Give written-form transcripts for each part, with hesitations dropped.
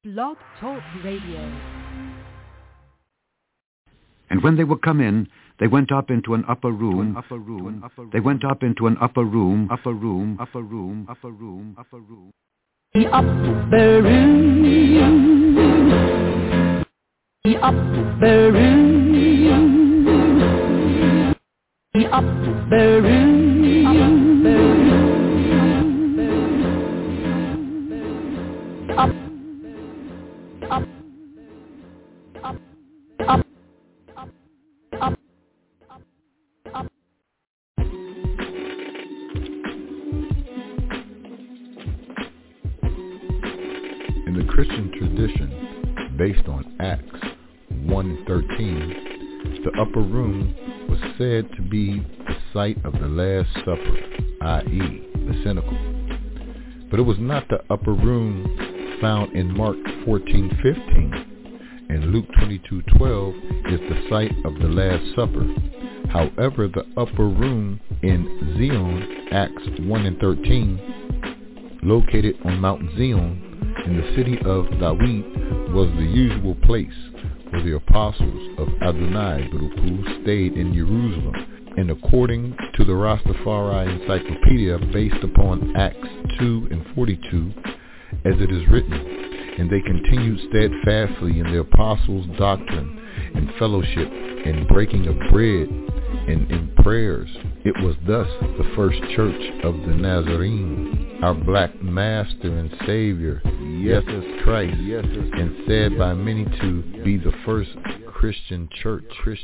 Blog Talk Radio. And when they were come in, they went up into an upper room. They went up into an upper room. The upper room. The upper room. The upper room. In the Christian tradition, based on Acts 1:13, the upper room was said to be the site of the Last Supper, i.e., the cenacle. But it was not the upper room found in Mark 14:15, and Luke 22:12 is the site of the Last Supper. However, the upper room in Zion, Acts 1:13, located on Mount Zion in the city of David, was the usual place where the apostles of Adonai Baruch Hu stayed in Jerusalem. And according to the Rastafari Encyclopedia, based upon Acts 2:42, as it is written, and they continued steadfastly in the apostles' doctrine and fellowship and breaking of bread and in prayers. It was thus the first church of the Nazarene, our black master and savior, Jesus Christ, and said by many to be the first Christian church.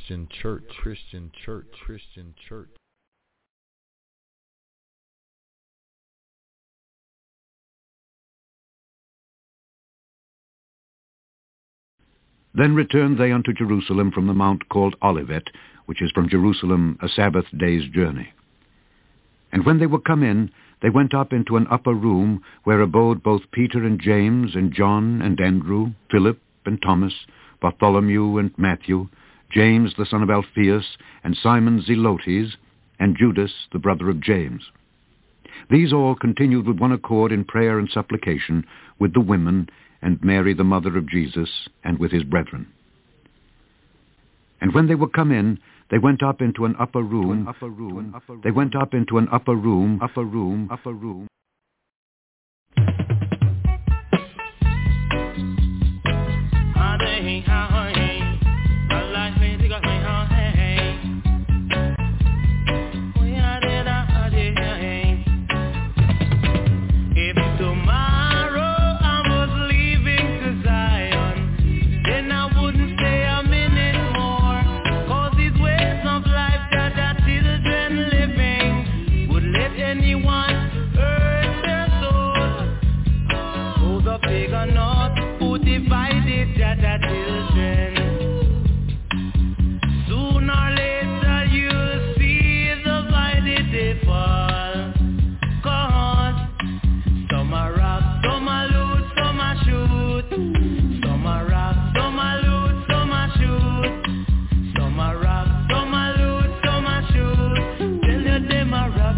Then returned they unto Jerusalem from the mount called Olivet, which is from Jerusalem a Sabbath day's journey. And when they were come in, they went up into an upper room, where abode both Peter and James and John and Andrew, Philip and Thomas, Bartholomew and Matthew, James the son of Alphaeus, and Simon Zelotes, and Judas the brother of James. These all continued with one accord in prayer and supplication with the women, and Mary the mother of Jesus, and with his brethren. And when they were come in, they went up into an upper room. They went up into an upper room.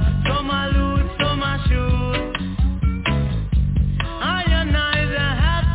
I and I have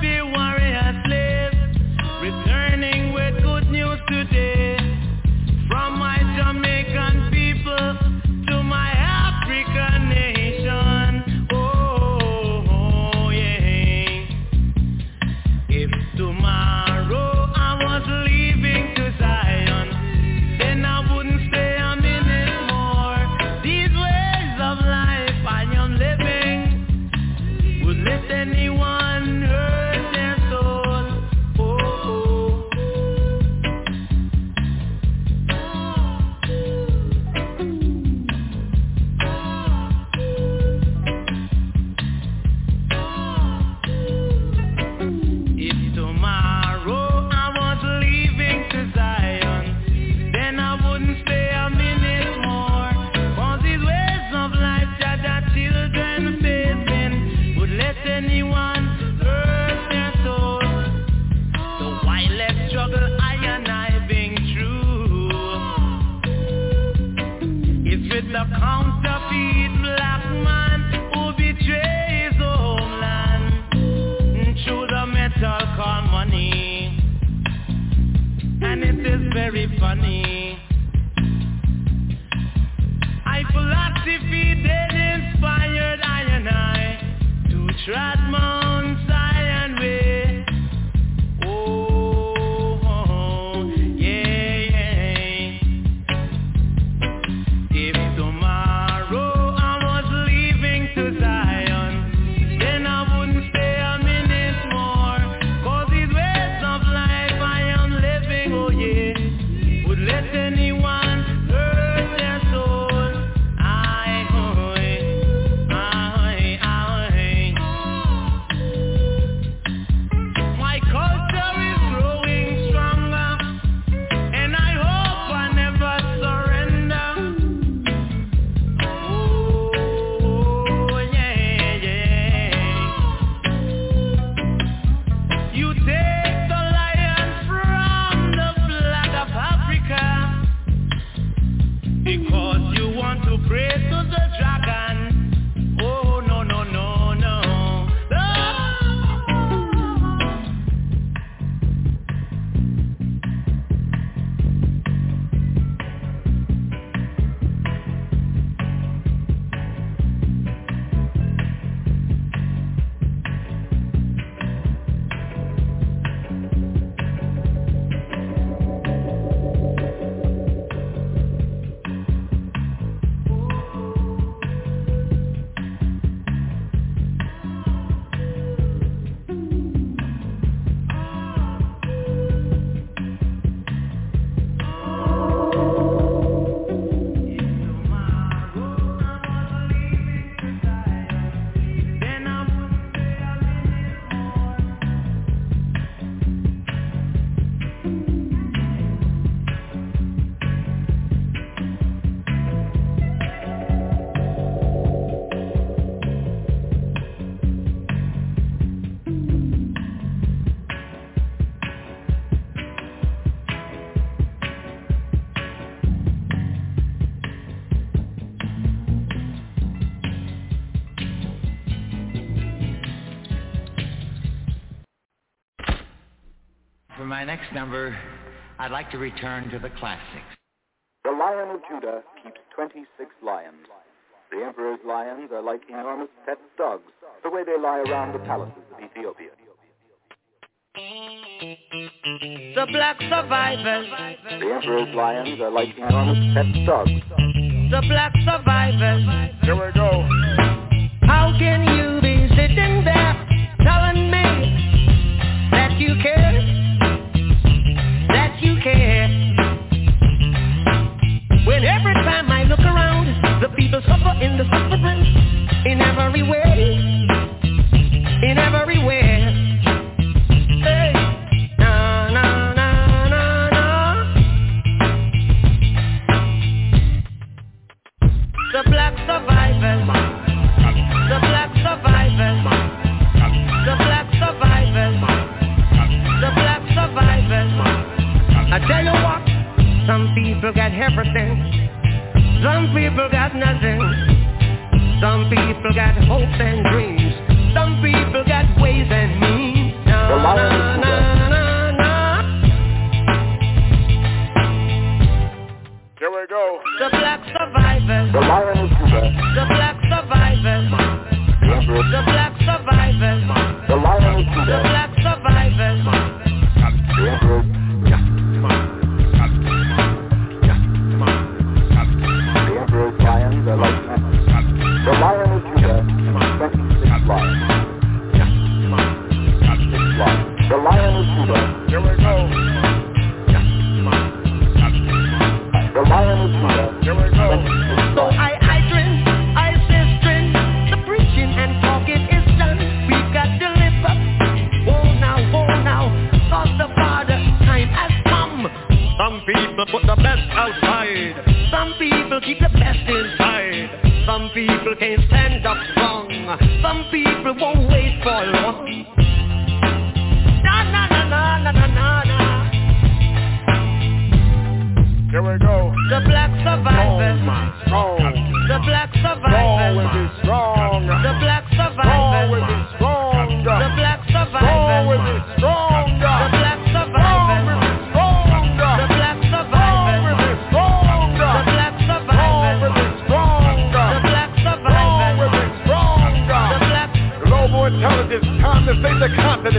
What if he did inspired I and I to tread Mount Zion way? Oh, yeah. If tomorrow I was leaving to Zion, then I wouldn't stay a minute more. 'Cause these ways of life I am living, oh yeah, would let anyone hurt their soul. My culture is growing stronger, and I hope I never surrender. Oh, yeah. You take the lion from the flag of Africa because you want to pray to the dragon. Oh, no. For my next number, I'd like to return to the classics. The Lion of Judah keeps 26 lions. The Emperor's lions are like enormous pet dogs, the way they lie around the palaces of Ethiopia. The black survivors. The Emperor's lions are like enormous pet dogs. The black survivors. Here we go. How can you be sitting there telling me that you care? That you care? When every time I look around, the people suffer in the suffering in every way. In every way. Hey. Na, na, na, na, na. The black survivors. The black survivors. The black survivors. The black survivors. I tell you what, some people got everything. Some people got nothing. Some people got hopes and dreams. Some people got ways and means. Na, na, na, na, na. Here we go. The black survivors. The Lion of Judah. The black survivors. The Emperor. The black survivors. The Lion of The Judah. black survivors. The Emperor. The Emperor's lions are like the Lion of Judah, 26 lions. 26 lions. The Lion of Judah. Here we go. The Lion of Judah. Here we go. So I drink, I sistering, the preaching and talking is done. We've got to live up. Oh now, cause the Father time has come. Some people put the best outside. Some people keep the best inside. Some people can't stand up strong. Some people won't wait for long. Na na na na na na na na. Here we go. The black survivors. Strong. The black Strong survivors. with it, strong. The black Strong survivors. with it, strong. The black Strong survivors. with it, strong. The black Strong survivors. with it, strong. The black Strong with survivors. it, strong. The black Strong survivors. with it, strong. The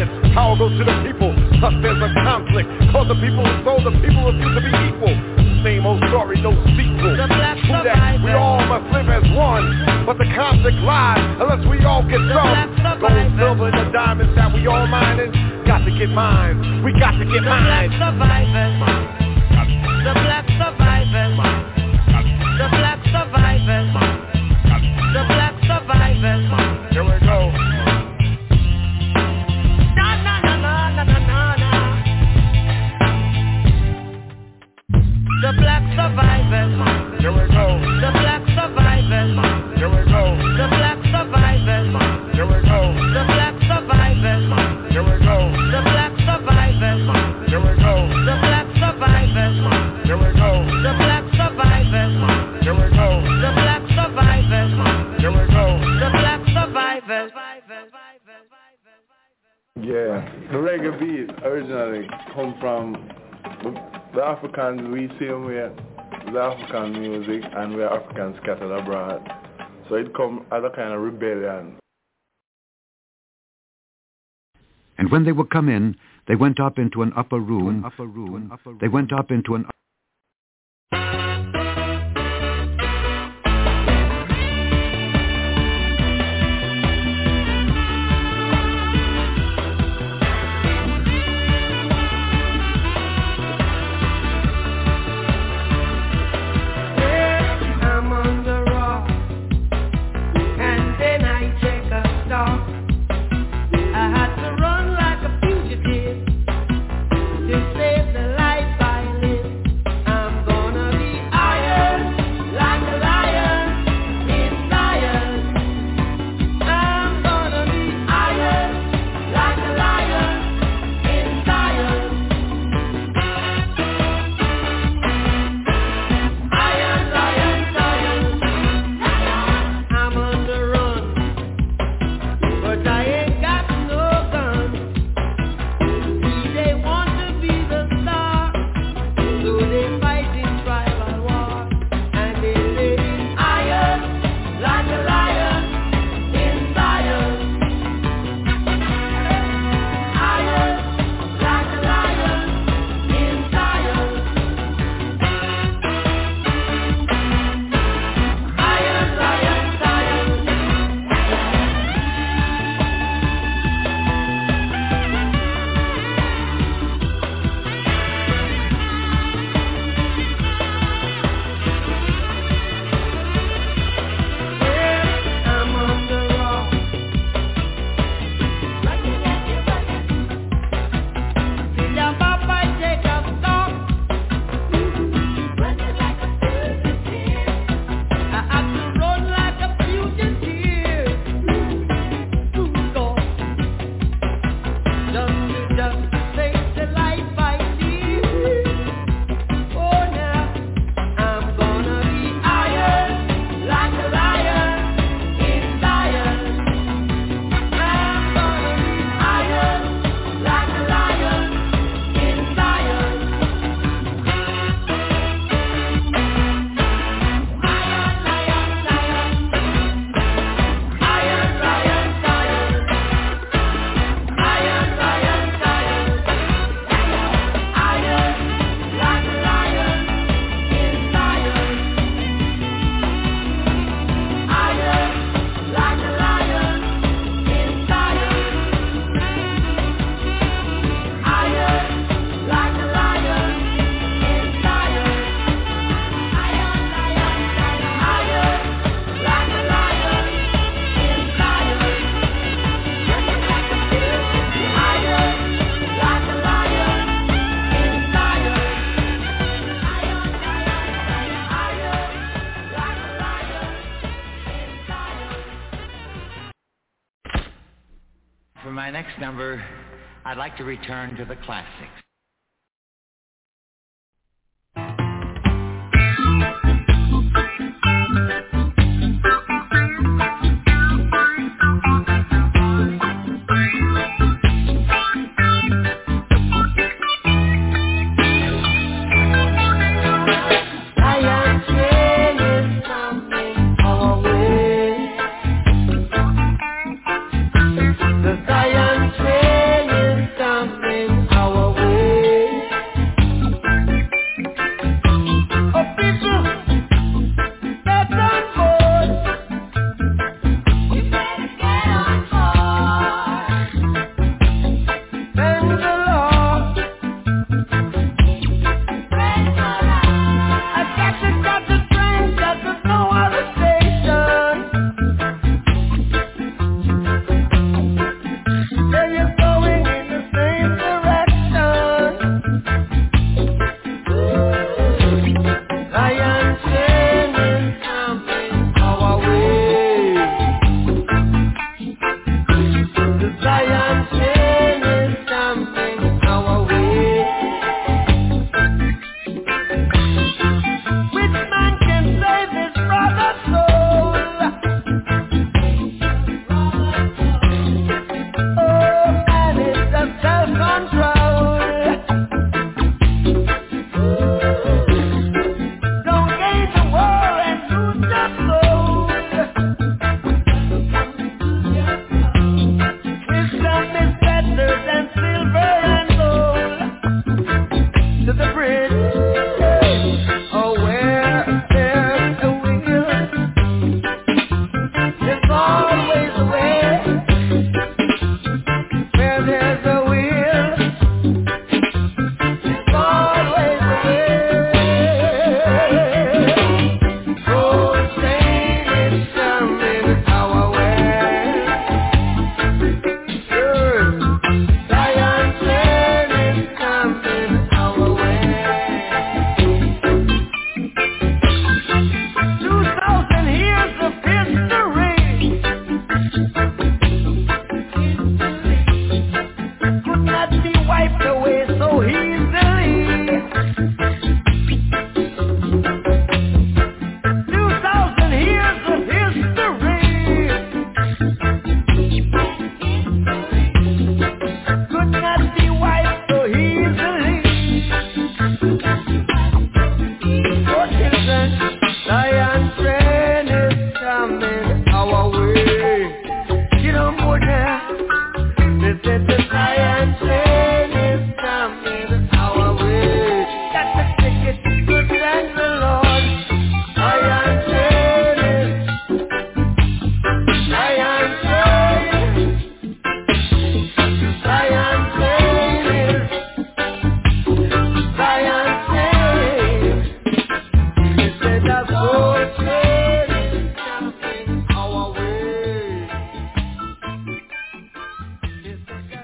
this. Power goes to the people, thus there's a conflict. Cause the people who sold the people refuse to be equal. Same old story, no sequel. True that we all must live as one, but the conflict lies unless we all get some. Gold, silver, and the diamonds that we all mining. Got to get mine. We got to get mine. The black survivors. The black survivors. The black survivors. Here we go. Na na na na na na na. The black survivors. Here we go. The black survivors. Here we go. The black survivors. Here we go. The black survivors. Here we go. The black survivors. Here we go. The black survivors. Here we go. The black survivors. Here we go. The black survivors. Here we go. The black survivors. Yeah, the reggae beat originally come from the Africans. We see them with the African music, and we are Africans scattered abroad. So it come as a kind of rebellion. And when they were come in, they went up into an upper room. They went up into an For my next number, I'd like to return to the classics. The Zion train Thank the Lord. I got the train, got to know how to station. Then you're going in the same direction. Lion train is coming our way. The Zion train is coming our way. Which man can save his brother's soul? Oh, man is the self-control. Don't gain the war and lose your soul. Wisdom is better than silver and gold. To the bridge, oh, where there's a will, there's always a way. Where there's a will, there's always a way. Gold train is coming our way. Sure. Zion train is coming our way. 2,000 years of history could not be wiped away so easily. 2,000 years of history could not be wiped so easily. Oh, children, Zion train is coming our way. Get on board now. They said the Zion train is coming our way. Got the ticket to thank the Lord. Zion train is, Zion train, Zion train is, Zion train. They said the gold train is coming our way. They said the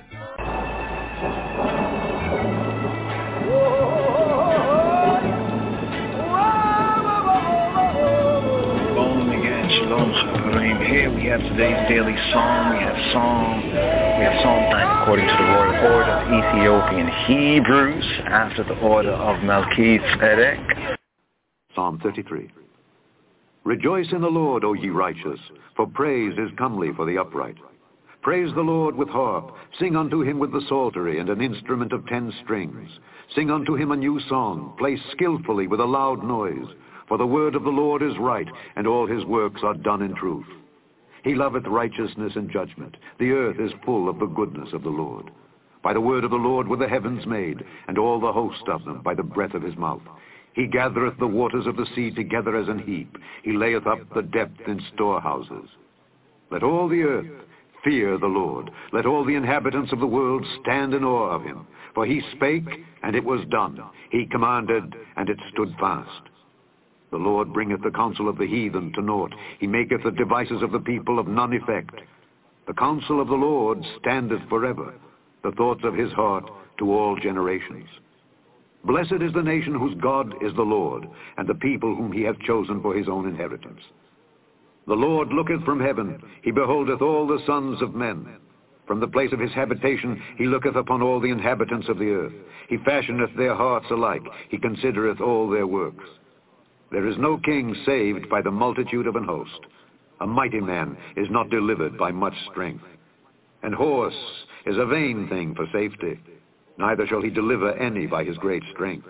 Bowling again, Shalom Chaverim. Here we have today's daily psalm. We have Psalm 9 according to the royal order of Ethiopian Hebrews after the order of Melchizedek. Psalm 33. Rejoice in the Lord, O ye righteous, for praise is comely for the upright. Praise the Lord with harp. Sing unto him with the psaltery and an instrument of 10 strings. Sing unto him a new song. Play skillfully with a loud noise. For the word of the Lord is right, and all his works are done in truth. He loveth righteousness and judgment. The earth is full of the goodness of the Lord. By the word of the Lord were the heavens made, and all the host of them by the breath of his mouth. He gathereth the waters of the sea together as an heap. He layeth up the depth in storehouses. Let all the earth fear the Lord. Let all the inhabitants of the world stand in awe of him. For he spake, and it was done. He commanded, and it stood fast. The Lord bringeth the counsel of the heathen to naught. He maketh the devices of the people of none effect. The counsel of the Lord standeth forever, the thoughts of his heart to all generations. Blessed is the nation whose God is the Lord, and the people whom he hath chosen for his own inheritance. The Lord looketh from heaven, he beholdeth all the sons of men. From the place of his habitation he looketh upon all the inhabitants of the earth. He fashioneth their hearts alike, he considereth all their works. There is no king saved by the multitude of an host. A mighty man is not delivered by much strength. An horse is a vain thing for safety, neither shall he deliver any by his great strength.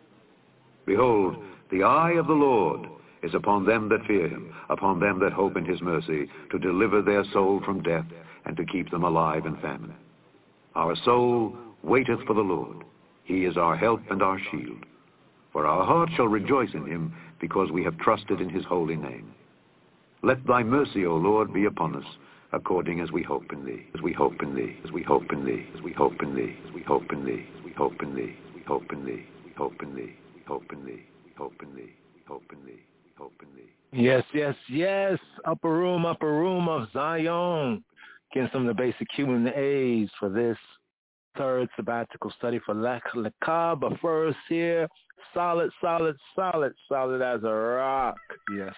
Behold, the eye of the Lord is upon them that fear him, upon them that hope in his mercy, to deliver their soul from death, and to keep them alive in famine. Our soul waiteth for the Lord. He is our help and our shield. For our heart shall rejoice in him, because we have trusted in his holy name. Let thy mercy, O Lord, be upon us, according as we hope in thee, as we hope in thee, as we hope in thee, as we hope in thee, as we hope in thee, as we hope in thee, we hope in thee, we hope in thee, we hope in thee, we hope in thee, we hope in thee, we hope in thee. Yes, yes, yes. Upper room of Zion. Getting some of the basic human aids for this third sabbatical study for Lekha. But first here, solid as a rock. Yes,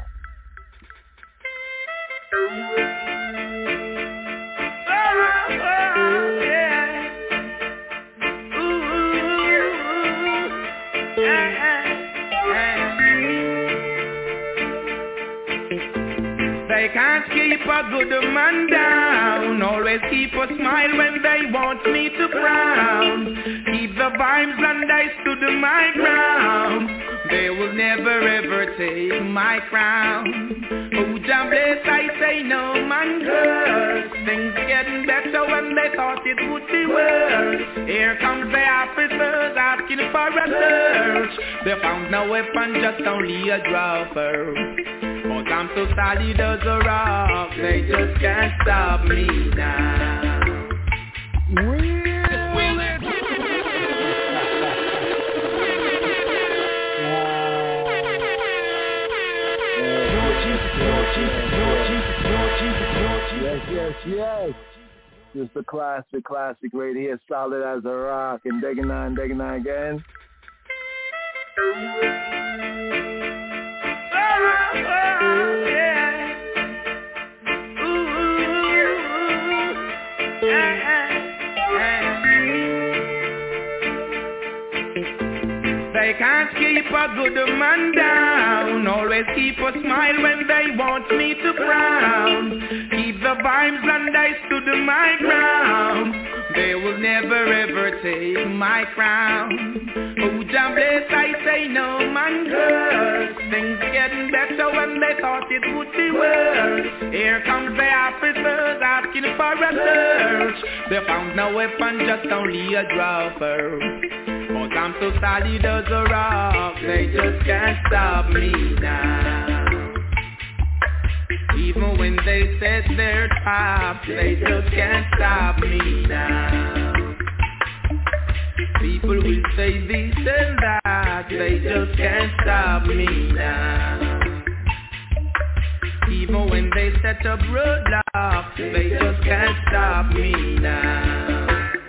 They can't keep a good man down. Always keep a smile when they want me to frown. Keep the vibes and I stood my ground. They will never ever take my crown. Oh, Jah bless, I say no man curse. Things getting better when they thought it would be worse. Here comes the officers asking for a search. They found no weapon, just only a dropper. But I'm so solid as a rock, they just can't stop me now. Yes. Just a classic right here, solid as a rock, and digging on again. They can't keep a good man down. Always keep a smile when they want me to frown. Keep the vibes and I stood my ground. They will never ever take my crown. Oh, Jah bless, I say no man curse. Things getting better when they thought it would be worse. Here comes the officers asking for a search. They found no weapon, just only a dropper. But I'm so solid as a rock, they just can't stop me now. Even when they set their traps, they just can't stop me now. People will say this and that, they just can't stop me now. Even when they set up roadblocks, they just can't stop me now.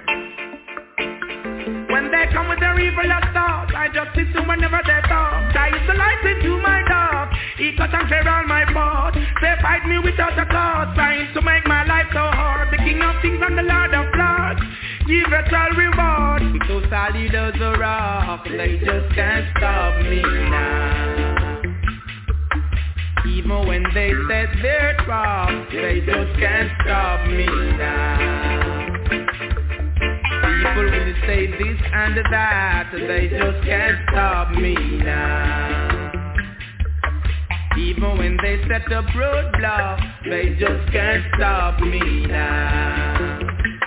When they come with their evil thoughts, I just listen whenever they talk. I is the light into my dark. He cut and clear all my faults. They fight me without a cause, trying to make my life so hard. The King of Kings and the Lord of Lords, give it all reward. I'm so solid as a rock, they just can't stop me now. Even when they set their traps, they just can't stop me now. People will say this and that, they just can't stop me now. Even when they set up roadblocks, they just can't stop me now.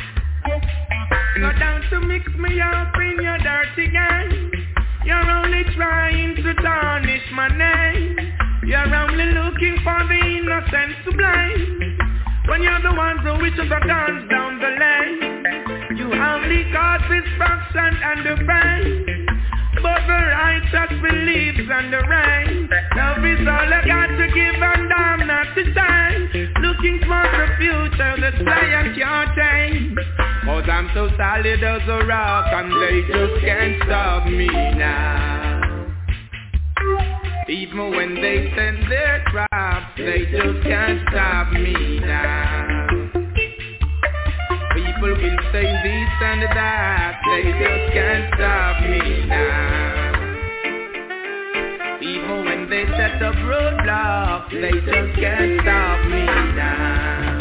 Go down to mix me up in your dirty game. You're only trying to tarnish my name. You're only looking for the innocent to blame, when you're the ones who wishes the guns down the lane. You only cause destruction and the pain, but the righteous believes in the rain. Love is all I got to give and I'm not to shine. Looking for the future, the science can't change. Cause I'm so solid as a rock and they just can't stop me now. Even when they set their traps, they just can't stop me now. People will say this and that, they just can't stop me now. Even when they set up roadblocks, they just can't stop me now.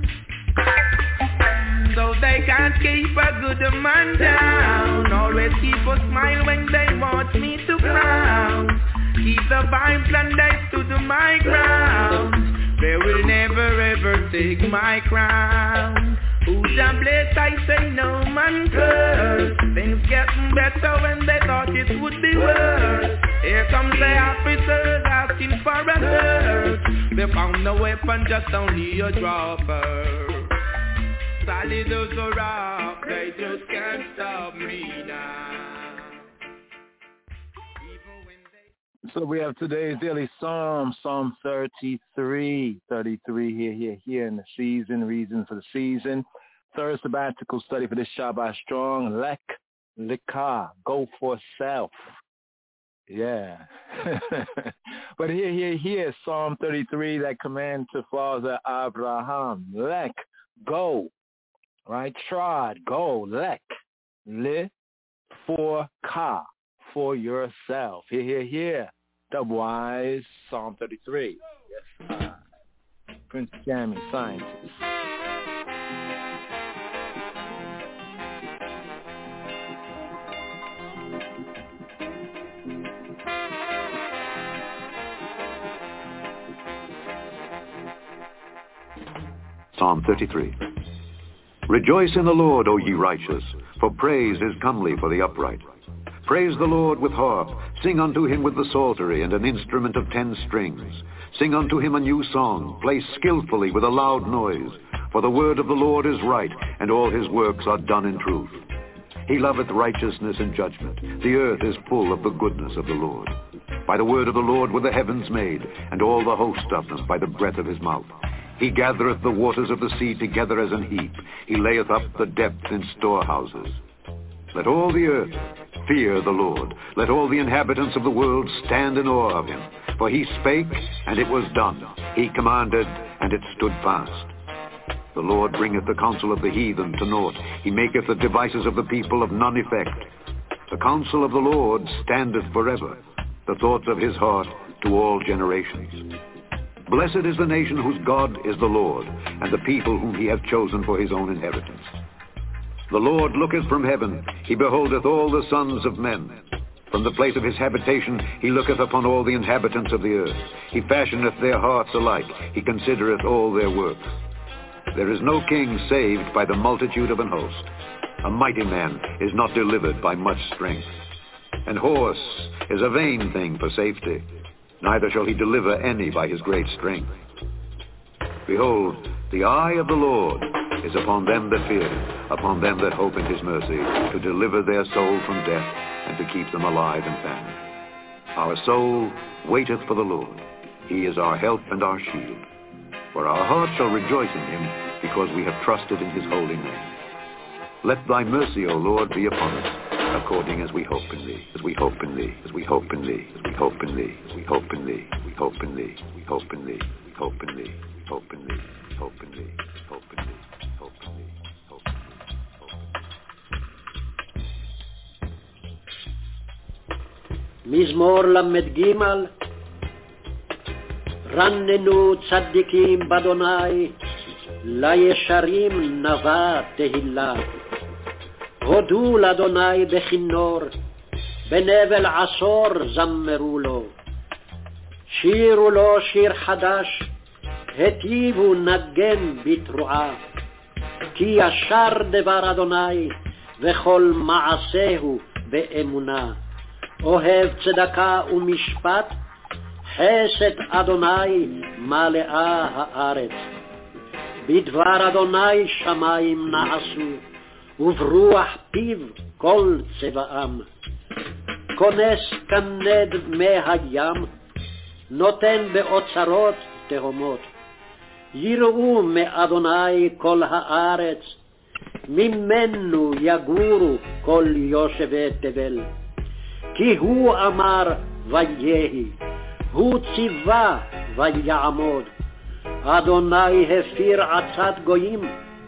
So they can't keep a good man down. Always keep a smile when they want me to frown. Keep the vibes and I stood my ground. They will never ever take my crown. Who Jah bless, I say no man curse. Things getting better when they thought it would be worse. Here comes the officers asking for a search. They found no weapon, just only a dropper. Solid as a rock, they just can't stop me now. So we have today's daily Psalm 33. 33 here in the season, reason for the season. Third sabbatical study for this Shabbat Strong. Lek, Lekah, go for self. Yeah. But here, Psalm 33, that command to Father Abraham. Lek, go. Right? Trod, go. Lek, le, for ka, for yourself. Here. Dubwise, Psalm 33. Yes, Prince Jammy, scientist. Psalm 33. Rejoice in the Lord, O ye righteous, for praise is comely for the upright. Praise the Lord with harp. Sing unto him with the psaltery and an instrument of 10 strings. Sing unto him a new song. Play skillfully with a loud noise. For the word of the Lord is right, and all his works are done in truth. He loveth righteousness and judgment. The earth is full of the goodness of the Lord. By the word of the Lord were the heavens made, and all the host of them by the breath of his mouth. He gathereth the waters of the sea together as an heap. He layeth up the depth in storehouses. Let all the earth fear the Lord. Let all the inhabitants of the world stand in awe of him. For he spake, and it was done. He commanded, and it stood fast. The Lord bringeth the counsel of the heathen to naught. He maketh the devices of the people of none effect. The counsel of the Lord standeth forever, the thoughts of his heart to all generations. Blessed is the nation whose God is the Lord, and the people whom he hath chosen for his own inheritance. The Lord looketh from heaven, he beholdeth all the sons of men. From the place of his habitation he looketh upon all the inhabitants of the earth. He fashioneth their hearts alike, he considereth all their works. There is no king saved by the multitude of an host. A mighty man is not delivered by much strength. An horse is a vain thing for safety, neither shall he deliver any by his great strength. Behold, the eye of the Lord is upon them that fear him, upon them that hope in his mercy, to deliver their soul from death, and to keep them alive in famine. Our soul waiteth for the Lord. He is our help and our shield. For our heart shall rejoice in him, because we have trusted in his holy name. Let thy mercy, O Lord, be upon us, according as we hope in thee, as we hope in thee, as we hope in thee, as we hope in thee, as we hope in thee, we hope in thee, we hope in thee, we hope in thee, we hope in thee, hope in thee, hope in thee, hope in thee, hope in thee. מזמור למד ג' רננו צדיקים באדוני, לישרים נבא תהילה. הודו לאדוני בכינור, בנבל עשור זמרו לו. שירו לו שיר חדש, היטיבו נגן בתרועה. כי ישר דבר אדוני, וכל מעשהו באמונה. אוהב צדקה ומשפט, חסד אדוני מלאה הארץ. בדבר אדוני שמיים נעשו, וברוח פיו כל צבאם. כונס כנד מי הים, נותן באוצרות תהומות. יראו מאדוני כל הארץ, ממנו יגורו כל יושבי תבל. כי הוא אמר ויהי, הוא ציווה ויעמוד. אדוני הפיר עצת גויים,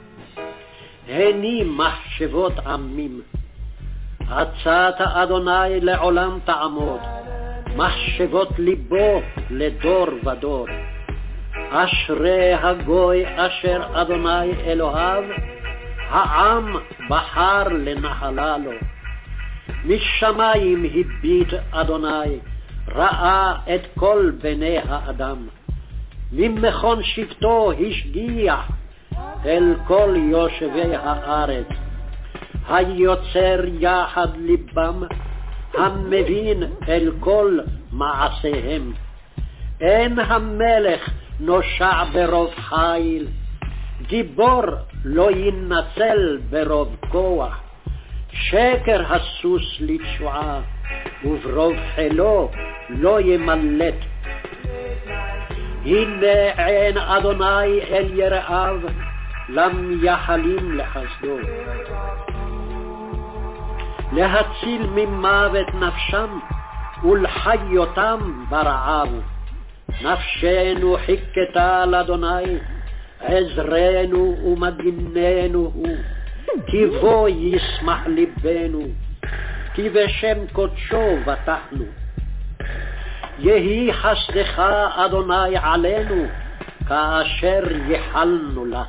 הני מחשבות עמים. עצת אדוני לעולם תעמוד, מחשבות ליבו לדור ודור. אשרי הגוי אשר אדוני אלוהיו, העם בחר לנחלה לו. משמיים הביט אדוני, ראה את כל בני האדם. ממכון שבטו השגיח אל כל יושבי הארץ. היוצר יחד ליבם, המבין אל כל מעשיהם. אין המלך נושע ברוב חיל, גיבור לא ינצל ברוב כוח, שקר הסוס לתשועה, וברוב חילו לא ימלט. הנה עין אדוני אל יראיו, למייחלים לחסדו. להציל ממוות נפשם, ולחיותם ברעב. נפשנו חיכתה לאדוני, עזרנו ומגיננו הוא, כי בו ישמח ליבנו, כי בשם קודשו בטחנו. יהי חסדך אדוני עלינו, כאשר ייחלנו לך.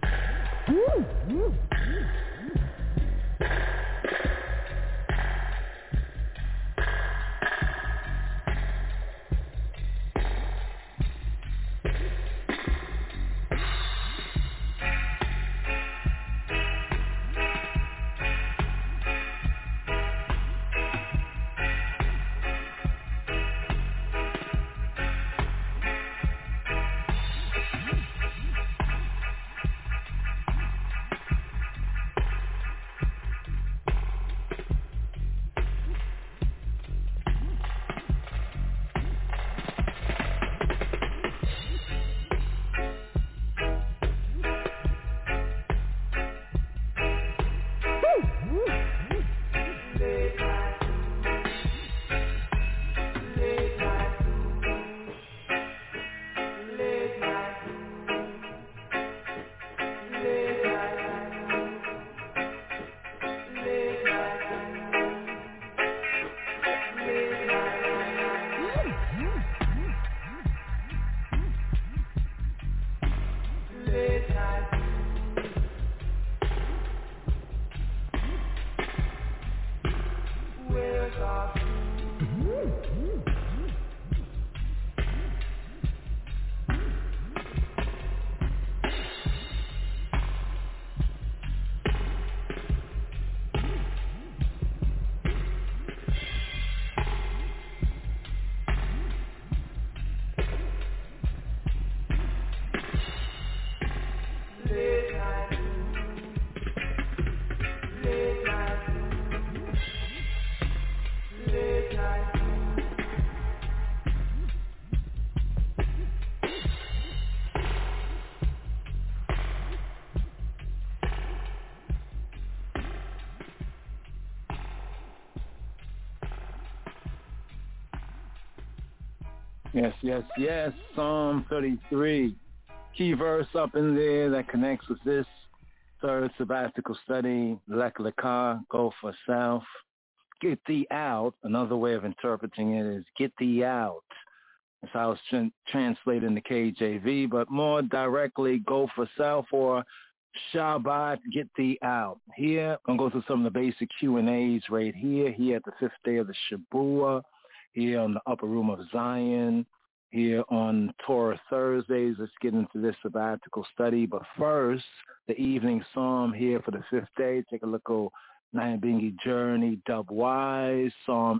Yes. Psalm 33. Key verse up in there that connects with this third sabbatical study. Lech Lecha, go for self. Get thee out. Another way of interpreting it is get thee out. That's how it's translated in the KJV, but more directly, go for self or Shabbat, get thee out. Here, I'm going to go through some of the basic Q&As right here at the 5th day of the Shabua, here on the Upper Room of Zion, here on Torah Thursdays. Let's get into this sabbatical study. But first, the evening psalm here for the 5th day. Take a look at Nyabingi Journey, Dubwise, Psalm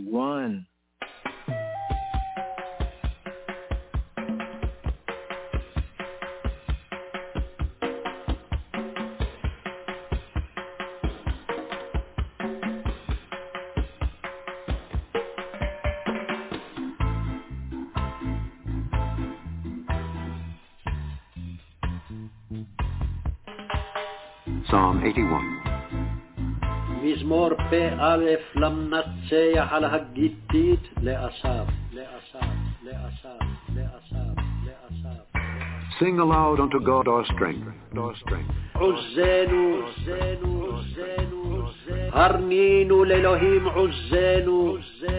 81. Psalm 81. מזמור פ/א למנצח על הגיתית לאסף. Sing aloud unto God our strength. עוזנו, הרנינו לאלוהים עוזנו.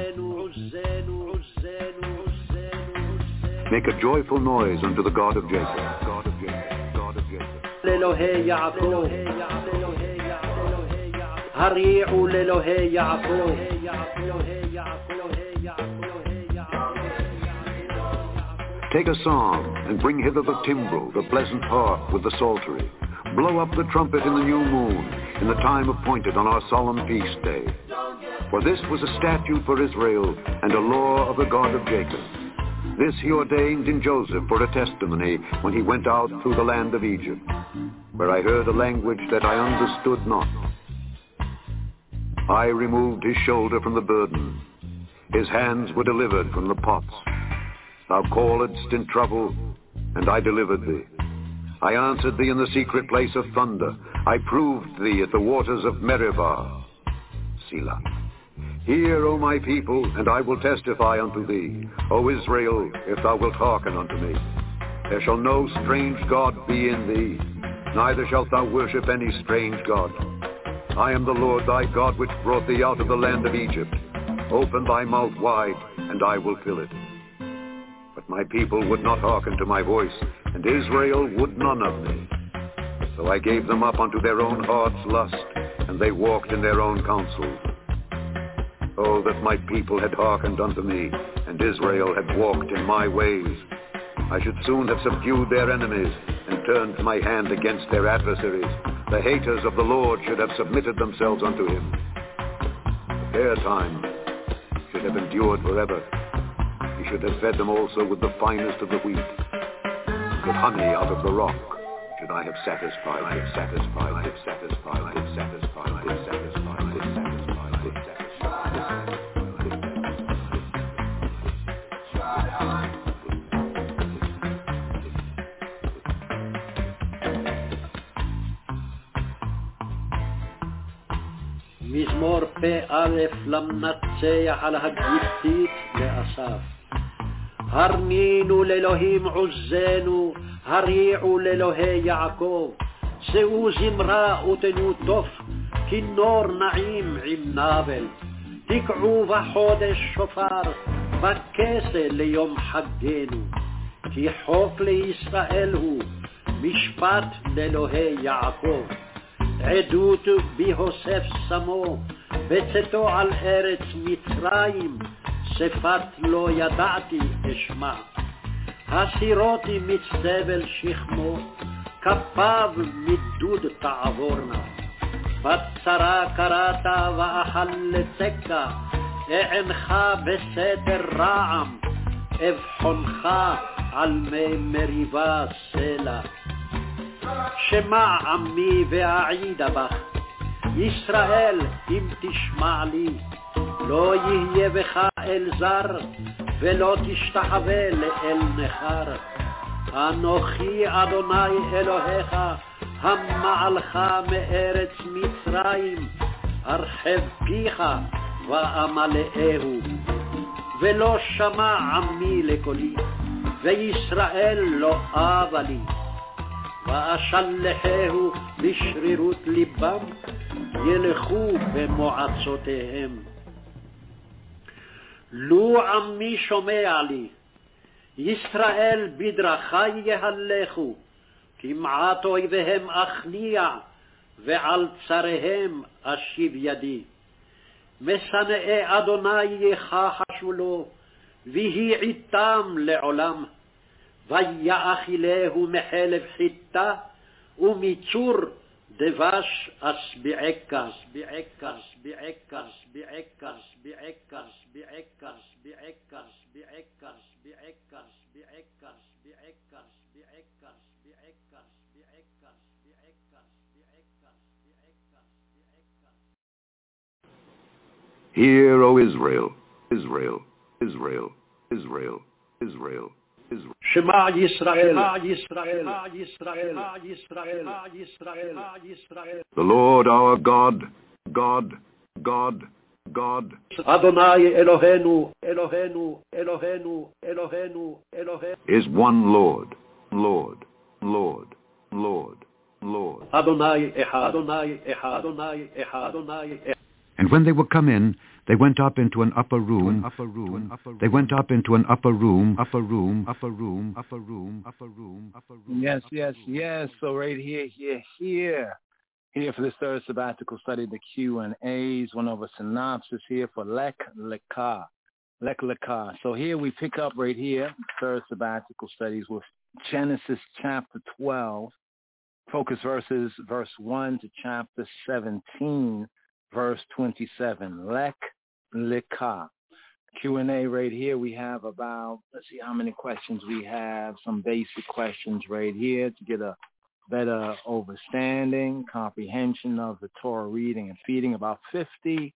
Make a joyful noise unto the God of Jacob. לאלוהי יעקב, הריעו לאלוהי יעקב. Take a psalm and bring hither the timbrel, the pleasant harp with the psaltery. Blow up the trumpet in the new moon, in the time appointed on our solemn feast day. For this was a statute for Israel and a law of the God of Jacob. This he ordained in Joseph for a testimony when he went out through the land of Egypt, where I heard a language that I understood not. I removed his shoulder from the burden. His hands were delivered from the pots. Thou calledst in trouble, and I delivered thee. I answered thee in the secret place of thunder. I proved thee at the waters of Meribah. Selah. Hear, O my people, and I will testify unto thee. O Israel, if thou wilt hearken unto me. There shall no strange god be in thee, neither shalt thou worship any strange god. I am the Lord thy God, which brought thee out of the land of Egypt. Open thy mouth wide, and I will fill it. But my people would not hearken to my voice, and Israel would none of me. So I gave them up unto their own heart's lust, and they walked in their own counsels. Oh, that my people had hearkened unto me, and Israel had walked in my ways. I should soon have subdued their enemies, and turned my hand against their adversaries. The haters of the Lord should have submitted themselves unto him. Their time should have endured forever. He should have fed them also with the finest of the wheat. With honey out of the rock should I have satisfied, I have satisfied, I have satisfied, I have satisfied, I have satisfied, I have satisfied, I have satisfied. מזמור פ"א למנצח על הגיבטית לאסף. הרנינו לאלוהים עוזנו, הריעו לאלוהי יעקב. שאו זמרה ותנו תוף, כינור נעים עם נבל. תקעו בחודש שופר, בכסה ליום חגנו. כי חוק לישראל הוא, משפט לאלוהי יעקב. עדות בהוסף שמו, בצאתו על ארץ מצרים, שפת לא ידעתי אשמע. הסירותי מצבל שכמו, כפיו מדוד תעבורנה. בצרה קראת ואכל לצקה, אענך בסתר רעם, אבחונך על מי מריבה סלע. שמע עמי ואעידה בך, ישראל אם תשמע לי, לא יהיה בך אל זר, ולא תשתחווה לאל נכר. אנוכי אדוני אלוהיך, המעלך מארץ מצרים, הרחב פיך ואמלאהו. ולא שמע עמי לקולי, וישראל לא אבה לי. ואשלחהו לשרירות ליבם, ילכו במועצותיהם. לו עמי שומע לי, ישראל בדרכי יהלכו, כמעט אויביהם אכניע, ועל צריהם אשיב ידי. משנאי אדוני יכחשו לו, ויהי איתם לעולם. ויאכילהו מחלב חיטה, ומצור דבש אשביעקה, אשביעקה, אשביעקה, אשביעקה, אשביעקה, אשביעקה, אשביעקה, אשביעקה, אשביעקה, אשביעקה, אשביעקה, אשביעקה, אשביעקה, אשביעקה, אשביעקה, אשביעקה. Hear, O Israel, Israel, Israel, Israel, Israel. שמע ישראל, ישראל, ישראל, ישראל, ישראל, ישראל. The Lord our God, God, God, God. אדוני אלוהינו, אלוהינו, אלוהינו, אלוהינו, אלוהינו. Is one Lord, Lord, Lord, Lord, Lord. אדוני אחד, אדוני אחד, אדוני אחד, אדוני אחד. And when they were come in, they went up into an upper room. They went up into an upper room. Yes, yes, yes. So right here for this third sabbatical study, the Q&As, one of a synopsis here for Lech Lecha. So here we pick up right here, third sabbatical studies with Genesis chapter 12, focus verses verse 1 to chapter 17. Verse 27, Lech Lecha. Q&A right here. We have about, let's see how many questions we have. Some basic questions right here to get a better understanding, comprehension of the Torah reading and feeding. About 52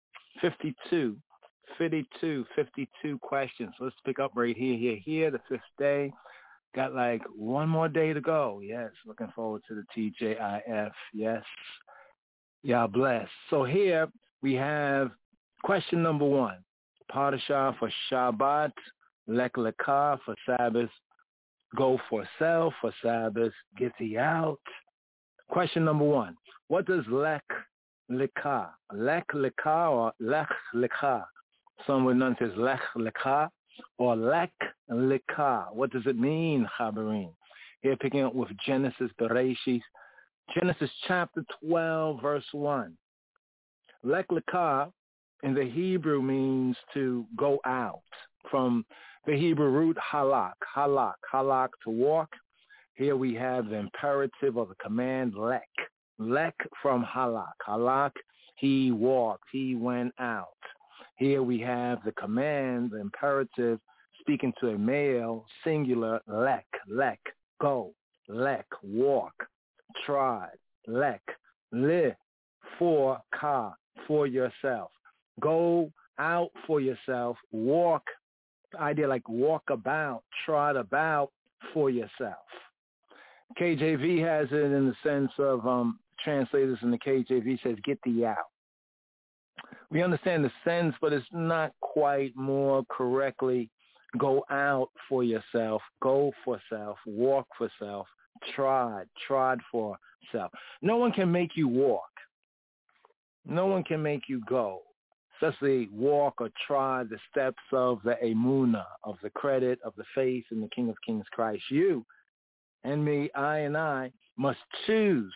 questions. Let's pick up right here, the fifth day. Got like one more day to go. Yes, looking forward to the TJIF. Yes, y'all bless. So here we have question number 1. Parashah for Shabbat, Lech Lecha for Sabbath, go for self for Sabbath, get thee out. Question number 1. What does Lech Lecha? Lech Lecha or Lech Lecha? Some would know it as Lech Lecha or Lech Lecha. What does it mean, Chabarim? Here picking up with Genesis Bereshit. Genesis chapter 12, verse 1. Lech Lecha in the Hebrew means to go out. From the Hebrew root halak to walk. Here we have the imperative of the command lek. Lek from halak. He walked, he went out. Here we have the command, the imperative, speaking to a male, singular, lek, go, lek, walk, trod, lek, li, for ka, for yourself. Go out for yourself, walk, idea like walk about, trot about for yourself. KJV has it in the sense of, translators in the KJV says, get thee out. We understand the sense, but it's not quite more correctly go out for yourself, go for self, walk for self, trod for self. No one can make you walk. No one can make you go. Especially walk or trod the steps of the emunah, of the credit, of the faith in the King of Kings Christ. You and me, I must choose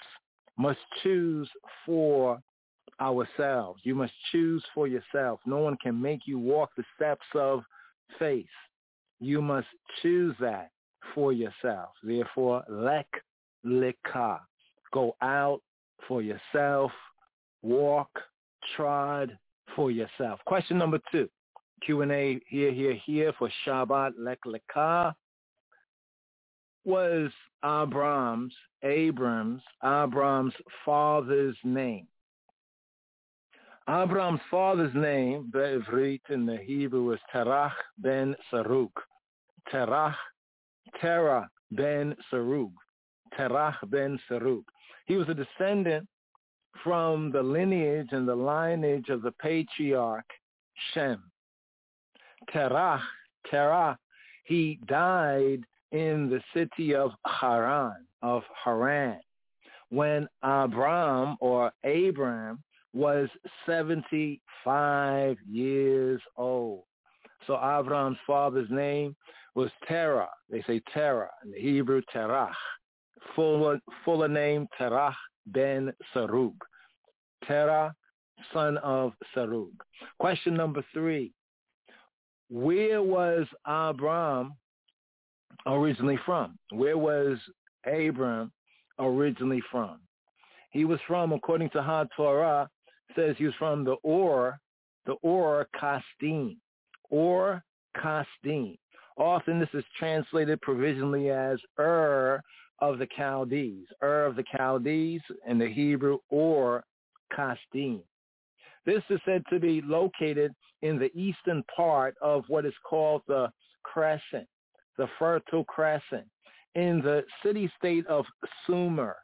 for ourselves. You must choose for yourself. No one can make you walk the steps of faith. You must choose that for yourself. Therefore, lek lecha. Go out for yourself. Walk, trod for yourself. Question number 2. Q&A here for Shabbat lek lecha. Was Abram's father's name? Abram's father's name, Be'ivrit in the Hebrew, is Terach ben Sarug. Terah ben Sarug. Terach ben Sarug. He was a descendant from the lineage and the lineage of the patriarch Shem. Terah, he died in the city of Haran, when Abram was 75 years old. So Avram's father's name was Terah. They say Terah. In the Hebrew, Terach. Fuller name, Terach ben Sarug. Terah, son of Sarug. Question number 3. Where was Abram originally from? Where was Abram originally from? He was from, according to HaTorah, says he was from the Ur Kasdim. Ur Kasdim. Often this is translated provisionally as Ur of the Chaldees. Ur of the Chaldees, in the Hebrew, Ur Kasdim. This is said to be located in the eastern part of what is called the Crescent, the Fertile Crescent, in the city-state of Sumer,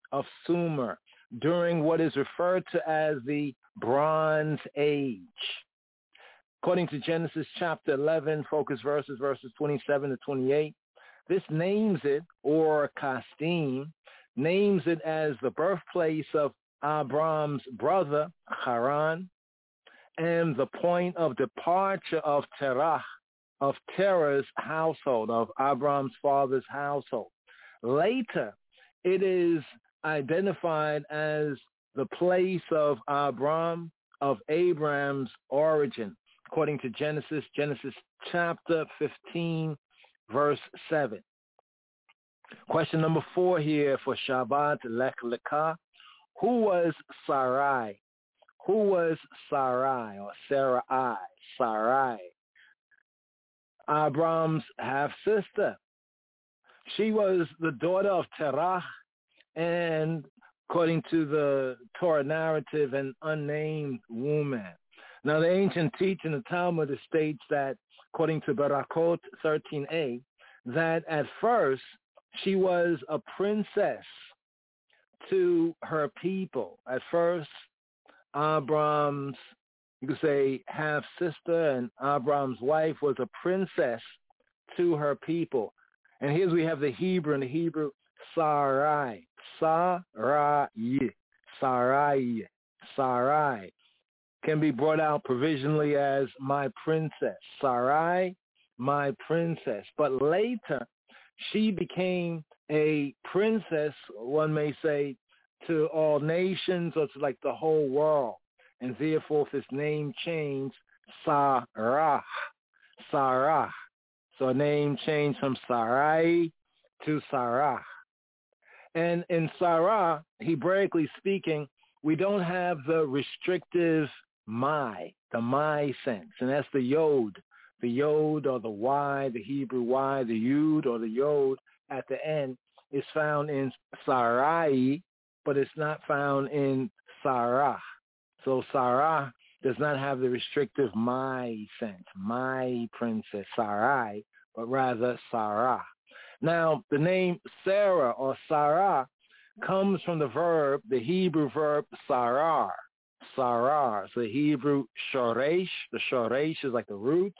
during what is referred to as the Bronze Age. According to Genesis chapter 11, focus verses 27 to 28, this names it, or Kasdim, names it as the birthplace of Abram's brother, Haran, and the point of departure of Terah's household, of Abram's father's household. Later, it is identified as the place of Abraham's origin, according to Genesis chapter 15, verse 7. Question number 4 here for Shabbat lek lecha. Who was Sarai? Who was Sarai or Sarai? Sarai. Abram's half-sister. She was the daughter of Terah and, according to the Torah narrative, an unnamed woman. Now, the ancient teaching, the Talmud, states that, according to Barakot 13a, that at first she was a princess to her people. At first, Abram's, you could say, half-sister and Abram's wife was a princess to her people. And here we have the Hebrew, and the Hebrew, Sarai. Sarai. Sarai. Sarai. Can be brought out provisionally as my princess. Sarai, my princess. But later, she became a princess, one may say, to all nations or to like the whole world. And therefore, this name changed, Sarah. Sarah. So a name changed from Sarai to Sarah. And in Sarah, Hebraically speaking, we don't have the restrictive the my sense. And that's the yod or the y, the Hebrew y, the yud or the yod at the end is found in Sarai, but it's not found in Sarah. So Sarah does not have the restrictive my sense, my princess, Sarai, but rather Sarah. Now, the name Sarah or Sarah comes from the Hebrew verb sarar. Sarar. So the Hebrew shoresh. The shoresh is like the roots.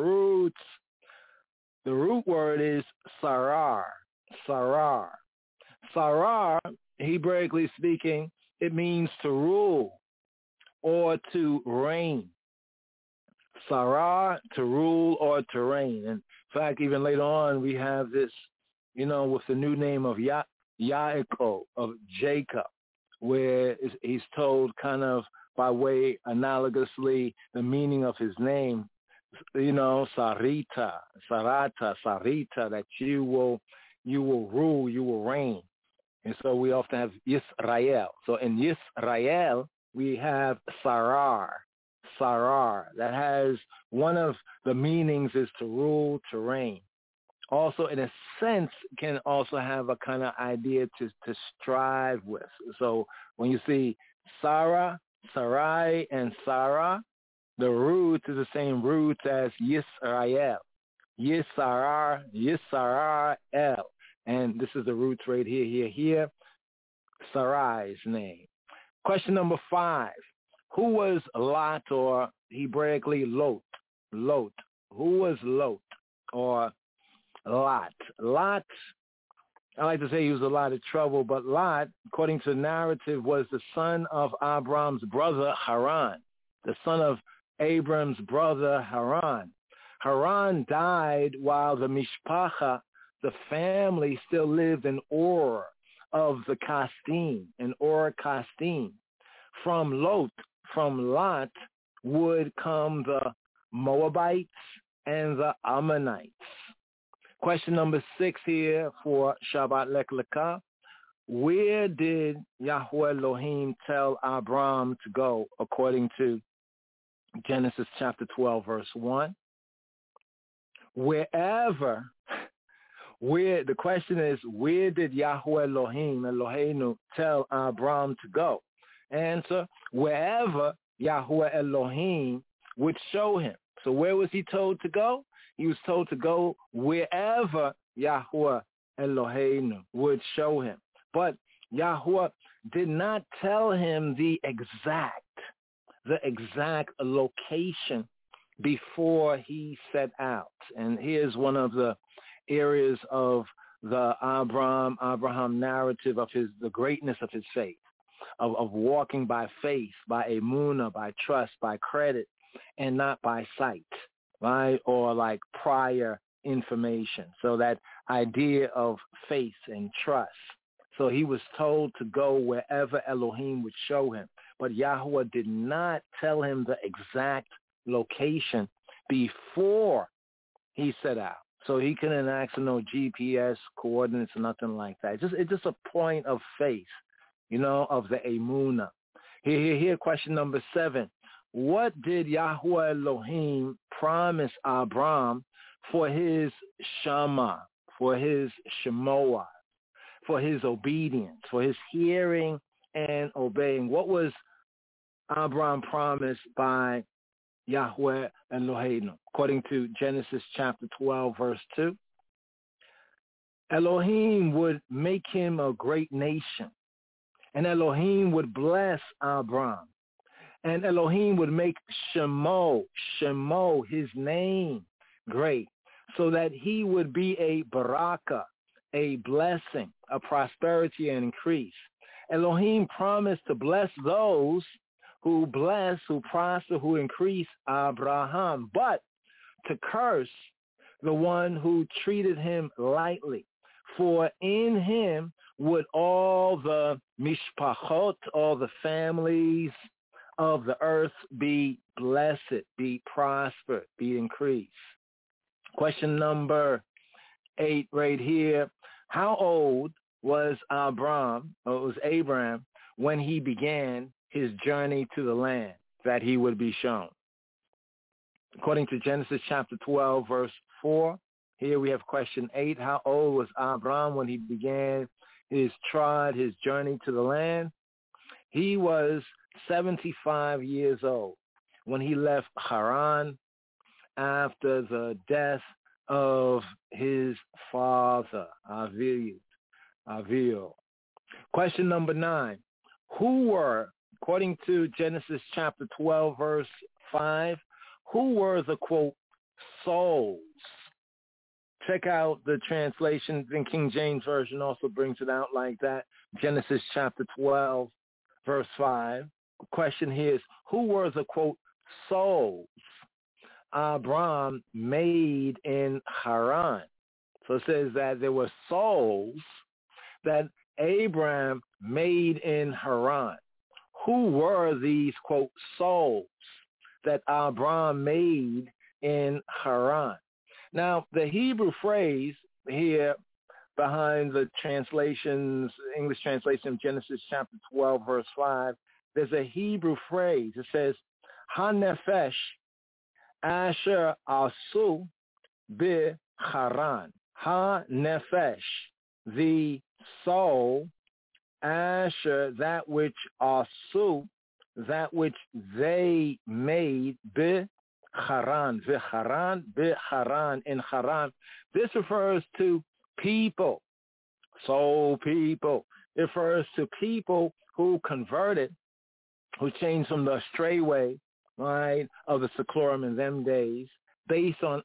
The root word is sarar. Sarar. Sarar, Hebraically speaking, it means to rule or to reign. Sarar, to rule or to reign. In fact, even later on, we have this, with the new name of Yaakov, of Jacob, where he's told kind of by way analogously the meaning of his name, Sarita, that you will rule, you will reign. And so we often have Yisrael. So in Yisrael, we have Sarar. That has one of the meanings is to rule, to reign. Also, in a sense, can also have a kind of idea to strive with. So when you see Sarah, Sarai, and Sarah, the root is the same root as Yisrael. Yisrael. And this is the roots right here. Sarai's name. Question number 5. Who was Lot, or Hebraically Lot? Lot. Who was Lot or Lot? Lot, I like to say he was a lot of trouble, but Lot, according to the narrative, was the son of Abram's brother Haran, the son of Abram's brother Haran. Haran died while the Mishpacha, the family, still lived in Ur of the Kasdim, in Ur Kasdim. From Lot would come the Moabites and the Ammonites. Question number 6 here for Shabbat Lech Lecha. Where did Yahweh Elohim tell Abram to go according to Genesis chapter 12, verse 1? The question is, where did Yahweh Eloheinu tell Abram to go? Answer, wherever Yahweh Elohim would show him. So where was he told to go? He was told to go wherever Yahweh Eloheinu would show him. But Yahweh did not tell him the exact location before he set out. And here's one of the areas of the Abraham narrative of the greatness of his faith, of walking by faith, by emunah, by trust, by credit, and not by sight, right? Or like prior information. So that idea of faith and trust. So he was told to go wherever Elohim would show him. But Yahweh did not tell him the exact location before he set out. So he couldn't ask for no GPS coordinates or nothing like that. It's just a point of faith, of the emunah. Here, question number 7. What did Yahweh Elohim promise Abram for his Shema, for his Shemoah, for his obedience, for his hearing and obeying? What was Abram promised by Yahweh Elohim? According to Genesis chapter 12, verse 2, Elohim would make him a great nation, and Elohim would bless Abram, and Elohim would make Shemo, his name, great, so that he would be a baraka, a blessing, a prosperity and increase. Elohim promised to bless those who bless, who prosper, who increase Abraham, but to curse the one who treated him lightly. For in him would all the mishpachot, all the families of the earth be blessed, be prospered, be increased. Question number 8 right here. How old was Abraham when he began his journey to the land that he would be shown? According to Genesis chapter 12, verse 4, here we have question 8. How old was Abraham when he began his journey to the land? He was 75 years old when he left Haran after the death of his father, Avio. Question number 9. Who were, according to Genesis chapter 12, verse 5, who were the, quote, souls? Check out the translation. The King James Version also brings it out like that. Genesis chapter 12, verse 5. The question here is, who were the, quote, souls Abram made in Haran? So it says that there were souls that Abram made in Haran. Who were these, quote, souls that Abram made in Haran? Now, the Hebrew phrase here behind the translations, English translation of Genesis chapter 12, verse 5, there's a Hebrew phrase. It says, Ha-nefesh asher asu bi-Haran. Ha-nefesh, the soul, asher, that which asu, that which they made, bi-Haran, bi-Haran, in Haran. This refers to people, soul people. It refers to people who converted, who changed from the stray way, right, of the Seclorum in them days, based on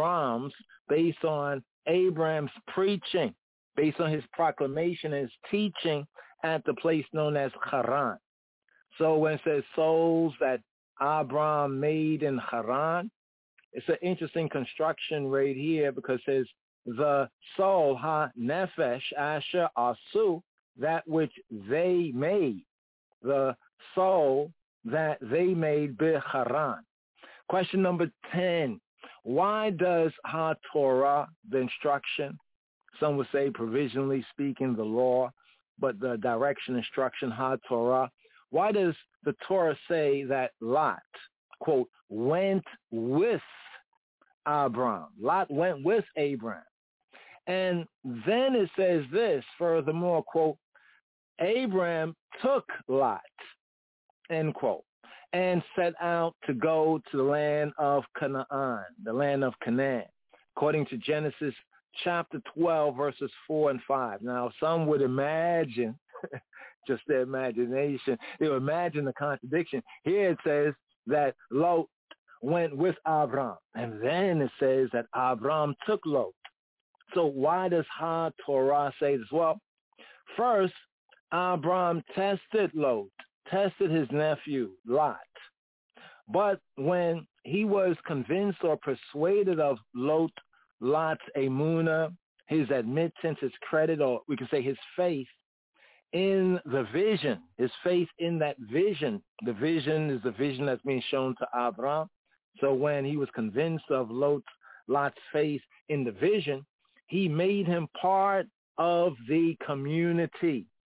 Abraham's preaching, based on his proclamation and his teaching at the place known as Haran. So when it says souls that Abram made in Haran, it's an interesting construction right here because it says the soul, ha-nefesh, asher, asu, that which they made, the soul that they made bi-Haran. Question number 10. Why does ha-Torah, the instruction, some would say provisionally speaking the law, but the direction, instruction, ha-Torah, why does the Torah say that Lot, quote, went with Abram? Lot went with Abram. And then it says this, furthermore, quote, Abram took Lot, end quote, and set out to go to the land of Canaan, the land of Canaan, according to Genesis chapter 12, verses 4 and 5. Now, some would imagine, just their imagination, they would imagine the contradiction. Here it says that Lot went with Abram, and then it says that Abram took Lot. So why does ha-Torah say this? Well, first, Abram tested Lot, tested his nephew, Lot. But when he was convinced or persuaded of Lot's emunah, his admittance, his credit, or we can say his faith in the vision, his faith in that vision. The vision is the vision that's being shown to Abram. So when he was convinced of Lot's faith in the vision, he made him part of the community.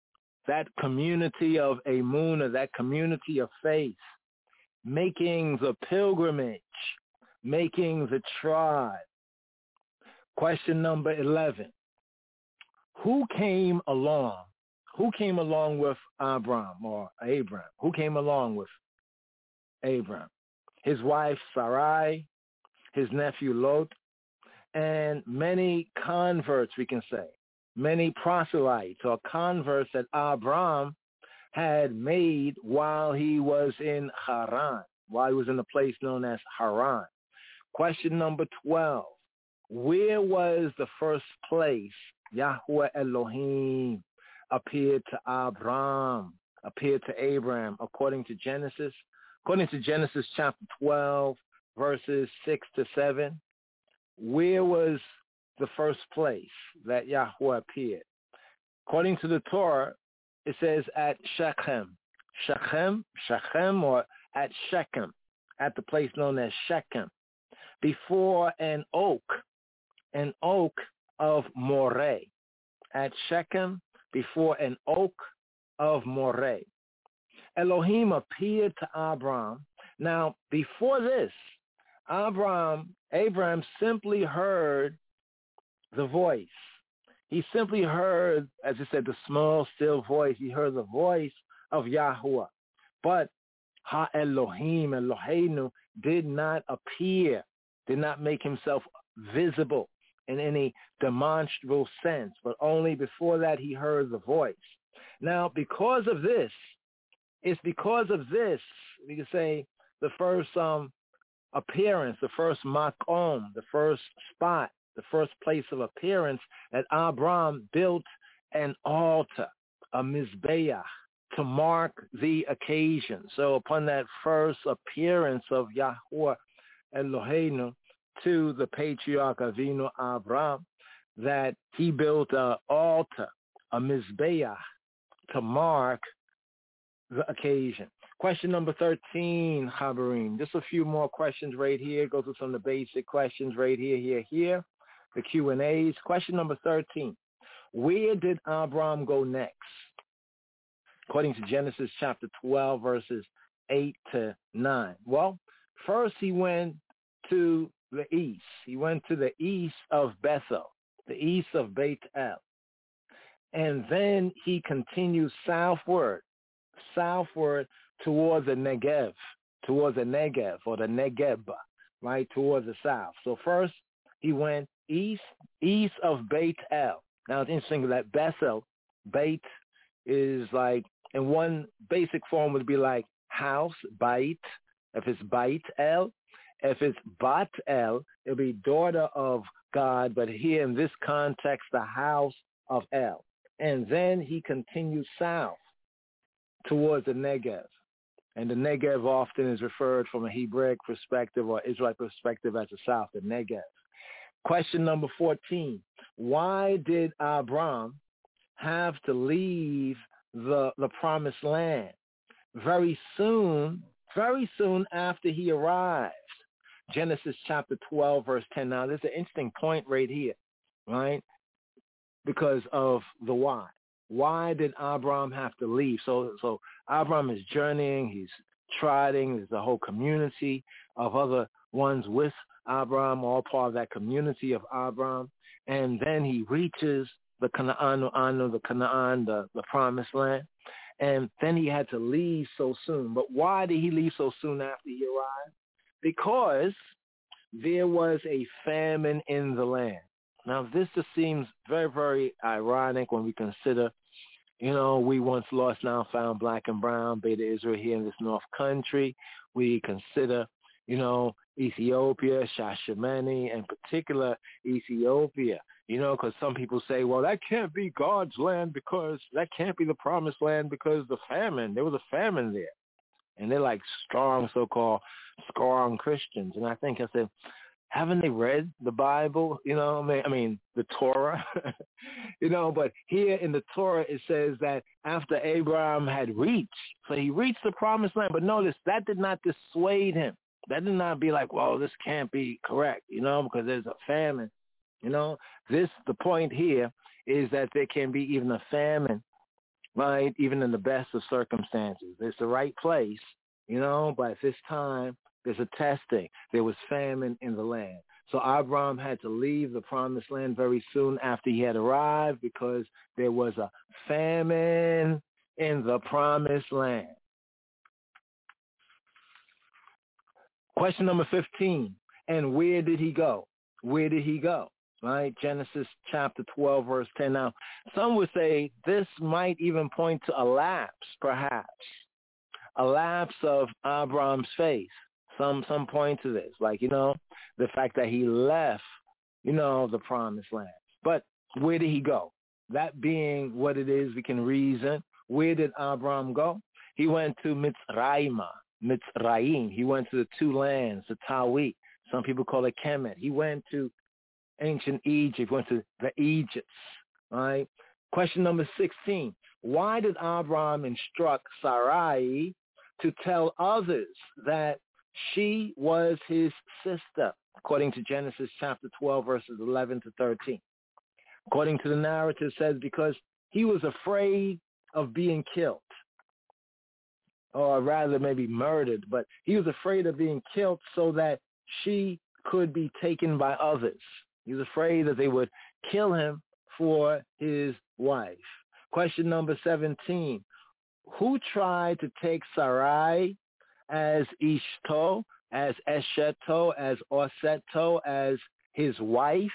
that community of Emunah, that community of faith, making the pilgrimage, making the tribe. Question number 11. Who came along? Who came along with Abram or Abram? Who came along with Abram? His wife Sarai, his nephew Lot, and many converts, we can say, many proselytes or converts that Abram had made while he was in Haran, while he was in a place known as Haran. Question number 12. Where was the first place Yahweh Elohim appeared to Abram, appeared to Abraham, according to Genesis? According to Genesis chapter 12, verses 6 to 7, where was the first place that Yahweh appeared? According to the Torah, it says at Shechem. Shechem, or at Shechem, at the place known as Shechem, before an oak of Moreh. At Shechem, before an oak of Moreh. Elohim appeared to Abram. Now, before this, Abraham simply heard the voice. He simply heard, as it said, the small, still voice. He heard the voice of Yahweh. But Ha-Elohim, Eloheinu, did not appear, did not make himself visible in any demonstrable sense, but only before that he heard the voice. Now, because of this, we can say, the first appearance, the first makom, the first spot, the first place of appearance, that Abram built an altar, a mizbeach, to mark the occasion. So upon that first appearance of Yahweh Eloheinu to the patriarch Avinu Abram, that he built an altar, a mizbeach, to mark the occasion. Question number 13, Habarim. Just a few more questions right here. Go through some of the basic questions right here. The Q&As. Question number 13. Where did Abram go next? According to Genesis chapter 12, verses 8 to 9. Well, first he went to the east. He went to the east of Bethel, the east of Beit El. And then he continued southward towards the Negev or the Negeb, right, towards the south. So first he went east of Beit El. Now it's interesting that Bethel, Beit is like, in one basic form would be like house, Beit, if it's Beit El. If it's Bat El, it'll be daughter of God, but here in this context, the house of El. And then he continued south towards the Negev. And the Negev often is referred from a Hebraic perspective or Israelite perspective as the south, the Negev. Question number 14. Why did Abram have to leave the promised land very soon after he arrived? Genesis chapter 12, verse 10. Now, there's an interesting point right here, right? Because of the why. Why did Abram have to leave? So Abram is journeying, he's trotting, there's a whole community of other ones with Abram, all part of that community of Abram. And then he reaches the Canaan, the promised land. And then he had to leave so soon. But why did he leave so soon after he arrived? Because there was a famine in the land. Now, this just seems very, very ironic when we consider, we once lost, now found, black and brown, Beta Israel here in this North Country. We consider, Ethiopia, Shashamani, in particular Ethiopia, because some people say, well, that can't be God's land because that can't be the promised land because the famine, there was a famine there. And they're like strong, so-called strong Christians. And I think I said, haven't they read the Bible? The Torah, but here in the Torah, it says that after Abraham had reached, so he reached the promised land, but notice that did not dissuade him. That did not be like, well, this can't be correct, because there's a famine, the point here is that there can be even a famine right? Even in the best of circumstances. It's the right place, but at this time, there's a testing. There was famine in the land. So Abraham had to leave the promised land very soon after he had arrived because there was a famine in the promised land. Question number 15. And where did he go? Where did he go? Right? Genesis chapter 12, verse 10. Now, some would say this might even point to a lapse, perhaps. A lapse of Abraham's faith. Some point to this, the fact that he left, the promised land. But where did he go? That being what it is, we can reason. Where did Abraham go? He went to Mitzrayim. He went to the two lands, the Tawit. Some people call it Kemet. He went to ancient Egypt, went to the Egypts. Right? Question number 16. Why did Abraham instruct Sarai to tell others that she was his sister, according to Genesis chapter 12, verses 11 to 13. According to the narrative, it says because he was afraid of being killed, or rather maybe murdered, but he was afraid of being killed so that she could be taken by others. He was afraid that they would kill him for his wife. Question number 17. Who tried to take Sarai as Ishto, as Esheto, as Oseto, as his wife,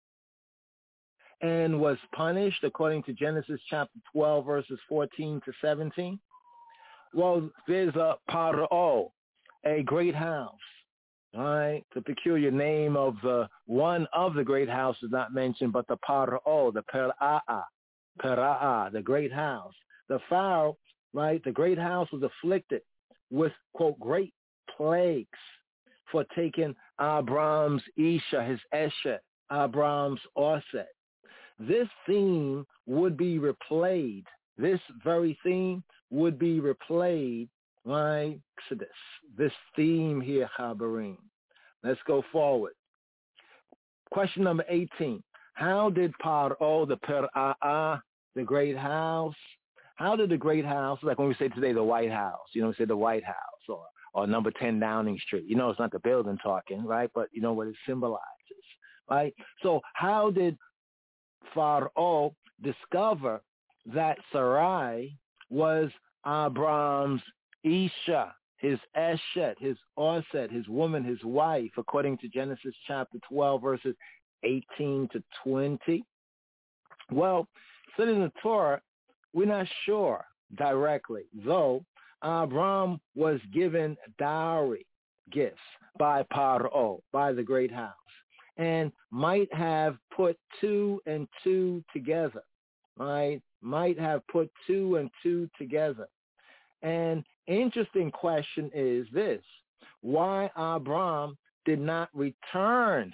and was punished according to Genesis chapter 12, verses 14 to 17? Well, there's a Paro, a great house. All right, the peculiar name of the one of the great house is not mentioned, but the Paro, the Pera'ah, the great house. The Pharaoh, right, the great house was afflicted with, quote, great plagues for taking Abram's Isha, his Eshet, Abram's Oset. This theme would be replayed. This very theme would be replayed by Exodus. This theme here, Habarim. Let's go forward. Question number 18. How did Paro, the Pera'ah, the great house, how did the great house, like when we say today the White House, we say the White House or number 10 Downing Street. It's not the building talking, right? But you know what it symbolizes, right? So how did Pharaoh discover that Sarai was Abram's Isha, his Eshet, his Oset, his woman, his wife, according to Genesis chapter 12, verses 18 to 20? Well, said in the Torah, we're not sure directly, though Abram was given dowry gifts by Paro, by the great house, and might have put two and two together, right? Might have put two and two together. And interesting question is this: why Abram did not return?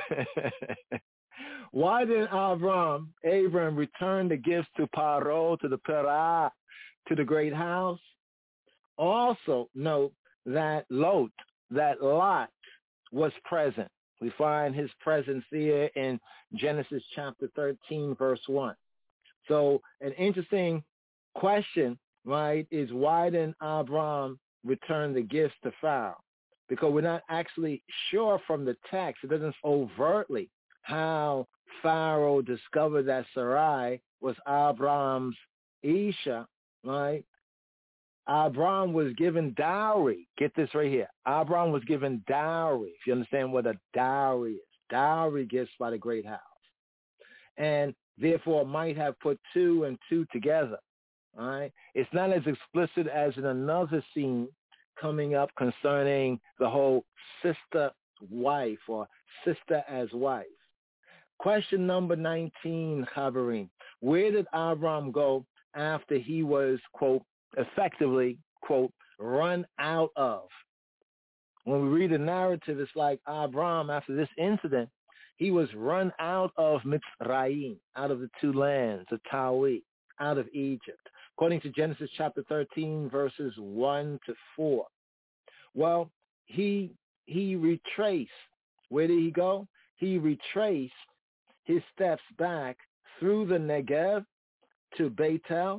Why did Abram return the gifts to Paro, to the Perah, to the great house? Also note that Lot was present. We find his presence here in Genesis chapter 13, verse 1. So an interesting question, right, is why didn't Abram return the gifts to Pharaoh? Because we're not actually sure from the text. It doesn't overtly how Pharaoh discovered that Sarai was Abram's Isha, right? Abram was given dowry. Get this right here. Abram was given dowry, if you understand what a dowry is. Dowry gifts by the great house. And therefore might have put two and two together, all right? It's not as explicit as in another scene coming up concerning the whole sister wife or sister as wife. Question number 19, Habarim. Where did Abram go after he was, quote, effectively, quote, run out of? When we read the narrative, it's like Abram, after this incident, he was run out of Mitzrayim, out of the two lands, the Tawit, out of Egypt, according to Genesis chapter 13, verses 1 to 4. Well, he retraced. Where did he go? He retraced his steps back through the Negev to Bethel,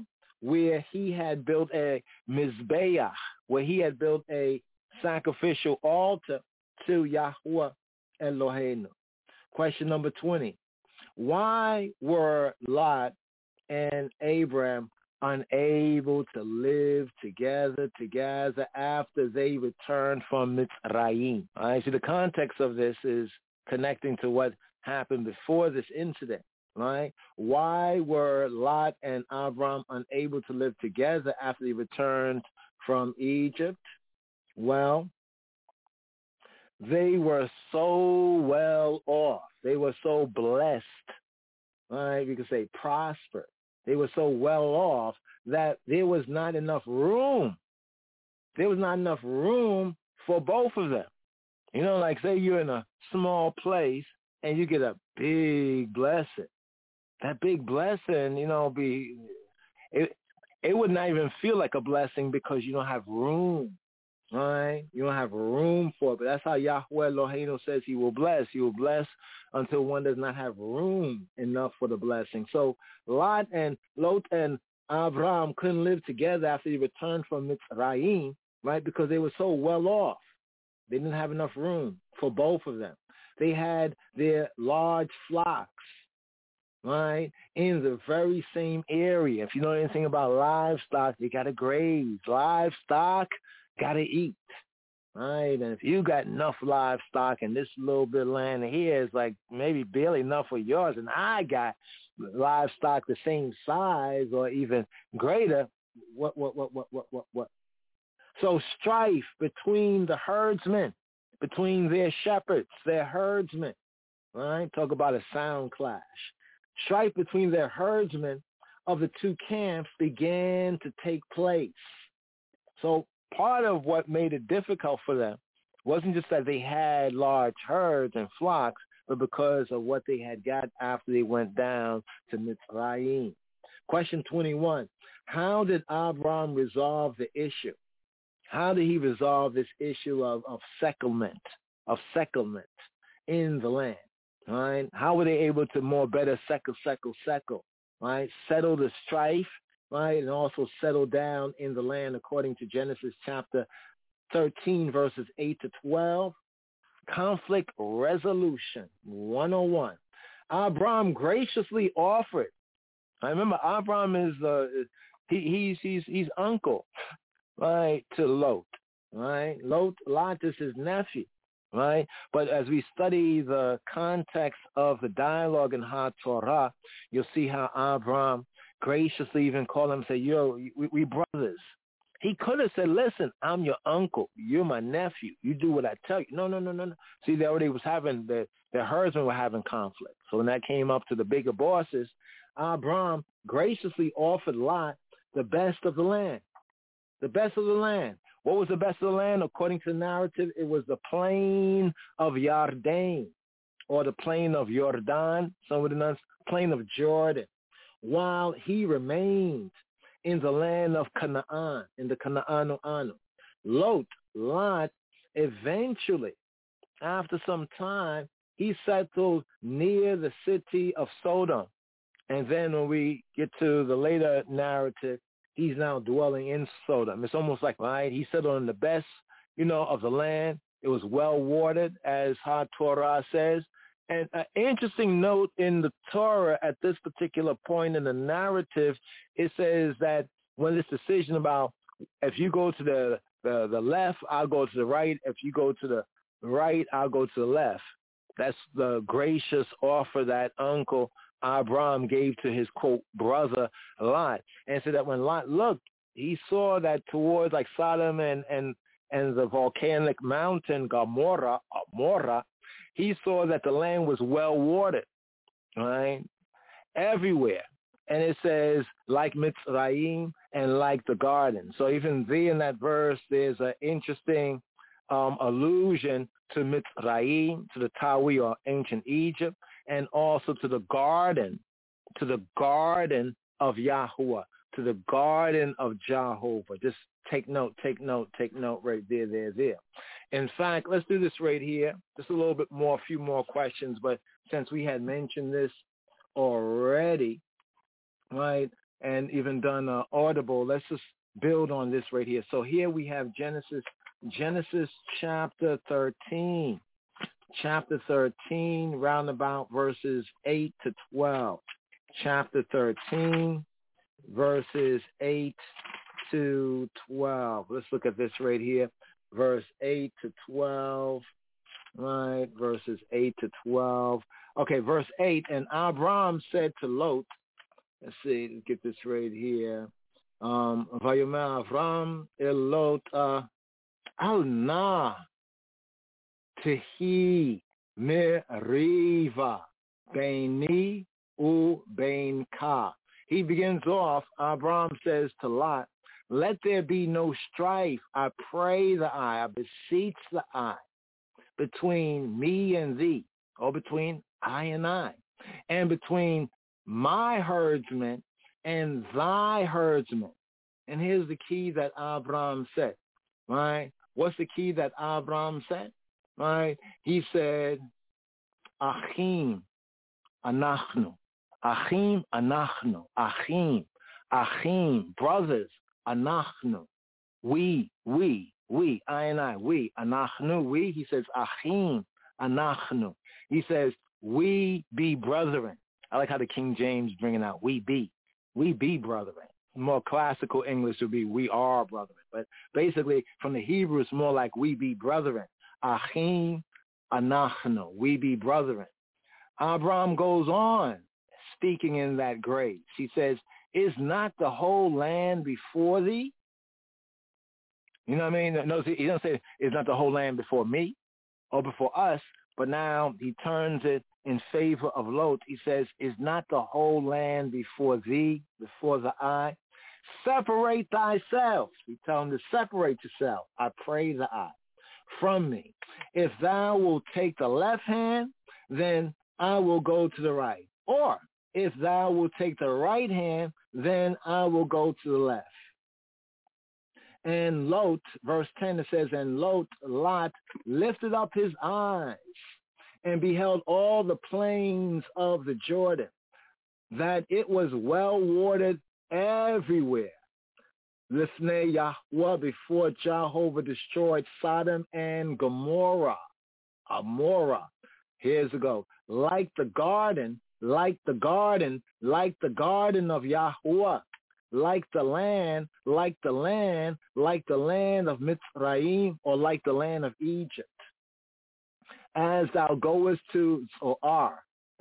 where he had built a Mizbeach, where he had built a sacrificial altar to Yahweh Eloheinu. Question number 20. Why were Lot and Abram unable to live together after they returned from Mitzrayim? All right, so the context of this is connecting to what happened before this incident, right? Why were Lot and Abram unable to live together after they returned from Egypt? Well, they were so well off. They were so blessed, right? You could say prospered. They were so well off that there was not enough room. There was not enough room for both of them. You know, like say you're in a small place and you get a big blessing. That big blessing, you know, it would not even feel like a blessing because you don't have room. Right? You don't have room for it. But that's how Yahweh Eloheinu says he will bless. He will bless until one does not have room enough for the blessing. So Lot and Abram couldn't live together after they returned from Mitzrayim, right? Because they were so well off. They didn't have enough room for both of them. They had their large flocks, right, in the very same area. If you know anything about livestock, you got to graze. Livestock got to eat, right? And if you got enough livestock and this little bit of land here is like maybe barely enough for yours, and I got livestock the same size or even greater, what? So strife between the herdsmen, between their shepherds, their herdsmen, right? Talk about a sound clash. Strife between their herdsmen of the two camps began to take place. So part of what made it difficult for them wasn't just that they had large herds and flocks, but because of what they had got after they went down to Mitzrayim. Question 21. How did Abram resolve the issue? How did he resolve this issue of settlement in the land? Right? How were they able to more better settle, right? Settle the strife, right? And also settle down in the land according to Genesis chapter 13, verses 8 to 12. Conflict resolution 101. Abram graciously offered. I remember Abram is he's uncle, right, to Lot, right? Lot is his nephew, right? But as we study the context of the dialogue in HaTorah, you'll see how Abram graciously even called him and say, yo, we brothers. He could have said, listen, I'm your uncle. You're my nephew. You do what I tell you. No. See, they already was having, the herdsmen were having conflict. So when that came up to the bigger bosses, Abram graciously offered Lot the best of the land. The best of the land. What was the best of the land? According to the narrative, it was the plain of Yarden, or the plain of Jordan, some of the nuns, plain of Jordan, while he remained in the land of Canaan, in the Canaan Anu. Lot, eventually, after some time, he settled near the city of Sodom. And then when we get to the later narrative, he's now dwelling in Sodom. It's almost like, right, he settled in the best, of the land. It was well watered, as HaTorah says. And an interesting note in the Torah at this particular point in the narrative, it says that when this decision about if you go to the left, I'll go to the right. If you go to the right, I'll go to the left. That's the gracious offer that Uncle Abram gave to his, quote, brother Lot. And so that when Lot looked, he saw that towards like Sodom and the volcanic mountain Gomorrah, he saw that the land was well watered, right? Everywhere. And it says, like Mitzrayim and like the garden. So even there in that verse, there's an interesting allusion to Mitzrayim, to the Tawi or ancient Egypt, and also to the garden of Yahuwah, to the garden of Jehovah. Just take note right there. In fact, let's do this right here. Just a few more questions, but since we had mentioned this already, right, and even done Audible. Let's just build on this right here. So here we have Genesis chapter 13. Chapter 13, roundabout verses 8 to 12. Chapter 13, verses 8 to 12. Let's look at this right here. Verse 8 to 12. Right, verses 8 to 12. Okay, verse 8, and Abram said to Lot, let's see, let's get this right here. Vayomer Avram el Lot al na tehi meriva beini u beinka. He begins off, Abram says to Lot, let there be no strife, I pray the I beseech the I, between me and thee, or between I and I, and between my herdsmen and thy herdsmen. And here's the key that Abram said, right? What's the key that Abram said, right? He said, Achim anachnu, Achim anachnu, Achim, brothers, anachnu, we, I and I, we, anachnu, we. He says, Achim anachnu. He says, we be brethren. I like how the King James bringing out, we be brethren. More classical English would be, we are brethren. But basically, from the Hebrew, it's more like, we be brethren. Achim anachnu, we be brethren. Abram goes on, speaking in that grace. He says, is not the whole land before thee? You know what I mean? No, he doesn't say, is not the whole land before me or before us, but now he turns it in favor of Lot. He says, is not the whole land before thee, before the I? Separate thyself. We tell him to separate yourself. I pray the I from me. If thou wilt take the left hand, then I will go to the right. Or if thou wilt take the right hand, then I will go to the left. And Lot, verse 10, it says, and Lot lifted up his eyes and beheld all the plains of the Jordan, that it was well watered everywhere. Lifnei Yahweh, before Jehovah destroyed Sodom and Gomorrah. Here's a go. Like the garden of Yahweh. Like the land of Mitzrayim, or like the land of Egypt. As thou goest to Zoar,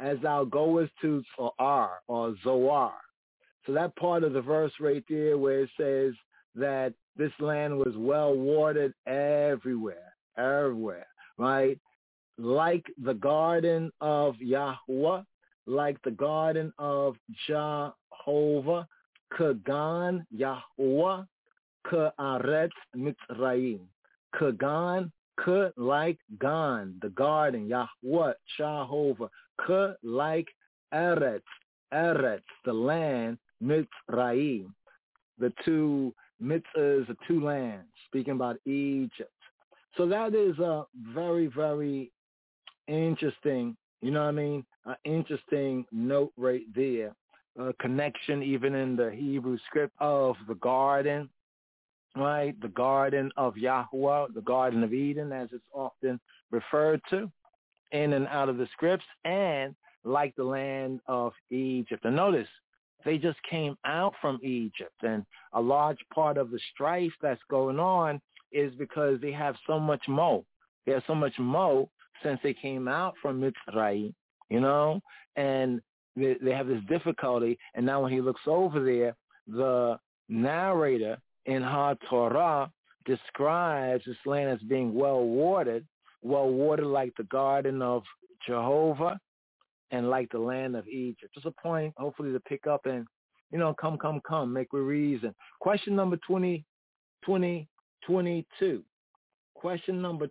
or Zoar. So that part of the verse right there where it says that this land was well watered everywhere, right? Like the garden of Yahweh, like the garden of Jehovah, Kagan Yahweh, Ka'aretz Mitzrayim. Kagan, Ka like Gan, the garden, Yahweh, Jehovah. Ka like Eretz, the land, Mitzrayim. The two mitzvahs, the two lands, speaking about Egypt. So that is a very, very interesting, you know what I mean? An interesting note right there. A connection even in the Hebrew script of the garden, right? The garden of Yahweh, the Garden of Eden, as it's often referred to in and out of the scripts, and like the land of Egypt. And notice, they just came out from Egypt, and a large part of the strife that's going on is because they have so much mo. They have so much mo since they came out from Mitzrayim, you know, and they have this difficulty. And now when he looks over there, the narrator in HaTorah describes this land as being well watered like the garden of Jehovah and like the land of Egypt. Just a point, hopefully, to pick up and, you know, come, make we reason. Question number 22. Question number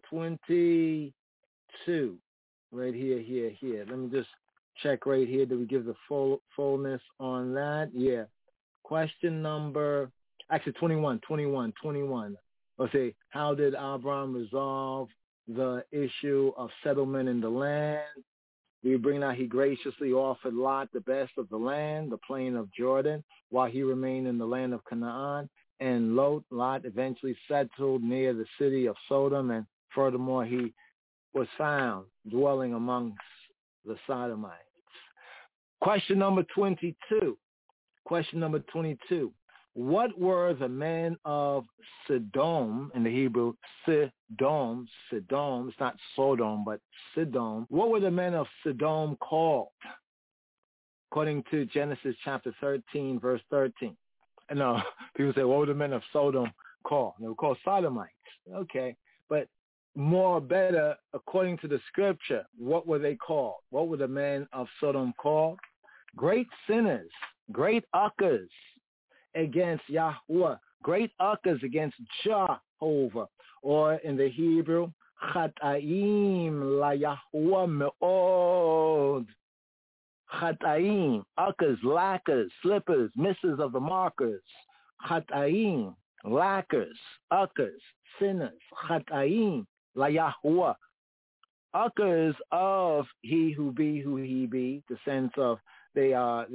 22. Right here. Let me just check right here. Did we give the fullness on that? Yeah. Question number, actually 21. Let's see, how did Abram resolve the issue of settlement in the land? we bring out he graciously offered Lot the best of the land, the plain of Jordan, while he remained in the land of Canaan. And Lot eventually settled near the city of Sodom, and furthermore, he was found dwelling amongst the Sodomites. Question number 22. What were the men of Sodom, in the Hebrew, Sodom, it's not Sodom, but Sodom. What were the men of Sodom called? According to Genesis chapter 13, verse 13. No, people say, what were the men of Sodom called? They were called Sodomites. Okay, but better, according to the scripture, what were they called? What were the men of Sodom called? Great sinners, great uckers against Yahweh, great uckers against Jehovah, or in the Hebrew, Chataim la Yahweh me'od. Chataim, uckers, lackers, slippers, misses of the markers. Chataim, lackers, uckers, sinners. Chataim la Yahweh. Uckers of he who be who he be, the sense of they are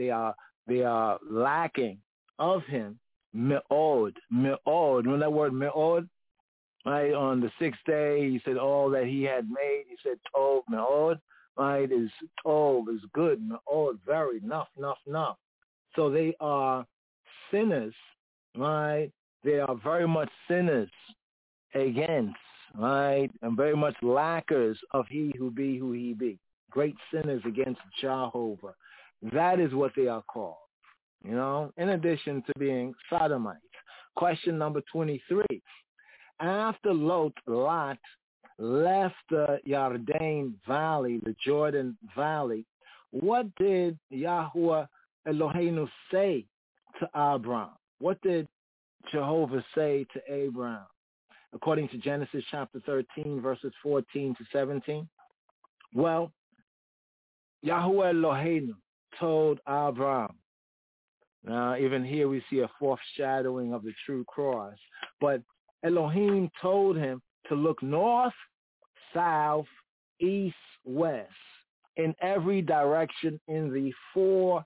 lacking of him. Me'od. Remember that word me'od? Right, on the sixth day, he said all that he had made. He said tov me'od. Right, is tov, is good, me'od, very, enough. So they are sinners, right? They are very much sinners against, right? And very much lackers of he who be who he be. Great sinners against Jehovah. That is what they are called, in addition to being Sodomites. Question number 23. After Lot left the Yarden Valley, the Jordan Valley, what did Yahweh Eloheinu say to Abram? What did Jehovah say to Abraham? According to Genesis chapter 13, verses 14 to 17. Well, Yahweh Eloheinu told Abram. Now, even here we see a foreshadowing of the true cross. But Elohim told him to look north, south, east, west, in every direction in the 4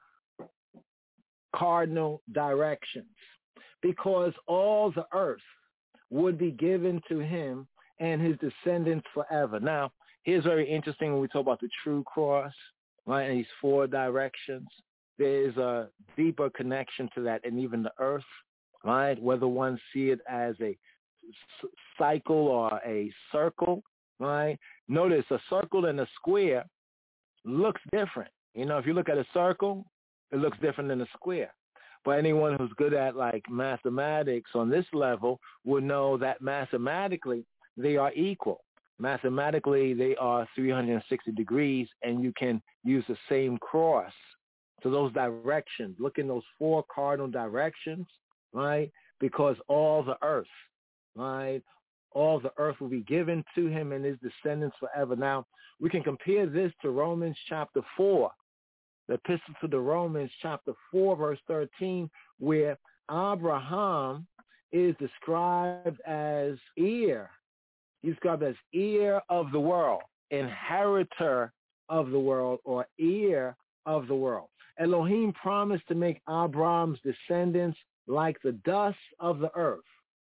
cardinal directions, because all the earth would be given to him and his descendants forever. Now, here's very interesting when we talk about the true cross, right, in these 4 directions. There is a deeper connection to that, and even the earth, right, whether one see it as a cycle or a circle, right? Notice a circle and a square looks different. If you look at a circle, it looks different than a square. But anyone who's good at like mathematics on this level would know that mathematically they are equal. Mathematically they are 360 degrees, and you can use the same cross to those directions. Look in those 4 cardinal directions, right? Because all the earth, right? All the earth will be given to him and his descendants forever. Now, we can compare this to Romans chapter 4, the epistle to the Romans chapter 4, verse 13, where Abraham is described as heir. He's described as heir of the world, inheritor of the world, or heir of the world. Elohim promised to make Abraham's descendants like the dust of the earth.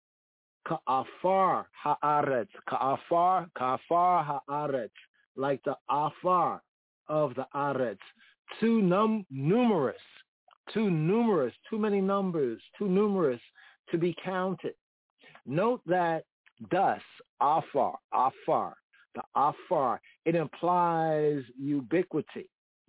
Ka'afar ha'aretz, ka'afar ha'aretz, like the afar of the aretz. Too numerous, too many numbers, too numerous to be counted. Note that dust, afar, the afar, it implies ubiquity,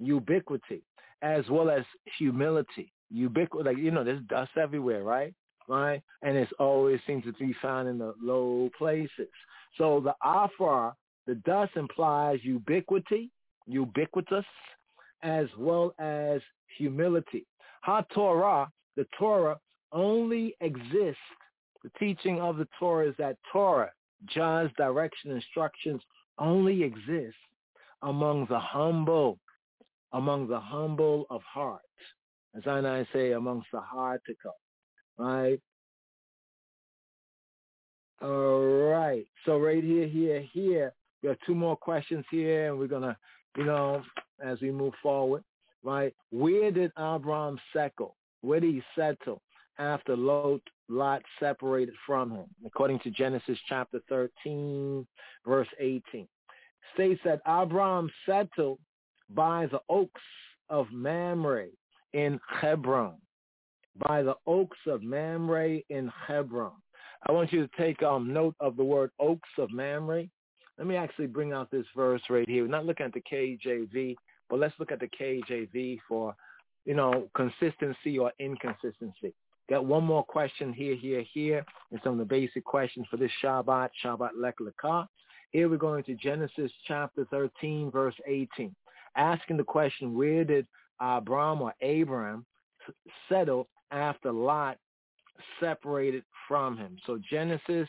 as well as humility. Ubiquity, there's dust everywhere, right? Right? And it's always seems to be found in the low places. So the afar, the dust, implies ubiquity, ubiquitous, as well as humility. Ha-Torah, the Torah, only exists. The teaching of the Torah is that Torah, God's direction, instructions, only exist among the humble of heart. As I say, amongst the heartical. Right? All right. So right here, we have 2 more questions here, and we're going to, as we move forward, right? Where did Abraham settle? Where did he settle after Lot separated from him? According to Genesis chapter 13, verse 18. States that Abraham settled by the oaks of Mamre in Hebron. By the oaks of Mamre in Hebron. I want you to take note of the word oaks of Mamre. Let me actually bring out this verse right here. We're not looking at the KJV, but let's look at the KJV for, consistency or inconsistency. Got one more question here, and some of the basic questions for this Shabbat Lech Lekah. Here we're going to Genesis chapter 13, verse 18. Asking the question, where did Abram settle after Lot separated from him? So Genesis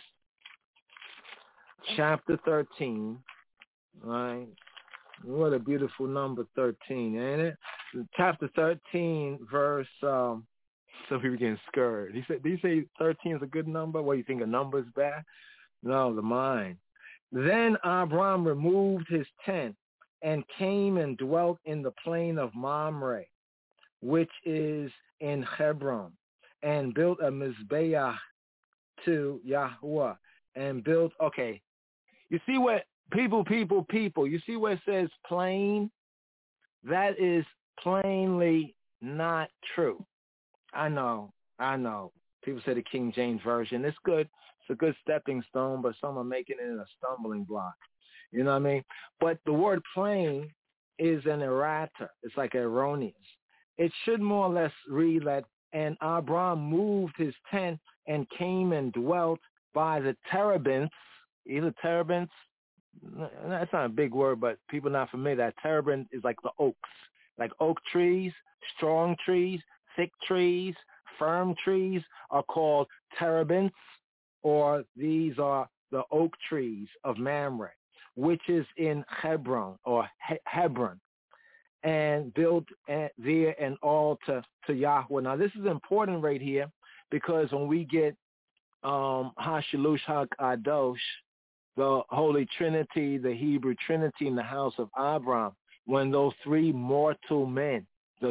chapter 13, right? What a beautiful number, 13, ain't it? Chapter 13, verse, some people getting scared. Did he say 13 is a good number? What, you think a number is bad? No, the mind. Then Abram removed his tent and came and dwelt in the plain of Mamre, which is in Hebron, and built a Mizbeach to Yahweh, and built, okay, you see what, people, you see where it says plain? That is plainly not true. I know. People say the King James Version. It's good. It's a good stepping stone, but some are making it a stumbling block. You know what I mean? But the word plain is an errata. It's like erroneous. It should more or less read that, and Abram moved his tent and came and dwelt by the terebinths. Either terebinths, that's not a big word, but people not familiar. That terebinth is like the oaks, like oak trees, strong trees, thick trees, firm trees are called terebinths, or these are the oak trees of Mamre, which is in Hebron, or Hebron, and built there an altar to Yahweh. Now, this is important right here, because when we get Hashilush HaKadosh, the Holy Trinity, the Hebrew Trinity in the house of Abraham, when those three mortal men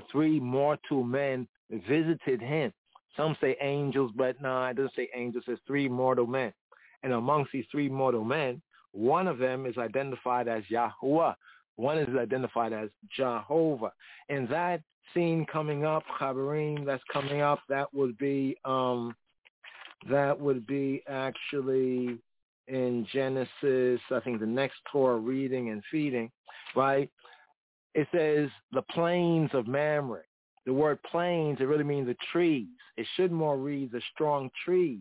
visited him. Some say angels, but no, it doesn't say angels. It says three mortal men. And amongst these three mortal men, one of them is identified as Yahuwah. One is identified as Jehovah. And that scene coming up, Chabarim, that's coming up, that would be actually in Genesis, I think the next Torah reading and feeding, right? It says the plains of Mamre. The word plains, it really means the trees. It should more read the strong trees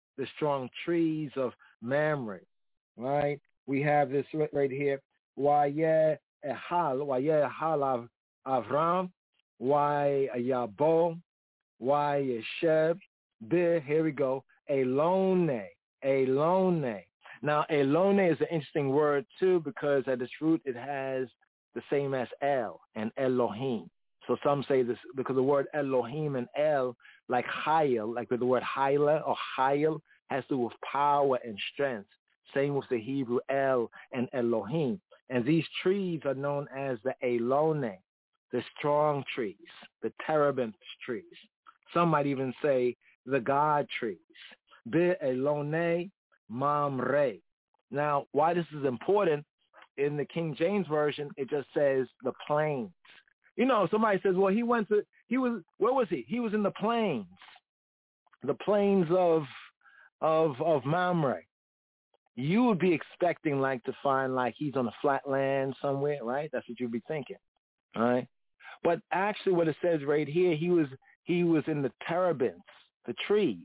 of Mamre, right? We have this right here. Wayeh Ahal Avram, Wayabo, Wayesheb, here we go, Elone. Now, Elone is an interesting word, too, because at its root it has the same as El and Elohim. So some say this because the word Elohim and El, like Hayel, like with the word Hayla or Hayel, has to do with power and strength. Same with the Hebrew El and Elohim. And these trees are known as the Elone, the strong trees, the terebinth trees. Some might even say the God trees. Be Elone Mamre. Now, why this is important, in the King James Version, it just says the plains. You know, somebody says, well, where was he? He was in the plains of Mamre. You would be expecting to find he's on a flat land somewhere, right? That's what you'd be thinking, all right? But actually what it says right here, he was in the terebinths, the trees.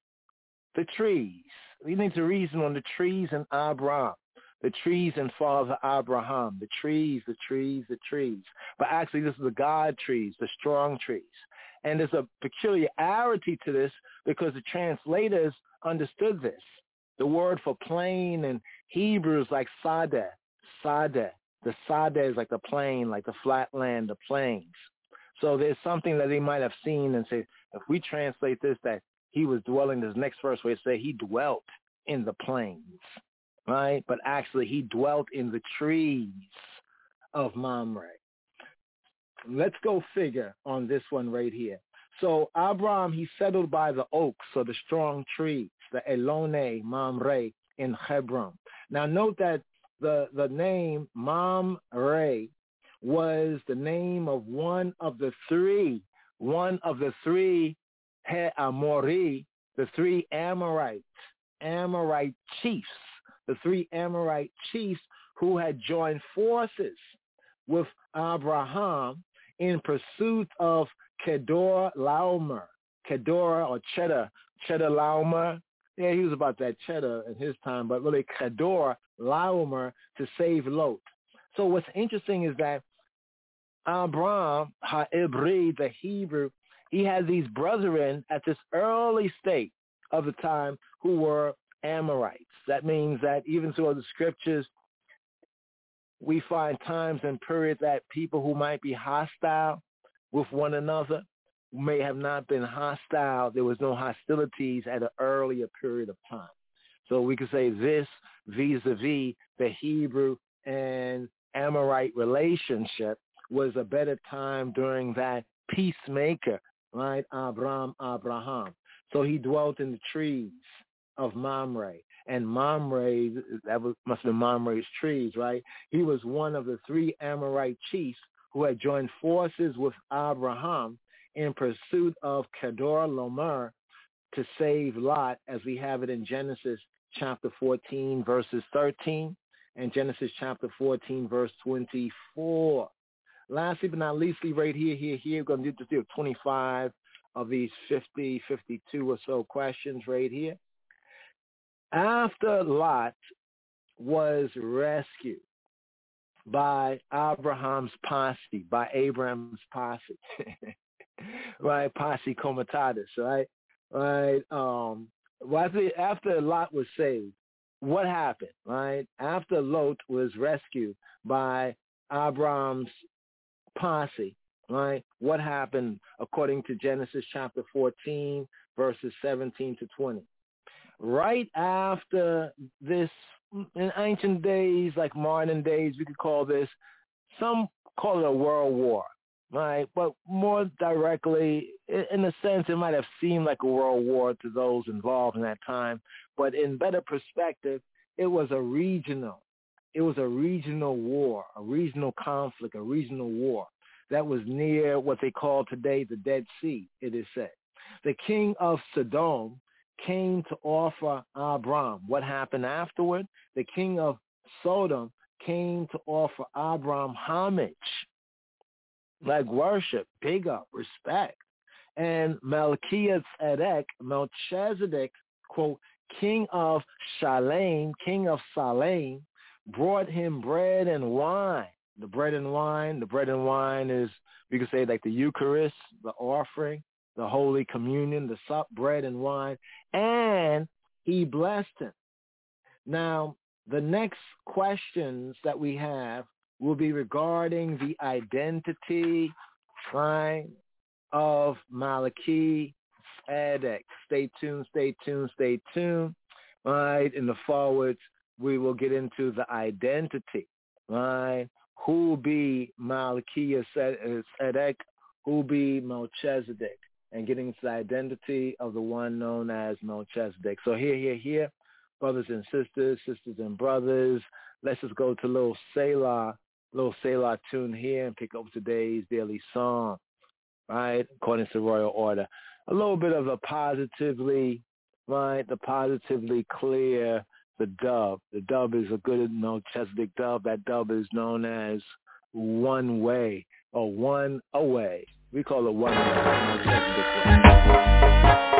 We need to reason on the trees in Abraham. The trees in Father Abraham, the trees. But actually, this is the God trees, the strong trees. And there's a peculiarity to this because the translators understood this. The word for plain in Hebrew is like sadeh. The sadeh is like the plain, like the flat land, the plains. So there's something that they might have seen and say, if we translate this, that he was dwelling, this next verse where it say he dwelt in the plains. Right? But actually he dwelt in the trees of Mamre. let's go figure on this one right here. So Abraham, he settled by the oaks, or the strong trees, the Elone Mamre in Hebron. Now note that the name Mamre was the name of one of the three Amori, the three Amorite chiefs, the three Amorite chiefs who had joined forces with Abraham in pursuit of Kedor Laomer, Kedor or Cheddar Laomer. Yeah, he was about that cheddar in his time, but really Kedor Laomer to save Lot. So what's interesting is that Abraham, Ha'ibri, the Hebrew, he had these brethren at this early state of the time who were Amorites. That means that even through the scriptures, we find times and periods that people who might be hostile with one another may have not been hostile. There was no hostilities at an earlier period of time. So we could say this vis-a-vis the Hebrew and Amorite relationship was a better time during that peacemaker, right? Abraham. So he dwelt in the trees of Mamre. And Mamre, must have been Mamre's trees, right? He was one of the three Amorite chiefs who had joined forces with Abraham in pursuit of Kedor Laomer to save Lot, as we have it in Genesis chapter 14, verses 13, and Genesis chapter 14, verse 24. Lastly but not leastly, right here, we're going to do 25 of these 52 or so questions right here. After Lot was rescued by Abraham's posse, right? Posse comitatus, right? Right. After Lot was saved, what happened, right? After Lot was rescued by Abraham's posse, right? What happened according to Genesis chapter 14, verses 17 to 20? Right after this, in ancient days, like modern days, we could call this, some call it a world war, right? But more directly, in a sense, it might have seemed like a world war to those involved in that time. But in better perspective, it was a regional war, a regional conflict, a regional war that was near what they call today the Dead Sea, it is said. The king of Sodom came to offer Abram. What happened afterward? The king of Sodom came to offer Abram homage, like worship, big up, respect. And Melchizedek, quote, king of Salem, brought him bread and wine. The bread and wine is, we could say, like the Eucharist, the offering, the Holy Communion, the sup, bread and wine, and he blessed him. Now, the next questions that we have will be regarding the identity, right, of Melchizedek. Stay tuned. Right, in the forwards, we will get into the identity, right? Who be Melchizedek? Who be Melchizedek? And getting to the identity of the one known as Melchizedek. So here, brothers and sisters and brothers, let's just go to little Selah tune here and pick up today's daily song, right? According to the royal order. A little bit of a positively clear, the dub. The dub is a good Melchizedek dub. That dub is known as one way or one away. We call it one Melchizedek way.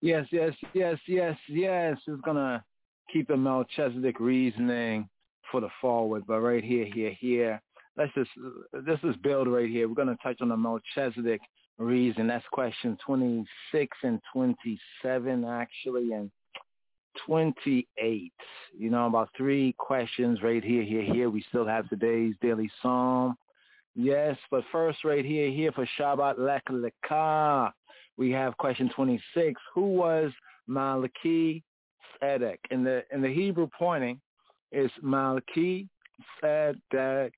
Yes. It's going to keep the Melchizedek reasoning for the forward, but right here. Let's just build right here. We're going to touch on the Melchizedek reason. That's question 26 and 27, actually, and 28. About 3 questions right here. We still have today's daily psalm. Yes, but first right here for Shabbat Lech Lekah, we have question 26. Who was Malki Tzedek? In the Hebrew pointing is Malki Tzedek.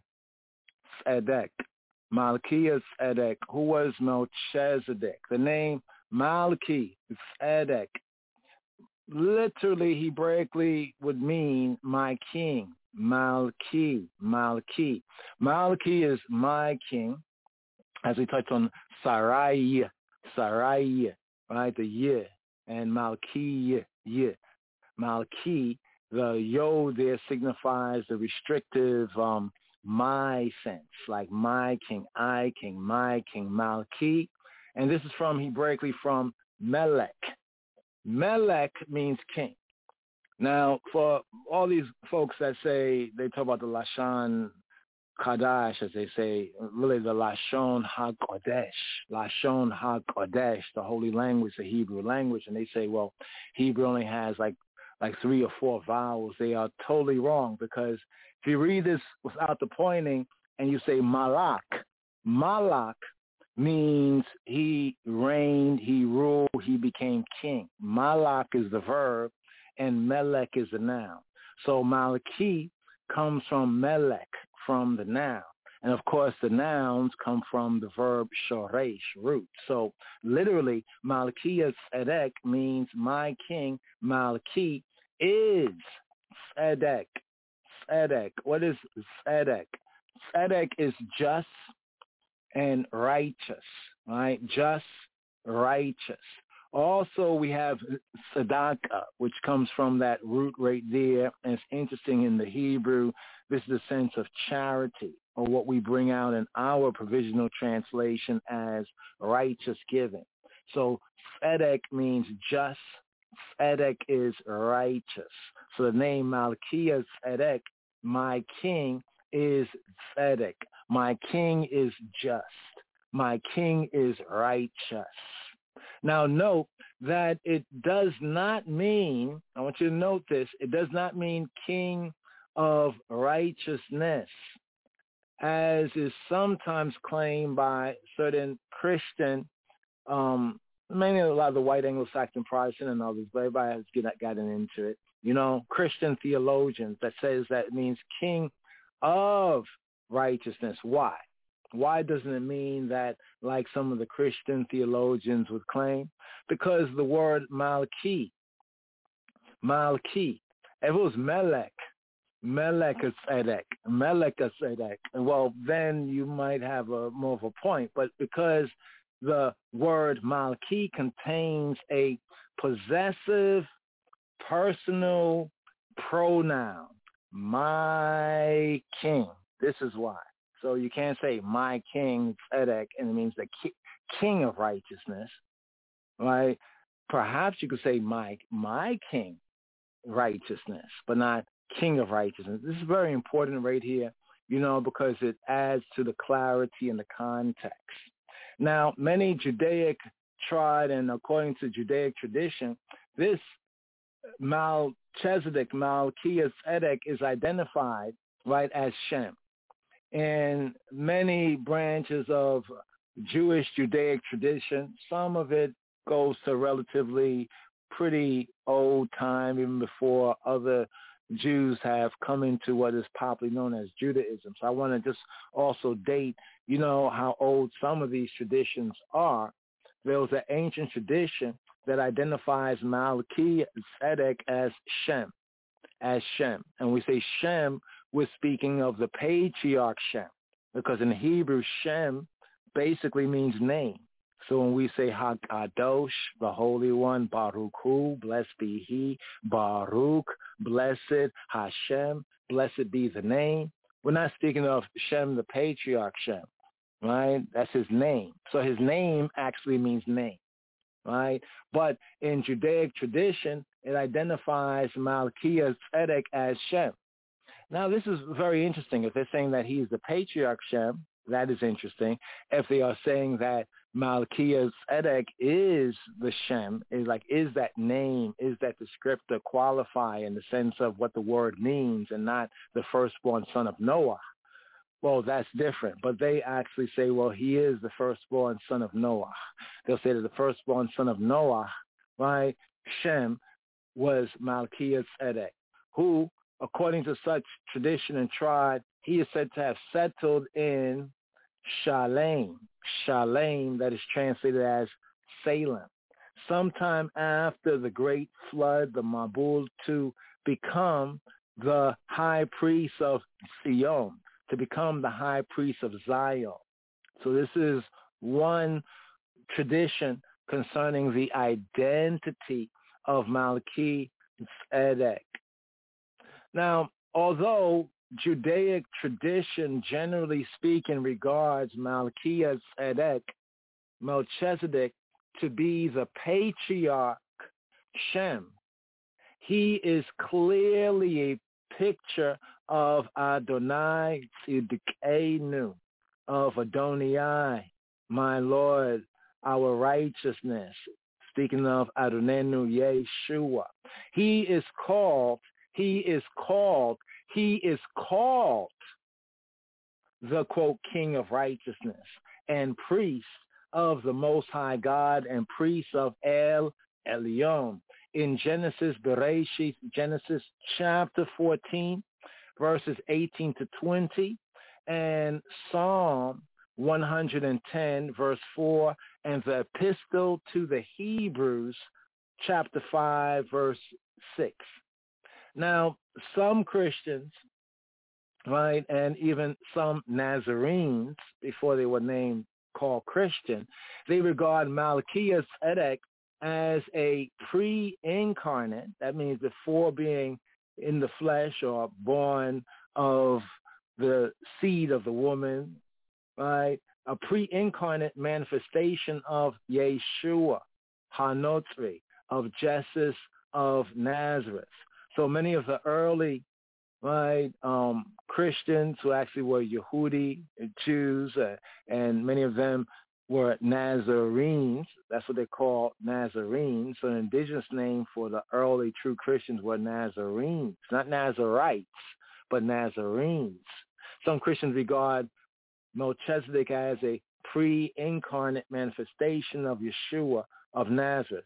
Malki Tzedek. Who was Melchizedek? The name Malki Tzedek literally, Hebraically, would mean my king. Malki. Malki is my king, as we touched on Sarai, right? The ye, and Malki, ye. Malki, the yo there signifies the restrictive my sense, like my king, I king, my king, Malki. And this is from Hebraically from Melech. Melech means king. Now, for all these folks that say, they talk about the Lashon Kadash, as they say, really the Lashon HaKodesh, the holy language, the Hebrew language, and they say, well, Hebrew only has like 3 or 4 vowels. They are totally wrong, because if you read this without the pointing and you say Malak means he reigned, he ruled, he became king. Malak is the verb, and Melech is the noun. So Malaki comes from Melech, from the noun. And of course, the nouns come from the verb shoresh, root. So literally, Malki Tzedek means my king. Malki is Tzedek. What is Tzedek? Tzedek is just and righteous, right? Just, righteous. Also, we have tzedakah, which comes from that root right there. And it's interesting in the Hebrew, this is a sense of charity, or what we bring out in our provisional translation as righteous giving. So tzedek means just. Tzedek is righteous. So the name Malkiah Tzedek, my king, is tzedek. My king is just. My king is righteous. Now note that it does not mean, I want you to note this, it does not mean king of righteousness, as is sometimes claimed by certain Christian, mainly a lot of the white Anglo-Saxon Protestant and others, but everybody has gotten into it. Christian theologians that says that it means king of righteousness. Why? Why doesn't it mean that, like some of the Christian theologians would claim? Because the word Malki, if it was Melech is Tzedek, well, then you might have more of a point. But because the word Malki contains a possessive personal pronoun, my king, this is why. So you can't say my king, Tzedek, and it means the king of righteousness, right? Perhaps you could say my king, righteousness, but not king of righteousness. This is very important right here, because it adds to the clarity and the context. Now, many Judaic tried, and according to Judaic tradition, this Melchizedek, Malkiah Tzedek, is identified, right, as Shem. In many branches of Jewish Judaic tradition, some of it goes to relatively pretty old time, even before other Jews have come into what is popularly known as Judaism. So I want to just also date, how old some of these traditions are. There was an ancient tradition that identifies Malki Tzedek as Shem. And we say Shem, we're speaking of the patriarch Shem, because in Hebrew, Shem basically means name. So when we say HaKadosh, the Holy One, Baruch Hu, blessed be He, Baruch, blessed, Hashem, blessed be the name, we're not speaking of Shem, the patriarch Shem, right? That's his name. So his name actually means name. right? But in Judaic tradition, it identifies Melchizedek as Shem. Now, this is very interesting. If they're saying that he's the patriarch Shem, that is interesting. If they are saying that Melchizedek is the Shem, is that name, is that descriptor qualify in the sense of what the word means and not the firstborn son of Noah? Well, that's different. But they actually say, well, he is the firstborn son of Noah. They'll say that the firstborn son of Noah, right, Shem, was Melchizedek, who, according to such tradition and tribe, he is said to have settled in Shalem, that is translated as Salem, sometime after the great flood, the Mabul, to become the high priest of Sion, to become the high priest of Zion. So this is one tradition concerning the identity of Melchizedek. Now, although Judaic tradition, generally speaking, regards Melchizedek to be the patriarch Shem, he is clearly a picture of Adonai Tzidkenu, of Adonai, my Lord, our righteousness. Speaking of Adonenu Yeshua, he is called the, quote, King of righteousness and priest of the Most High God and priest of El Elyon. In Genesis chapter 14, verses 18 to 20, and Psalm 110, verse 4, and the Epistle to the Hebrews, chapter 5, verse 6. Now, some Christians, right, and even some Nazarenes, before they were called Christian, they regard Melchizedek as a pre-incarnate. That means before being in the flesh or born of the seed of the woman, right, a pre-incarnate manifestation of Yeshua, Hanotri, of Jesus of Nazareth. So many of the early, right, Christians who actually were Yehudi, Jews, and many of them were Nazarenes. That's what they call Nazarenes. So an indigenous name for the early true Christians were Nazarenes, not Nazarites, but Nazarenes. Some Christians regard Melchizedek as a pre-incarnate manifestation of Yeshua of Nazareth.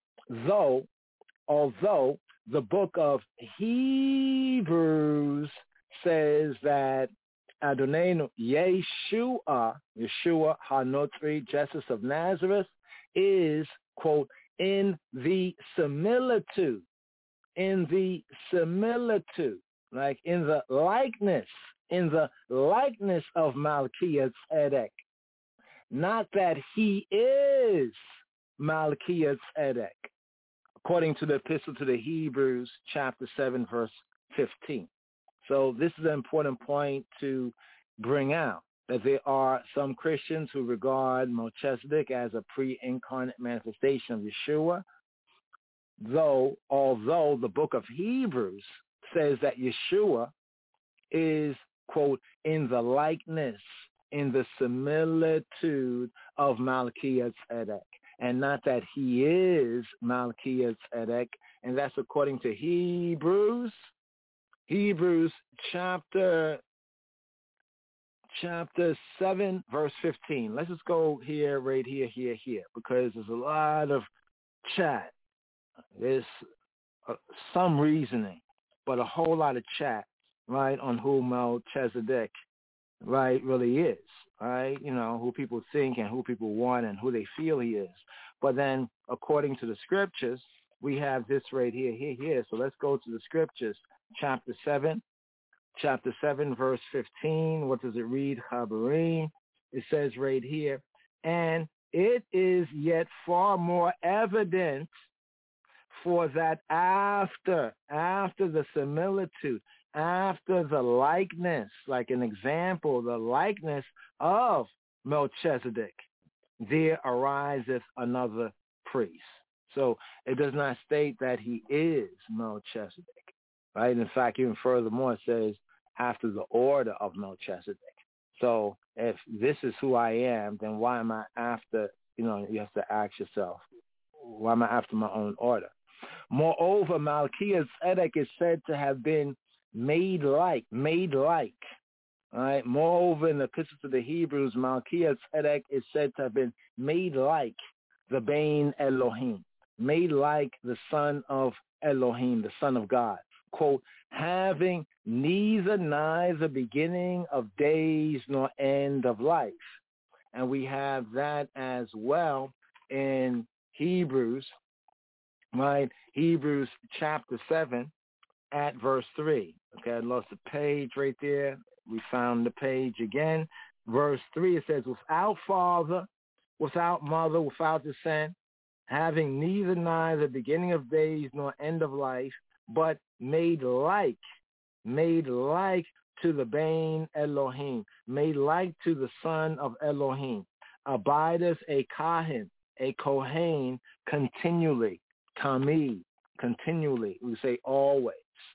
Although the book of Hebrews says that Adonai Yeshua Hanotri, Jesus of Nazareth, is, quote, in the similitude, like in the likeness of Melchizedek. Not that he is Melchizedek, according to the Epistle to the Hebrews, chapter 7, verse 15. So this is an important point to bring out, that there are some Christians who regard Melchizedek as a pre-incarnate manifestation of Yeshua, although the book of Hebrews says that Yeshua is, quote, in the likeness, in the similitude of Melchizedek, and not that he is Melchizedek, and that's according to Hebrews chapter 7, verse 15. Let's just go here, right here, because there's a lot of chat. There's some reasoning, but a whole lot of chat, right, on who Melchizedek, right, really is, right? You know, who people think and who people want and who they feel he is. But then, according to the scriptures, we have this right here. So let's go to the scriptures. Chapter 7, verse 15. What does it read? Chabarim. It says right here, and it is yet far more evident for that after the similitude, after the likeness, like an example, the likeness of Melchizedek, there ariseth another priest. So it does not state that he is Melchizedek, right? In fact, even furthermore, it says after the order of Melchizedek. So if this is who I am, then why am I after, you have to ask yourself, why am I after my own order? Moreover, Melchizedek is said to have been made like. All right. Moreover, in the Epistle to the Hebrews, Melchizedek is said to have been made like the Bein Elohim, made like the son of Elohim, the son of God. Quote, having neither beginning of days nor end of life. And we have that as well in Hebrews, right? Hebrews chapter 7 at verse 3. Okay, I lost the page right there. We found the page again. Verse 3, it says, without father, without mother, without descent, having neither beginning of days nor end of life, but made like to the Bein Elohim, made like to the son of Elohim, abideth a Kohen continually, kami, continually, we say always.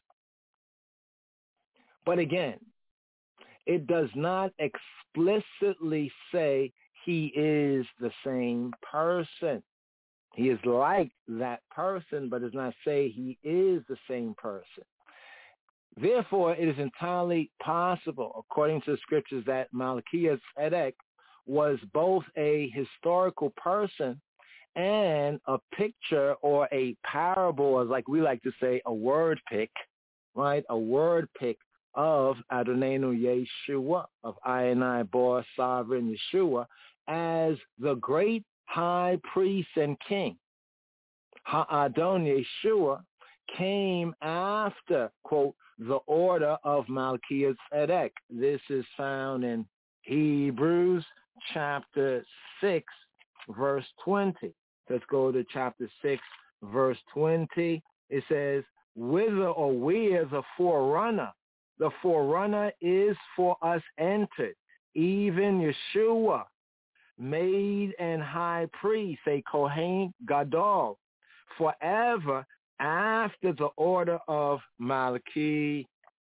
But again, it does not explicitly say he is the same person. He is like that person, but does not say he is the same person. Therefore, it is entirely possible, according to the scriptures, that Melchizedek was both a historical person and a picture or a parable, or like we like to say, a word pick, right? A word pick of Adonai Yeshua, of I Bor Sovereign Yeshua, as the great high priest and king. Ha'adon Yeshua came after, quote, the order of Melchizedek. This is found in Hebrews chapter 6, verse 20. Let's go to chapter 6, verse 20. It says, whither or where the forerunner? The forerunner is for us entered, even Yeshua, made and high priest, a Kohen Gadol, forever after the order of Melchizedek.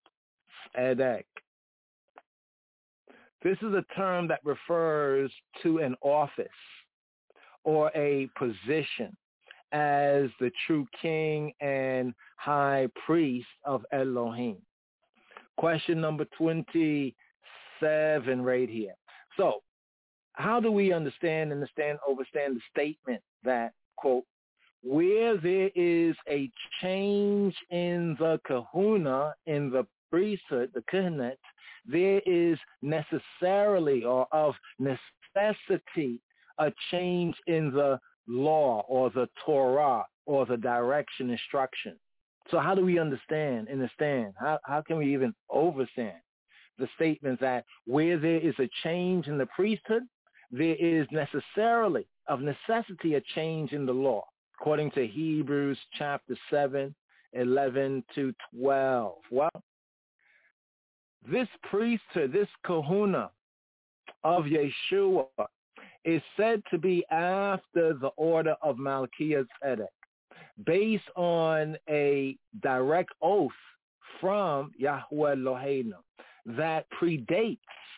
This is a term that refers to an office or a position as the true king and high priest of Elohim. Question number 27 right here. So, how do we understand the statement that, quote, where there is a change in the kahuna, in the priesthood, the kahanet, there is necessarily or of necessity a change in the law or the Torah or the direction, instruction. So how do we understand? How can we even overstand the statement that where there is a change in the priesthood, there is necessarily, of necessity, a change in the law, according to Hebrews chapter 7, 11 to 12. Well, this priesthood, this kahuna of Yeshua is said to be after the order of Melchizedek, based on a direct oath from Yahweh Eloheinu that predates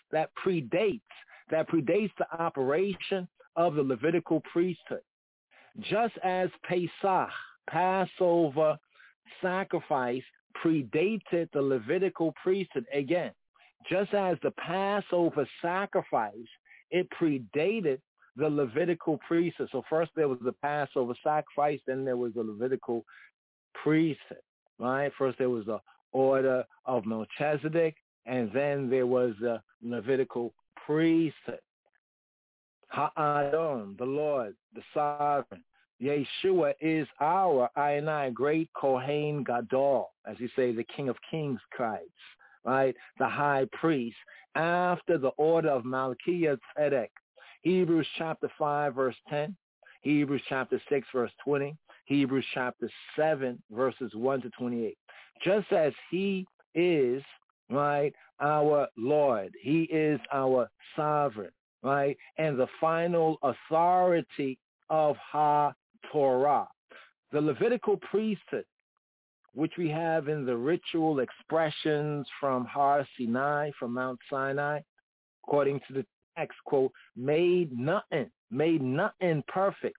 the operation of the Levitical priesthood. Just as Pesach, Passover sacrifice, predated the Levitical priesthood, again, just as the Passover sacrifice, it predated the Levitical priesthood. So first there was the Passover sacrifice, then there was the Levitical priesthood, right? First there was the order of Melchizedek, and then there was the Levitical priesthood. Ha'adon, the Lord, the sovereign. Yeshua is our great Kohen Gadol, as you say, the King of Kings Christ, right? The high priest, after the order of Melchizedek. Hebrews chapter 5, verse 10, Hebrews chapter 6, verse 20, Hebrews chapter 7, verses 1 to 28. Just as he is, right, our Lord, he is our sovereign, right, and the final authority of Torah. The Levitical priesthood, which we have in the ritual expressions from Har Sinai, from Mount Sinai, according to the text, quote, made nothing perfect,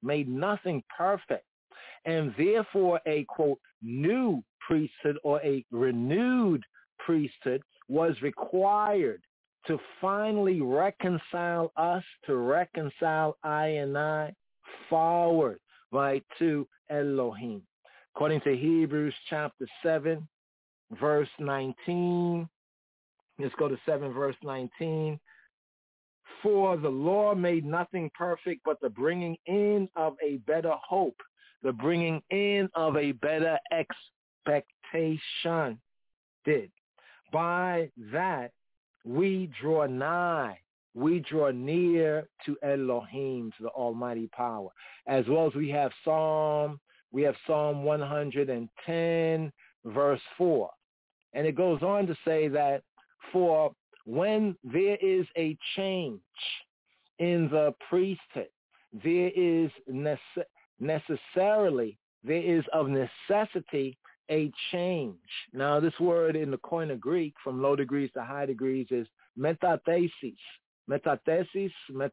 and therefore a, quote, new priesthood or a renewed priesthood was required to finally reconcile us, to reconcile I and I forward, right, to Elohim. According to Hebrews chapter 7, verse 19, let's go to 7, verse 19. For the law made nothing perfect, but the bringing in of a better hope, the bringing in of a better expectation did. By that, we draw nigh, we draw near to Elohim, to the Almighty Power. As well as we have Psalm 110, verse 4. And it goes on to say that for when there is a change in the priesthood, there is of necessity a change. Now, this word in the Koine Greek, from low degrees to high degrees, is metathesis. Metathesis,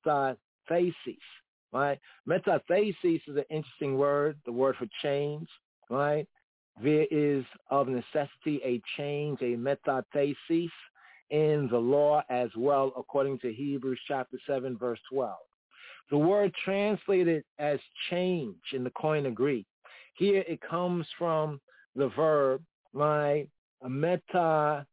right? Metathesis is an interesting word, the word for change, right? There is of necessity a change, a metathesis in the law as well, according to Hebrews chapter 7, verse 12. The word translated as change in the Koine Greek, here it comes from the verb, right, metatethemi,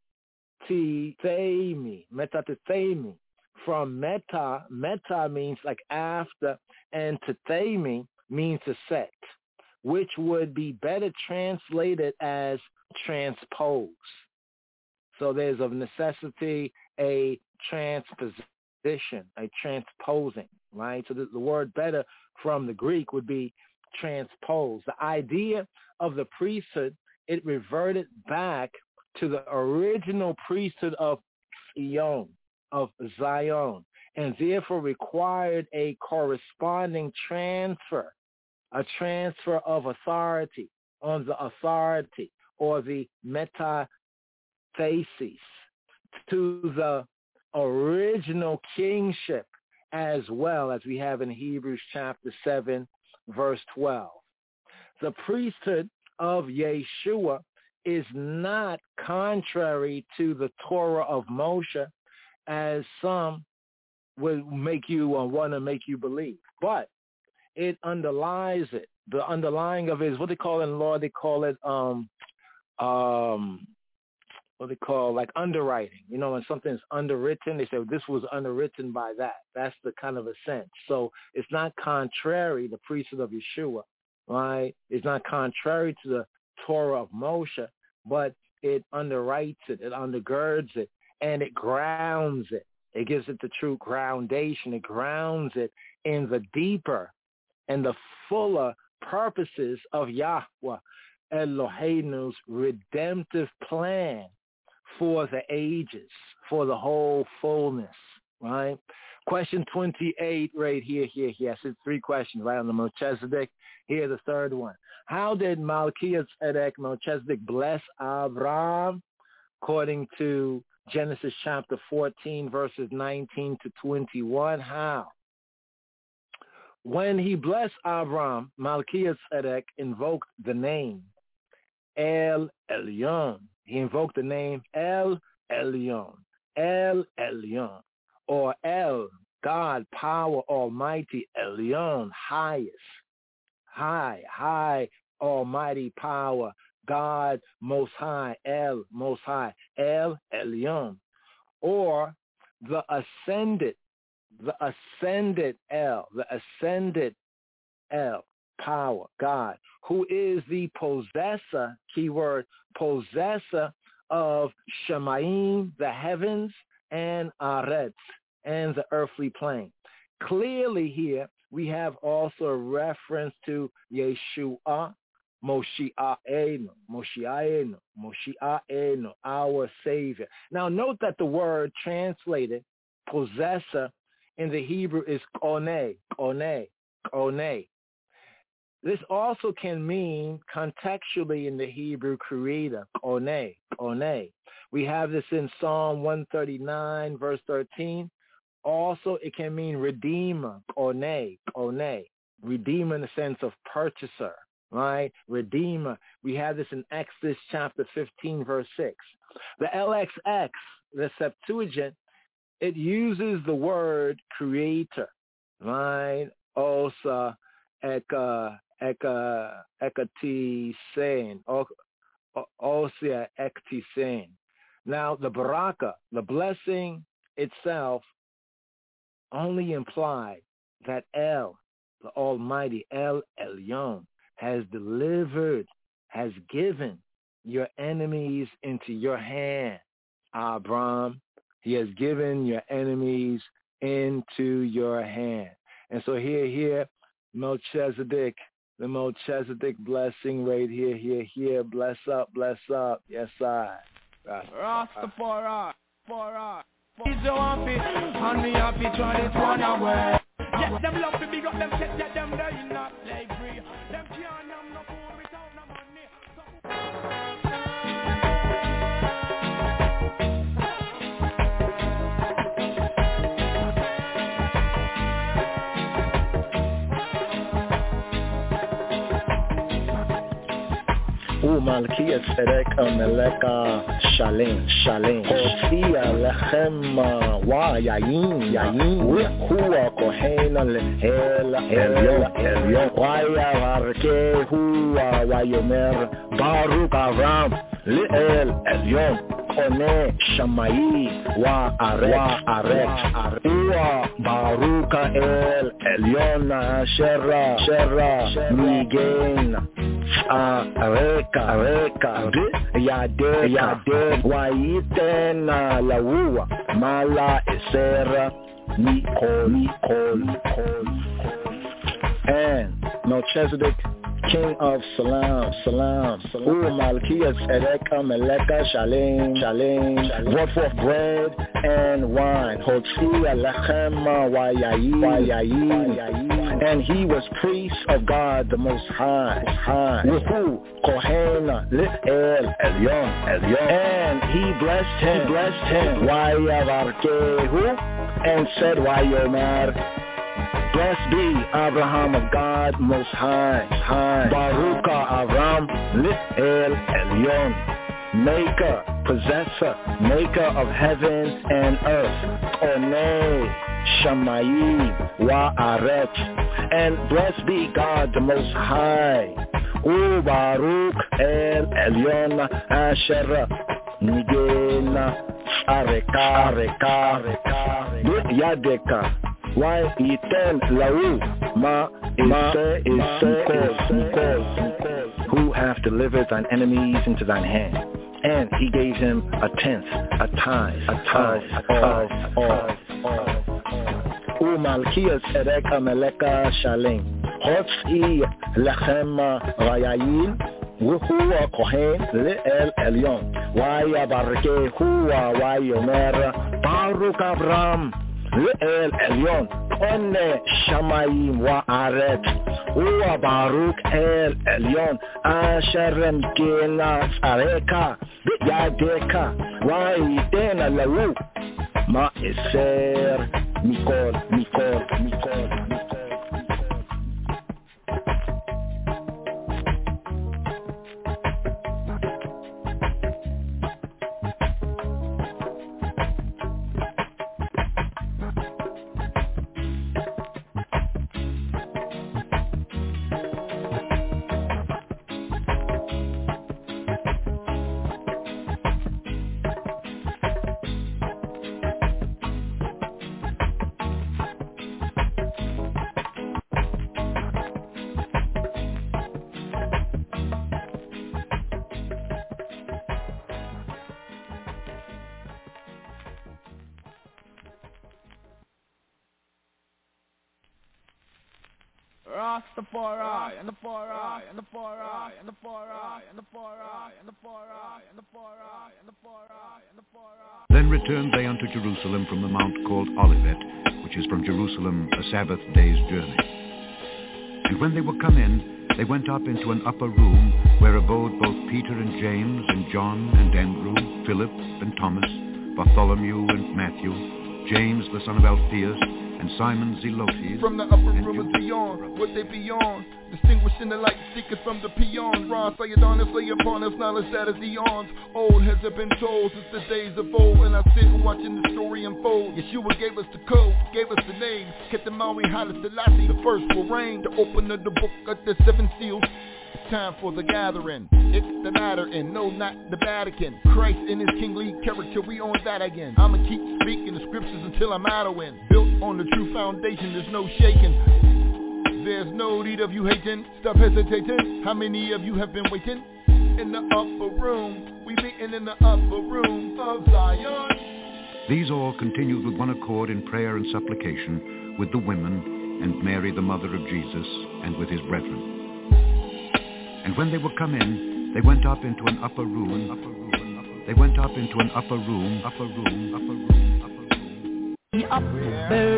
from meta means like after, and tethemi means to set, which would be better translated as transpose. So there's of necessity a transposition, a transposing, right? So the word better from the Greek would be transpose. The idea of the priesthood, it reverted back to the original priesthood of Zion, and therefore required a corresponding transfer, a transfer of authority on the authority or the metathesis to the original kingship, as well as we have in Hebrews chapter 7, verse 12. The priesthood of Yeshua is not contrary to the Torah of Moshe, as some will make you want to make you believe, but it underlies it. The underlying of it is what they call in law. They call it what they call like underwriting. You know, when something's underwritten, they say, well, this was underwritten by that. That's the kind of a sense. So it's not contrary, the priesthood of Yeshua, right? It's not contrary to the Torah of Moshe, but it underwrites it, it undergirds it, and it grounds it. It gives it the true groundation. It grounds it in the deeper and the fuller purposes of Yahweh Eloheinu's redemptive plan for the ages, for the whole fullness, right? Question 28 right here. I said 3 questions, right, on the Melchizedek. Here, the third one. How did Melchizedek bless Abraham? According to Genesis chapter 14, verses 19 to 21. How? When he blessed Abraham, Melchizedek invoked the name El Elyon. He invoked the name El Elyon, or El, God, power, almighty, Elyon, highest, high, almighty power, God, most high, El, most high, El Elyon, or the ascended El, power, God, who is the possessor, keyword, possessor of Shemayim, the heavens, and Aretz, and the earthly plane. Clearly here, we have also a reference to Yeshua, Moshiachenu, our Savior. Now note that the word translated possessor in the Hebrew is koneh. This also can mean contextually in the Hebrew creator, oneh. We have this in Psalm 139, verse 13. Also, it can mean redeemer, oneh. Redeemer in the sense of purchaser, right? Redeemer. We have this in Exodus chapter 15, verse 6. The LXX, the Septuagint, it uses the word creator, right? Osa, ekati sein, osia ekti sein. Now, the baraka, the blessing itself, only implied that El, the Almighty, El Elyon, has delivered, has given your enemies into your hand, Abram. He has given your enemies into your hand. And so here, Melchizedek, the Melchizedek blessing right here, bless up. Yes, I. Rastafari, He's so happy, and me happy try this one away. Get them love to big up them, get them there in not slavery. Them can't have no food without no money. Malkia Tzedek Ameleka Shalem Hotzia Lechem Wa Yayin Hua Kohen El Elyon Waya Varke Hua Wayomer Baruch Avram Le'el Elyon Kone Shamayi Wa Arek Hua Baruch El Elyon Shera Migen Areka Yade Waitena Laua Mala Esera Nikol and Melchizedek, King of Salam, Malkia Tzedek Meleka Shalem, brought forth bread and wine, Hotzia Lechem Wayayin, and he was priest of God the Most High, Wuhu Kohen Le'el Elyon, and he blessed him, Wayavarkehu, and said, Wayomer, blessed be Abraham of God Most High, Baruch Avram Le'el Elyon, maker, possessor, maker of heaven and earth, Onei Shamayim Wa Aretz, and blessed be God the Most High, U Baruch El Elyon Asher Nigena Areka Yadeka. Why iten lau ma who hath delivered thine enemies into thine hand, and he gave him a tenth, a tithe of Malkia Tzedek Ameleka Shalem Hotzi Lechem Vayayin Wuhu Kohen Le'el Elyon Wayabarke Hua Wayomer Baruch Avram Le'el Elyon Onne Shamayim Wa Aret Ua Baruch El Elyon Asher Mkena Tzareka Yadeka Waitena Lau Ma Eser Mikol Then returned they unto Jerusalem from the mount called Olivet, which is from Jerusalem a Sabbath day's journey. And when they were come in, they went up into an upper room where abode both Peter and James and John and Andrew, Philip and Thomas, Bartholomew and Matthew, James the son of Alphaeus, and Simon Zelotes. From the upper room is beyond, what they beyond, distinguishing the light seekers from the peon. Ra, Sayadon, and lay upon us knowledge that is eons. Old has it been told since the days of old, and I sit watching the story unfold. Yeshua gave us the code, gave us the name, kept the Maui Haile Selassie, the first will reign, the opener of the book of the seven seals. It's time for the gathering. It's the matter, and no, not the Vatican. Christ in his kingly character, we on that again. I'ma keep speaking the scriptures until I'm out of wind. Built on the true foundation, there's no shaking. There's no need of you hating, stop hesitating. How many of you have been waiting? In the upper room, we meeting in the upper room of Zion. These all continued with one accord in prayer and supplication with the women and Mary the mother of Jesus and with his brethren. And when they were come in, they went up into an upper room. They went up into an upper room. The upper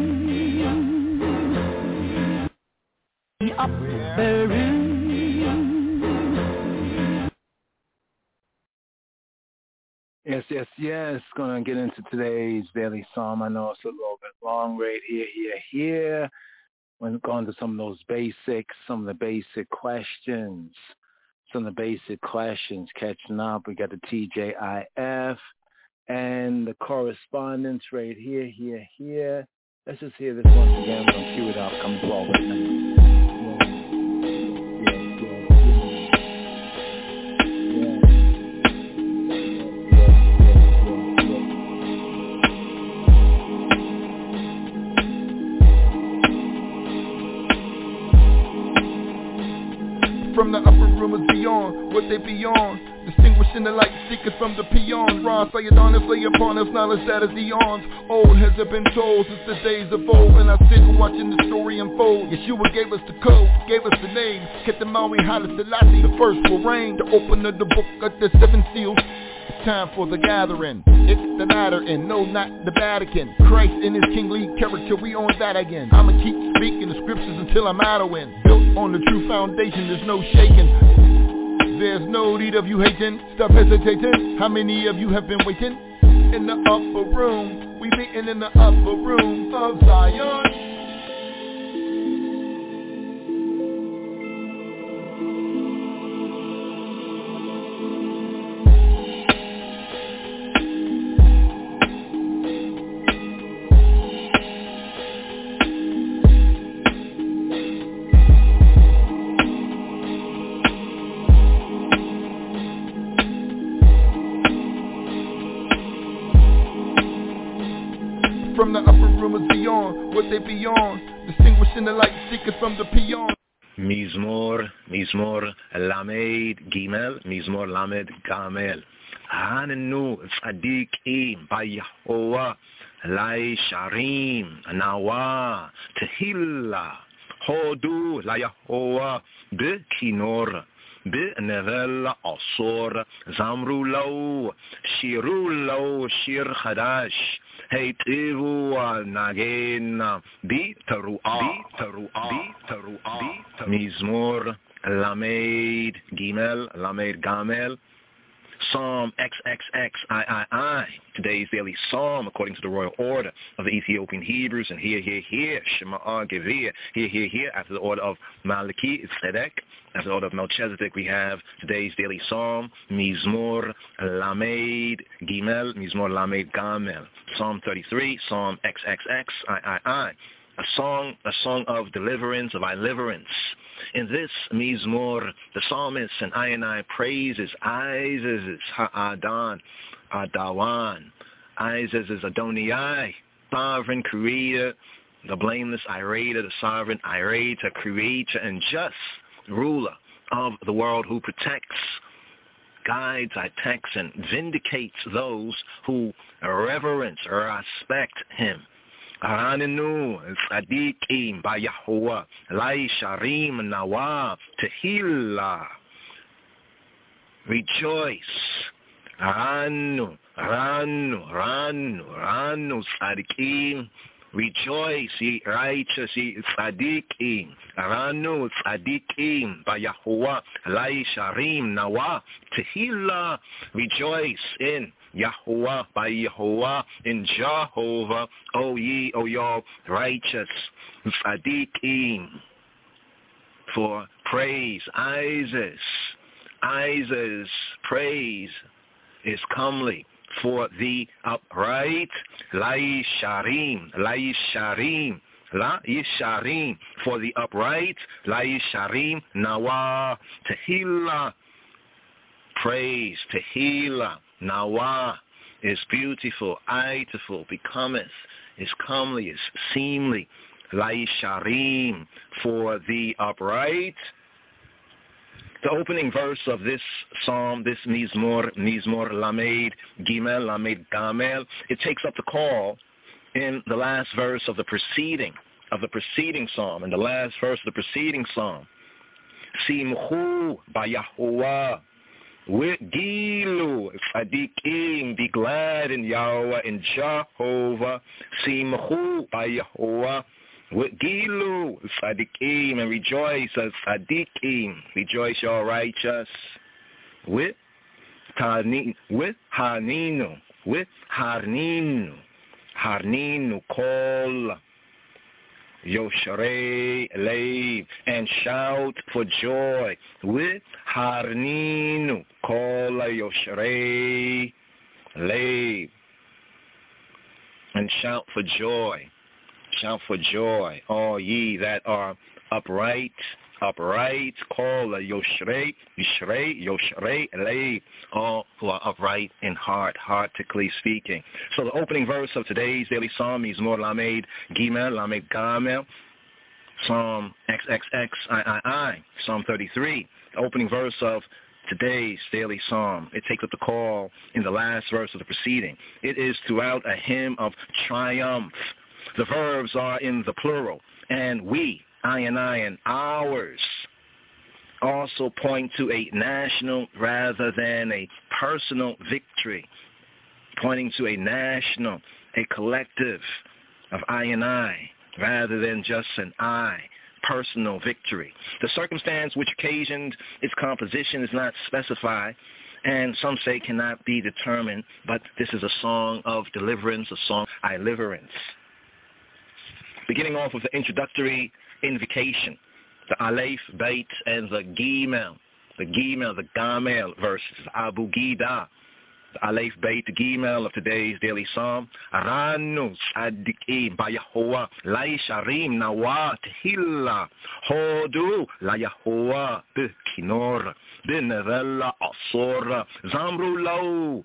room. The upper room. Yes. Gonna get into today's daily psalm. I know it's a little bit long right here. We're going to some of those basics, some of the basic questions, catching up. We got the TJIF and the correspondence right here. Let's just hear this once again. We're going to cue it up. Come forward now. From the upper room is beyond, what they beyond, distinguishing the light seekers from the peon. Ra, Sayadon, and lay upon us knowledge that is eons. Old has it been told since the days of old, and I sit watching the story unfold. Yeshua gave us the code, gave us the name, kept the Maui Haile Selassie, the first will reign, the opener of the book of the seven seals. It's time for the gathering. It's the matter, and no, not the Vatican. Christ in his kingly character, we on that again. I'ma keep speaking the scriptures until I'm out of wind. Built on the true foundation, there's no shaking. There's no need of you hating, stop hesitating. How many of you have been waiting? In the upper room, we meeting in the upper room of Zion. From the upper room is beyond, what they beyond, distinguishing the light seekers from the peon. Mizmor Lamed Gimel, Mizmor Lamed Gamel. Hanenu Tzadikim Bayahoa, Lai Sharim, Nawa, Tehillah, Hodu, Layahoa, Bekinor. بنغل عصور زمرو لو شيرو لو شير خداش هيتيبو ناجين بيتروا مزمور لاميد جيمل لاميد جامل Psalm XXXIII, today's daily psalm according to the royal order of the Ethiopian Hebrews, and here, Shema Gevir, here, after the order of Malachi Tzedek, after the order of Melchizedek, we have today's daily psalm, Mizmor Lamed Gimel, Mizmor Lamed Gamel, Psalm 33, Psalm XXXIII, a song of deliverance, of deliverance. In this Mizmor, the psalmist and I praises Isis Ha'adan, Adawan, Isis is Adonai, sovereign creator, the blameless Irator, the sovereign Irator, creator and just ruler of the world, who protects, guides, protects, and vindicates those who reverence or respect him. Hanenu Tzadikim Bayahoa, Lai Sharim Nawa, Tehillah. Rejoice. Ranu Tzadikim. Rejoice, ye righteous, ye tzadikim. Aranu tzadikim, Bayahuwa, Lai Sharim, Nawa, Tehillah. Rejoice in Yahuwah, by Yahuwah, in Jehovah, O ye, O y'all righteous, tzadikim. For praise, Isis, praise is comely. For the upright, La Yisharim, for the upright, La Yisharim, Nawa, Tehillah, praise, Tehillah, Nawa, is beautiful, itiful, becometh, is comely, is seemly, La Yisharim, for the upright. The opening verse of this psalm, this Mizmor Lamed Gimel, Lamed Gamel, it takes up the call in the last verse of the preceding psalm, in the last verse of the preceding psalm. Simchu Bayahuwah, with Gilu, Tzadikim, be glad in Yahweh, in Jehovah. Simchu Bayahuwah, with Gilu, Tzadikim, and rejoice as Tzadikim. Rejoice, y'all righteous. With Harninu, call Yoshrei Lev, and shout for joy. With Harninu, call Yoshrei Lev, and shout for joy. Shout for joy, all ye that are upright, call Yoshrei, Lev, all who are upright in heart, heartically speaking. So the opening verse of today's daily psalm is Mizmor Lamed Gimel, Lamed Gamel, Psalm XXXII, Psalm 33. The opening verse of today's daily psalm, it takes up the call in the last verse of the preceding. It is throughout a hymn of triumph. The verbs are in the plural, and we, I and ours, also point to a national rather than a personal victory, pointing to a national, a collective of I and I, rather than just an I, personal victory. The circumstance which occasioned its composition is not specified, and some say cannot be determined, but this is a song of deliverance, a song of deliverance. Beginning off with the introductory invocation, the Aleph, Beit, and the Gimel, the Gamel verses, Abu Gida, the Aleph, Beit, the Gimel of today's daily psalm. Aranu Tzadikim Bayahuwah, La Yisharim Nawa Tehillah, Hodu La Yahuwah Bekinor, Benevella Asor, Zamru Lo,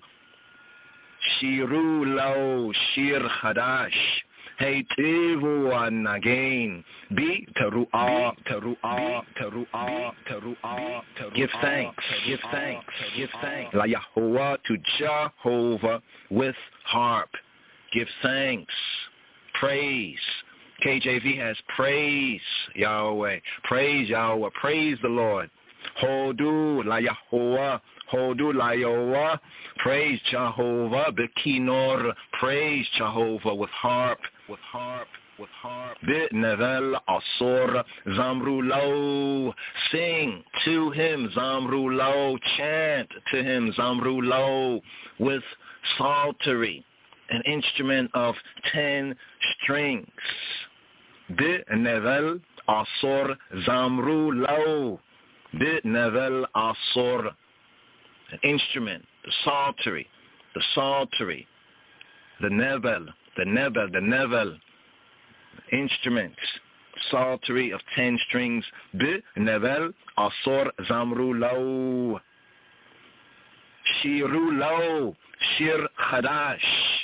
Shiru Lo, Shir Hadash, Hey Tivu Anagain, be Teruah. Give thanks. La Yahuwah, to Jehovah with harp. Give thanks. Praise. KJV has praise Yahweh. Praise Yahweh. Praise the Lord. Hodu La Yahuwah. Hodu La Yahuwah. Praise Jehovah. Bekinor. Praise Jehovah with harp. Bit Nevel Asor Zamru Lo. Sing to him Zamru Lo. Chant to him Zamru Lo with psaltery, an instrument of 10 strings. Bit Nevel Asor Zamru Lo. Bit Nevel Asor, an instrument, the psaltery, the Nevel, instruments, psaltery of 10 strings. Be Nevel Asor Zamru Lo. Shiru Lo, Shir Chadash.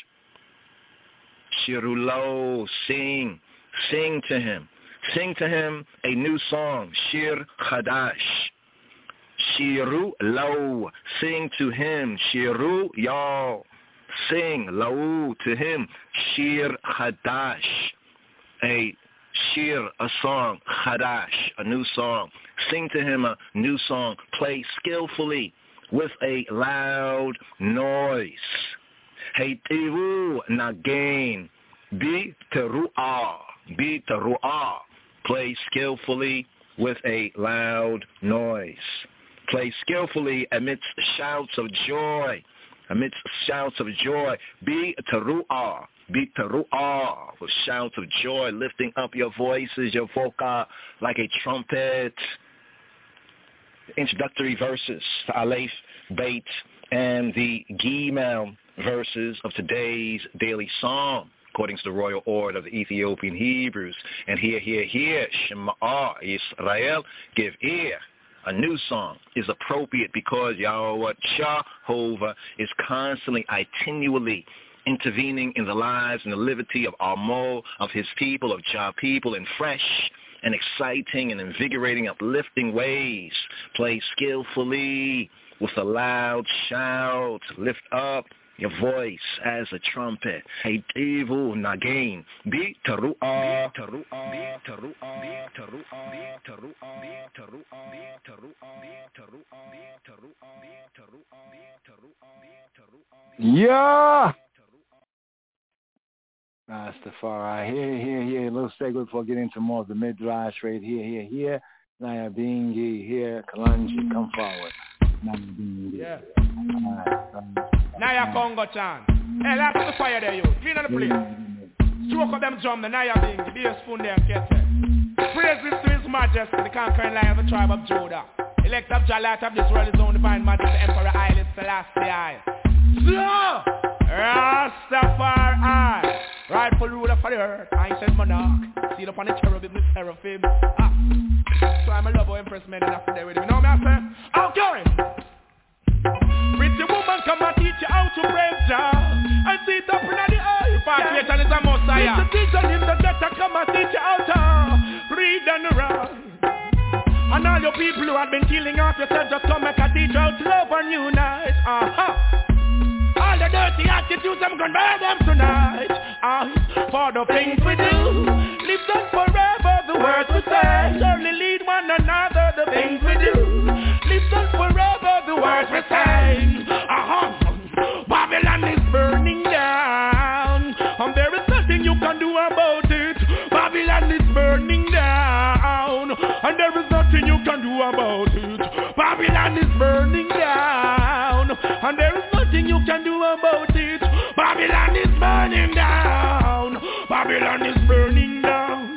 Shiru Lo, sing to him. Sing to him a new song, Shir Chadash. Shiru Lo, sing to him. Shiru, y'all. Sing Lo to him. Shir Chadash. A shir, a song. Chadash, a new song. Sing to him a new song. Play skillfully with a loud noise. Hey Tivu Nagain. Be teruah. Be teruah. Play skillfully with a loud noise. Play skillfully amidst shouts of joy. Amidst shouts of joy. Be teruah. Be teruah with shouts of joy, lifting up your voices, your vocal like a trumpet. Introductory verses, the Aleph, Beit, and the Gimel verses of today's daily psalm, according to the royal order of the Ethiopian Hebrews. And hear, Shema Israel, give ear. A new song is appropriate because Yahweh Jehovah is constantly, continually intervening in the lives and the liberty of Amo, of his people, of Jah people, in fresh and exciting and invigorating, uplifting ways. Play skillfully with a loud shout. Lift up your voice as a trumpet. Hey, Devu Nagain. Be teruah. Yeah. Rastafari, here. A little segue before getting into more of the midrash right here. Naya Bingi, here. Kalanji, come forward. Naya Bingi. Yeah. Naya Congo Chan. Hey, light up the fire there, you. Clean up the place. Stroke up them drum, the Naya Bingi. Be a spoon there, Kete. Praises to his majesty, the conquering lion of the tribe of Judah. Elect up Jah, light up this world, his own divine majesty, Emperor Haile Selassie. So, Rastafari, rightful ruler for the earth, ancient monarch, seated upon the cherubim, the seraphim. So I'm a love Empress men and after there with me. You know what I say? Okay. Pretty woman come and teach you how to praise Jah and sit up in the eye. Participation is a messiah. It's a teacher in the ghetto come and teach you how to read and write. And all your people who have been killing off yourself, just come make a teach you how to love and unite. All the dirty attitudes, I'm gonna burn them tonight. For the things we do, live them forever, the words we say. Surely lead one another, the things we do, live them forever, the words we say. Babylon is burning down, and there is nothing you can do about it. Babylon is burning down, and there is nothing you can do about it. Babylon is burning down, and there is nothing you can do about it. Babylon is burning down. Babylon is burning down.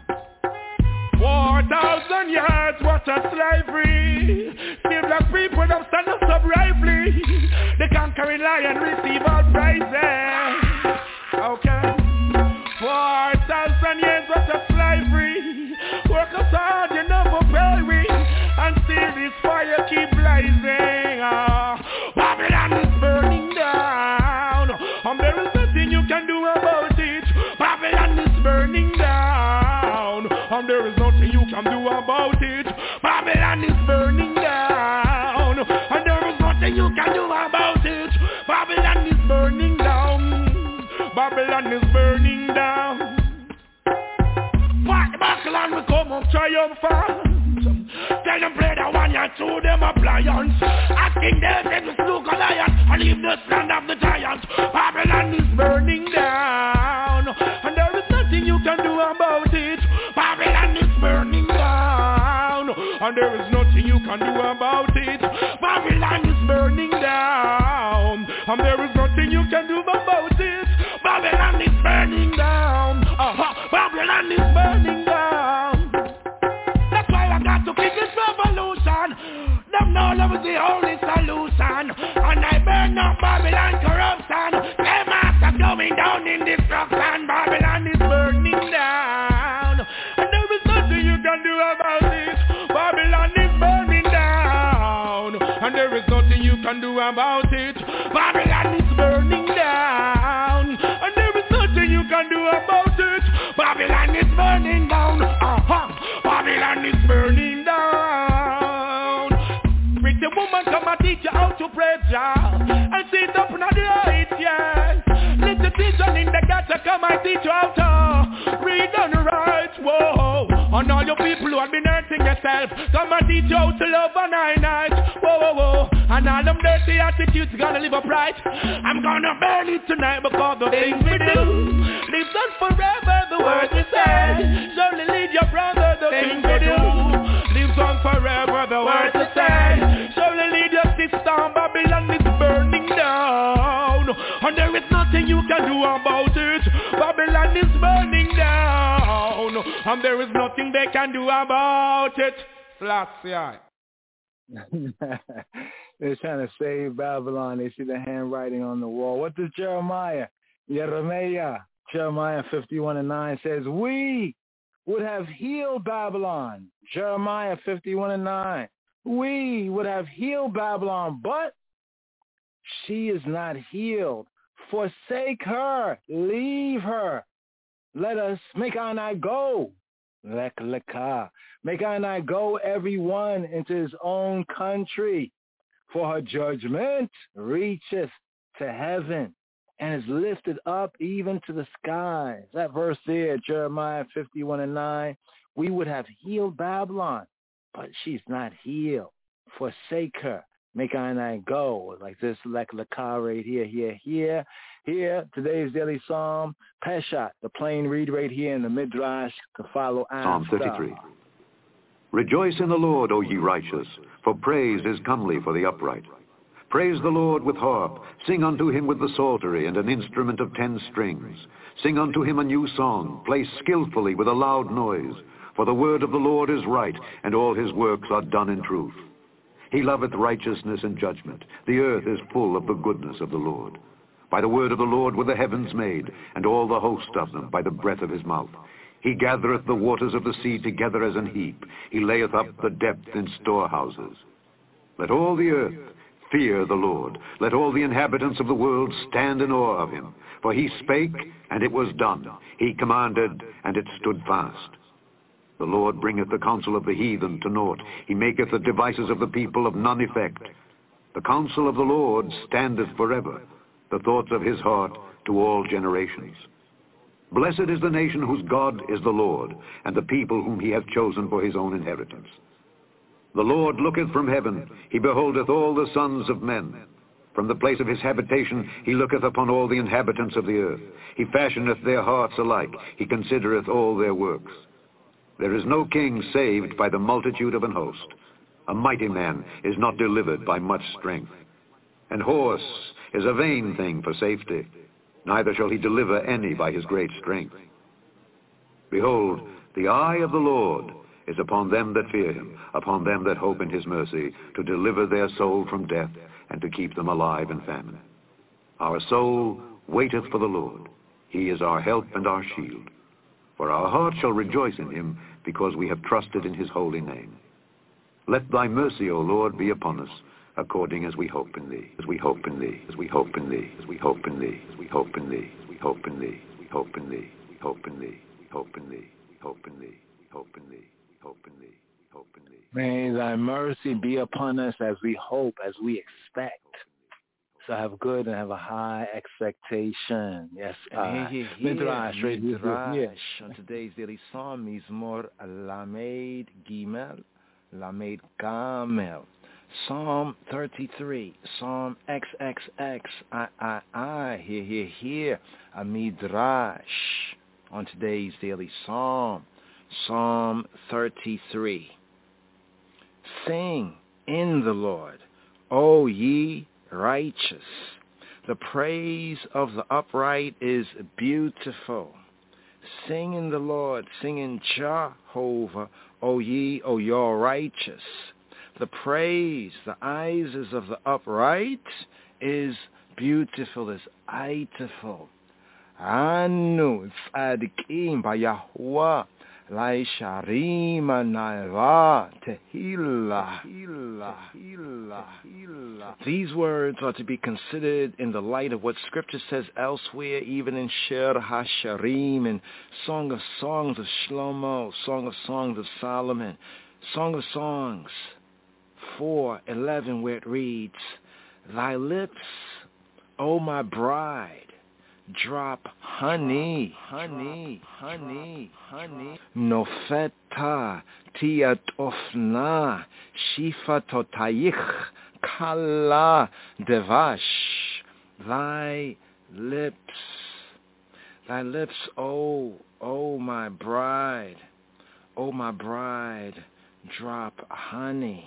4,000 years, what a slavery. Still black people don't stand up so bravely. The conquering lion receive all prizes. Okay. 4,000 years, what a slavery. Work us hard, you never pay. And still this fire keep blazing. Babylon is burning down, and there is nothing you can do about it. Babylon is burning down, and there is nothing you can do about it. Babylon is burning down, and there is nothing you can do about it. Babylon is burning down. Babylon is burning down. Fight the battle and we come up triumphant. Tell them play the one you two them appliance. Asking them to slew Goliath and leave the land of the giants. Babylon is burning down, and there is nothing you can do about it. Babylon is burning down, and there is nothing you can do about it. Babylon is burning down, and there is nothing you can do about it. Babylon is burning down. Babylon is burning down. That's why I got to kick this revolution. Them know love is the only solution. And I burn up Babylon corruption. Them after going down in destruction. Babylon is burning down, and there is nothing you can do about it. Babylon is burning down, and there is nothing you can do about it. Babylon is burning down, and there is nothing you can do about it. Babylon is burning down. Babylon is burning down. Pretty woman come and teach you how to pray Jah and sit up in the light, yes. Little teacher in the gutter come and teach you how to read and write, whoa. And all your people who have been hurting yourself, come and teach you how to love and night, whoa. And all them dirty attitudes gonna live upright. I'm gonna burn it tonight because the things we do, live on forever, the word is said. Surely lead your brother the thing to do. Lives on forever, the word is said. Surely lead your sister, Babylon is burning down. And there is nothing you can do about it. Babylon is burning down. And there is nothing they can do about it. Flat, yeah. They're trying to save Babylon. They see the handwriting on the wall. What does Jeremiah 51:9 says? We would have healed Babylon. Jeremiah 51:9. We would have healed Babylon, but she is not healed. Forsake her. Leave her. Let us make our night go. Lek lekah. Make our night go, everyone, into his own country. For her judgment reacheth to heaven and is lifted up even to the skies. That verse there, Jeremiah 51:9. We would have healed Babylon, but she's not healed. Forsake her. Make our night go. Like this, lek lekah right here. Here, today's daily psalm, Peshat, the plain read right here in the Midrash to follow Psalm after. 33. Rejoice in the Lord, O ye righteous, for praise is comely for the upright. Praise the Lord with harp. Sing unto him with the psaltery and an instrument of 10 strings. Sing unto him a new song. Play skillfully with a loud noise. For the word of the Lord is right, and all his works are done in truth. He loveth righteousness and judgment. The earth is full of the goodness of the Lord. By the word of the Lord were the heavens made, and all the host of them by the breath of his mouth. He gathereth the waters of the sea together as an heap. He layeth up the depth in storehouses. Let all the earth fear the Lord. Let all the inhabitants of the world stand in awe of him. For he spake, and it was done. He commanded, and it stood fast. The Lord bringeth the counsel of the heathen to naught. He maketh the devices of the people of none effect. The counsel of the Lord standeth forever, the thoughts of his heart to all generations. Blessed is the nation whose God is the Lord, and the people whom he hath chosen for his own inheritance. The Lord looketh from heaven, he beholdeth all the sons of men. From the place of his habitation he looketh upon all the inhabitants of the earth. He fashioneth their hearts alike, he considereth all their works. There is no king saved by the multitude of an host. A mighty man is not delivered by much strength. An horse is a vain thing for safety, neither shall he deliver any by his great strength. Behold, the eye of the Lord is upon them that fear him, upon them that hope in his mercy, to deliver their soul from death, and to keep them alive in famine. Our soul waiteth for the Lord. He is our help and our shield. For our heart shall rejoice in him, because we have trusted in his holy name. Let thy mercy, O Lord, be upon us, according as we hope in thee, as we hope in thee, as we hope in thee, as we hope in thee, as we hope in thee, as we hope in thee, we hope in thee, we hope in thee, we hope in thee, we hope in thee, we hope in thee, we hope in thee, we hope in thee. May thy mercy be upon us as we hope, as we expect. So have good and have a high expectation. Yes, Midrash on today's daily psalm, Mizmor Lamed Gimel, Lamed Gamel. Psalm 33, Psalm XXX, here, a Midrash on today's daily psalm, Psalm 33. Sing in the Lord, O ye righteous. The praise of the upright is beautiful. Sing in the Lord, sing in Jehovah, O ye, O your righteous. The praise, the eyes of the upright is beautiful, is aitiful. Anu tzadikim b'Yahuwah laisharim na'ira tehillah. These words are to be considered in the light of what Scripture says elsewhere, even in Shir HaSharim, and Song of Songs of Shlomo, Song of Songs of Solomon, Song of Songs 4:11, where it reads, Thy lips, O my bride, drop honey. Nofeta tiat ofna shifatotayich kala devash. Thy lips, Thy lips, oh my bride, drop honey.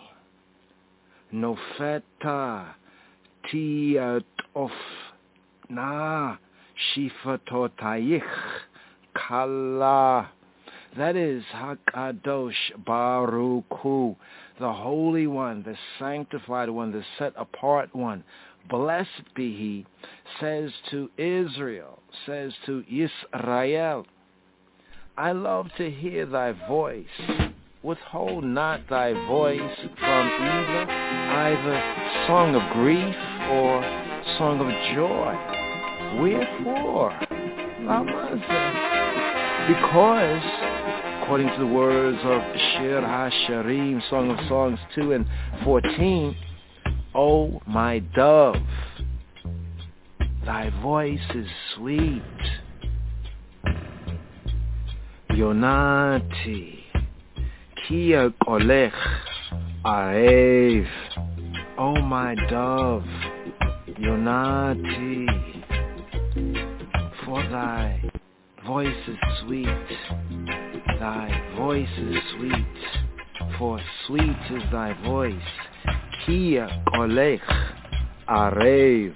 Nofeta tiatof na shifatotayich kala. That is Hakadosh Baruch Hu, the Holy One, the Sanctified One, the Set Apart One. Blessed be He, says to Israel, says to Yisrael, I love to hear thy voice. Withhold not thy voice from either song of grief or song of joy. Wherefore? Because, according to the words of Shir HaShirim, Song of Songs 2 and 14, O my dove, thy voice is sweet. Yonati, Kia Kolech Arev, O my dove, Yonati, for thy voice is sweet, thy voice is sweet, for sweet is thy voice. Kia Kolech Arev.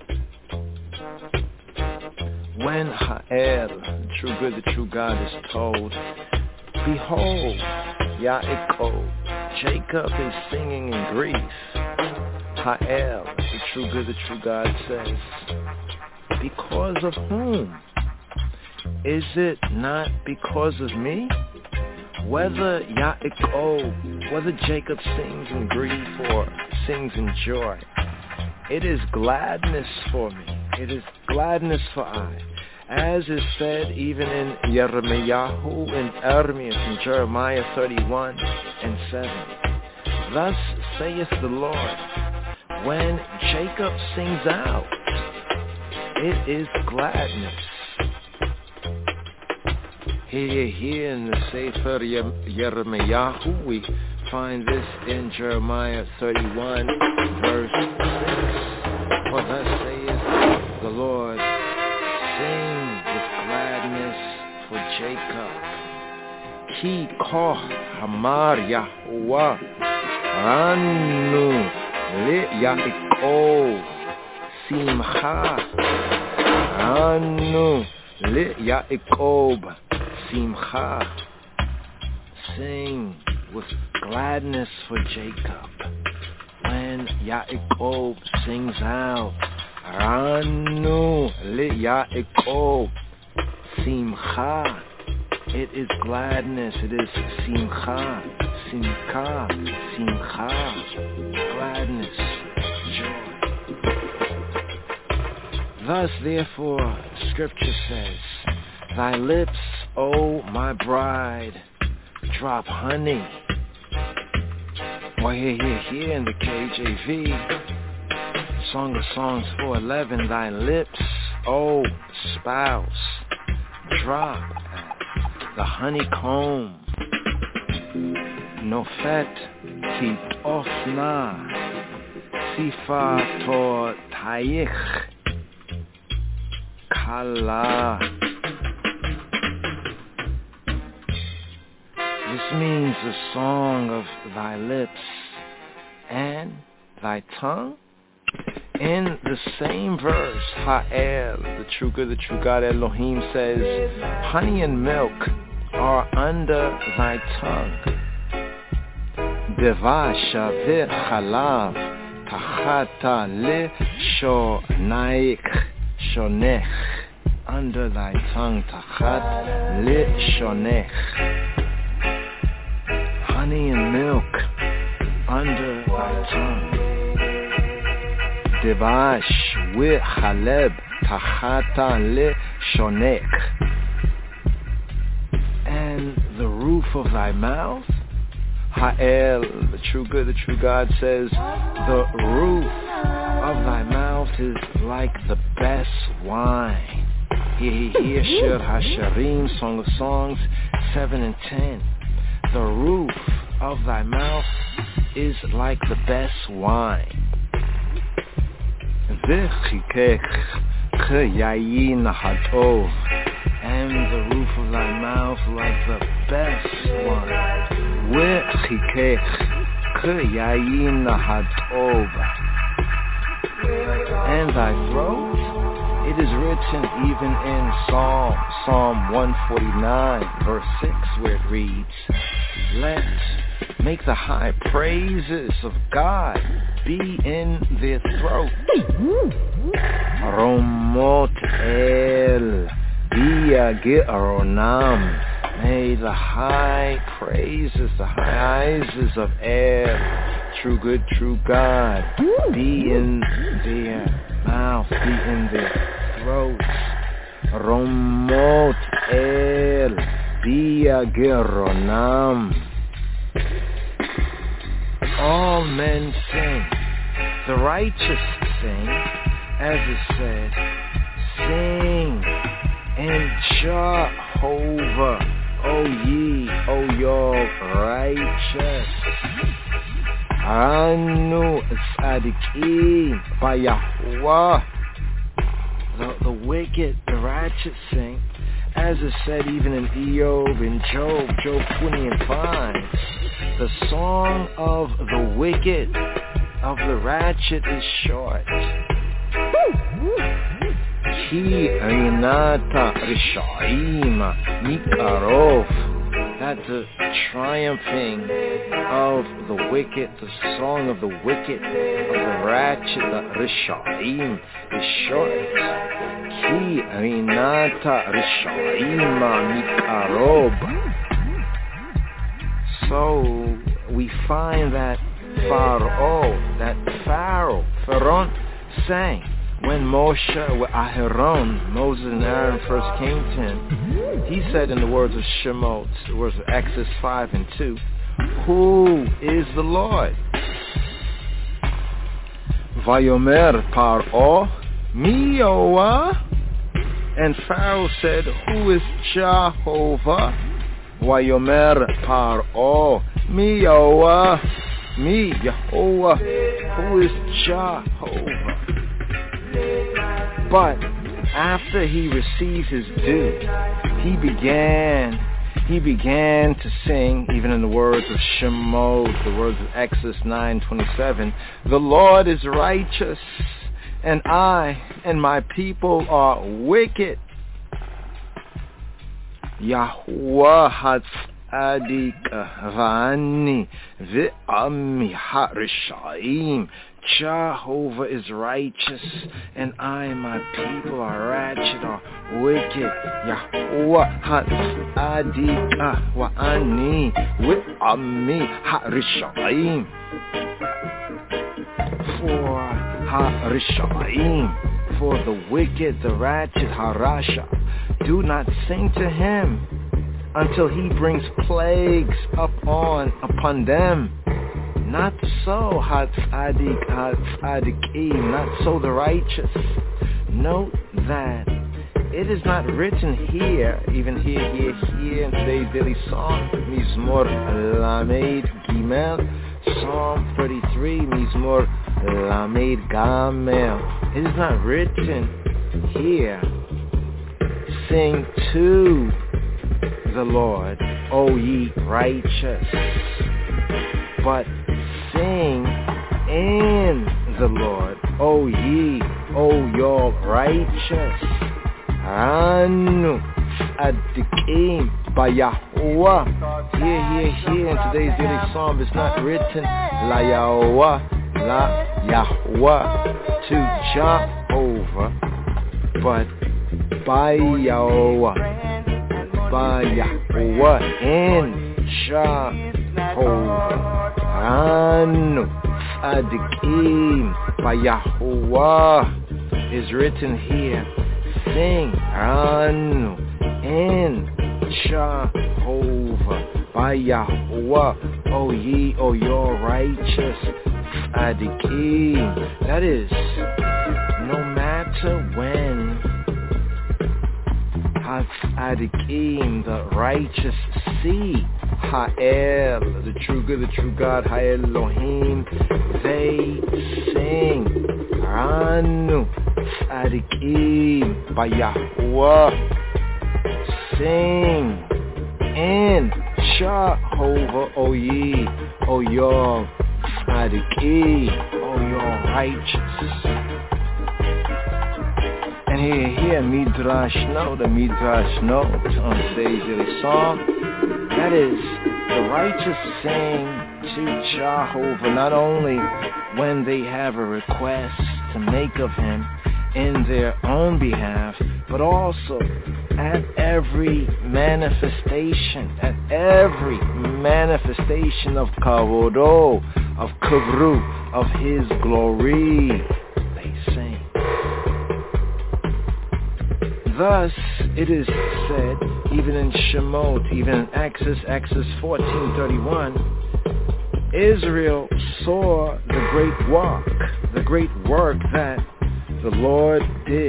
When Ha'el, the true good, the true God, is told, behold, Yaakov, Jacob is singing in grief. Ha'el, the true good, the true God says, because of whom? Is it not because of me? Whether Yaakov, whether Jacob sings in grief or sings in joy, it is gladness for me. It is gladness for I. As is said even in Yirmiyahu, in Ermias, in Jeremiah 31 and 7. Thus saith the Lord, when Jacob sings out, it is gladness. Here in the Sefer Yirmiyahu, we find this in Jeremiah 31, verse 6. For thus saith the Lord, sing with gladness for Jacob. Ki koh hamar Yahuwah anu le Yaakov simcha anu le Yaakov simcha. Sing with gladness for Jacob. When Yaakov sings out, Anu le Yaakov simcha. It is gladness. It is simcha, simcha, simcha. Gladness, joy. Thus, therefore, Scripture says, thy lips, O my bride, drop honey. Well, here in the KJV, Song of Songs 4:11, thy lips, O spouse, drop the honeycomb. Nofet kitofna sifatotayich kala. This means the song of thy lips and thy tongue. In the same verse, Ha'el, the true good, the true God Elohim says, honey and milk are under thy tongue. Deva shavir chalav tachata le shonech. Under thy tongue, tachat le shonech. Honey and milk under thy tongue. Devash with Haleb Tachata le Shonek. And the roof of thy mouth, Ha'el, the true good, the true God says, the roof of thy mouth is like the best wine. Here, Shir HaShirim, Song of Songs 7 and 10. The roof of thy mouth is like the best wine. V'chikech k'yayin hatov and the roof of thy mouth like the best wine. Wechikech keyayin hatov, and thy throat, it is written even in Psalm 149, verse 6, where it reads, make the high praises of God be in their throat. Romot el Bia Geronam, may the high praises, the high praises of El, true good, true God, be in their mouth, be in their throats. Romot el Bia Geronam. All men sing, the righteous sing, as it said, sing in Jehovah, O ye, O your righteous. Anu tzadikim by Yahuwah. The wicked, the righteous sing, as is said even in Eob, in Job 20 and 5. The song of the wicked, of the ratchet is short. Ki rinata rishaim mikarov, that the triumphing of the wicked, the song of the wicked, of the ratchet, the rishaim, is short. Ki rinata rishaim mikarov. So we find that Pharaoh sang when Moses and Aaron first came to him. He said in the words of Shemot, the words of Exodus 5 and 2, who is the Lord? Vayomer Paro Miyoah. And Pharaoh said, who is Jehovah? Vayomer Paro Miyoah, me Yehovah, who is Jehovah. But after he received his due, he began to sing, even in the words of Shemot, the words of Exodus 9:27, the Lord is righteous, and I and my people are wicked. Yahuwah Hatzadik Vani V'Ami HaRishaim. Jehovah is righteous, and I and my people are ratchet, are wicked. Yahuwah Hatzadik V'Ani V'Ami HaRishaim. For HaRishaim, for the wicked, the ratchet, Harasha, do not sing to him until he brings plagues upon them. Not so, Hatzadikim, not so the righteous. Note that it is not written here, even here in today's daily song, Mizmor Lamed Gimel, Psalm 33, Mizmor Lamed Gamel. It is not written here, sing to the Lord, O ye righteous, but sing in the Lord, O ye, O your righteous. Anu Adikim by Yahuwah. Here in today's daily psalm, it's not written La Yahuwah, La Yahuwah, to Jehovah, but by Yahuwah, in Jehovah. Anu Adikim by Yahuwah is written here. Sing Anu in Jehovah by Yahuwah, O ye, O your righteous Adikim. That is, no matter when Adikim, the righteous, see Ha'el, the true good, the true God, Ha'el Elohim, they sing Anu Adikim by Yahuwah. sing in Jehovah, O ye, O your Tzadiki, O your righteous. And here, Midrash note, the Midrash note on today's daily song, that is, the righteous sing to Jehovah not only when they have a request to make of him in their own behalf, but also at every manifestation of Kavodo, of Kavru, of his glory, they sing. Thus, it is said, even in Shemot, even in Exodus 14:31, Israel saw the great work that the Lord did.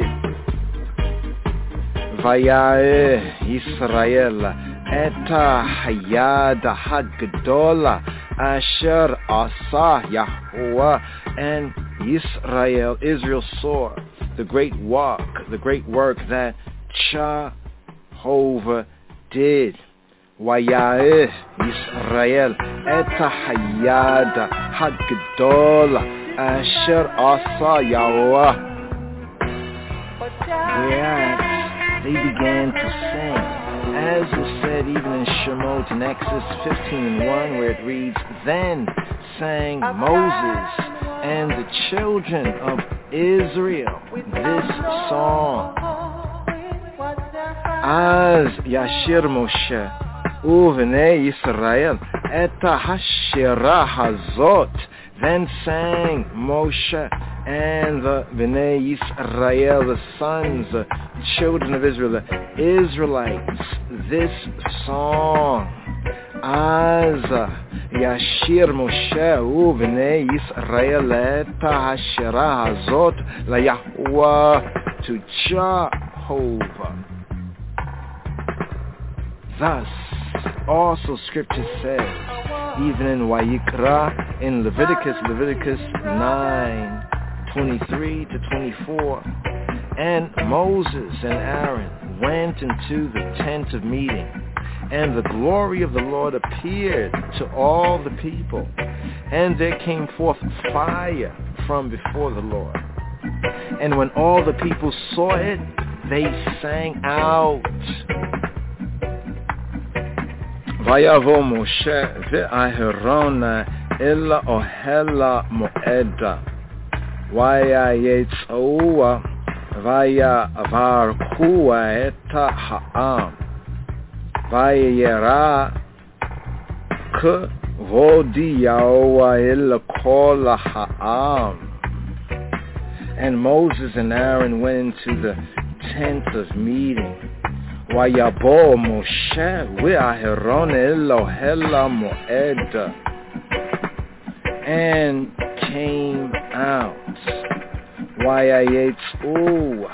Vaya'eh Yisrael eta hayad hagdola asher asa Yahuwah, and Israel saw the great work that Jehovah did. Vaya'eh Yisrael eta hayad hagdola asher asa Yahuwah. Whereas they began to sing, as is said even in Shemot in Exodus 15:1, where it reads, "Then sang Moses and the children of Israel this song. Az Yashir Moshe uvnei Yisrael eta hashira hazot." Then sang Moshe and the Bnei Yisrael, the sons, the children of Israel, the Israelites, this song. Az Yashir Moshe u'Bnei Yisrael et hashira hazot laYahuwah, to Jehovah. Thus, also Scripture says, even in Wayikra, in Leviticus 9:23-24, and Moses and Aaron went into the tent of meeting, and the glory of the Lord appeared to all the people, and there came forth fire from before the Lord. And when all the people saw it, they sang out. Vayavo Moshe ve'Aharon el ohel mo'ed, vayayetzua vayavarku et ha'am, vayera kvodi Yahweh el kol ha'am. And Moses and Aaron went into the tent of meeting. Vayabo Moshe ve'Aharon el ohel mo'ed, and came out. Vayayetzu,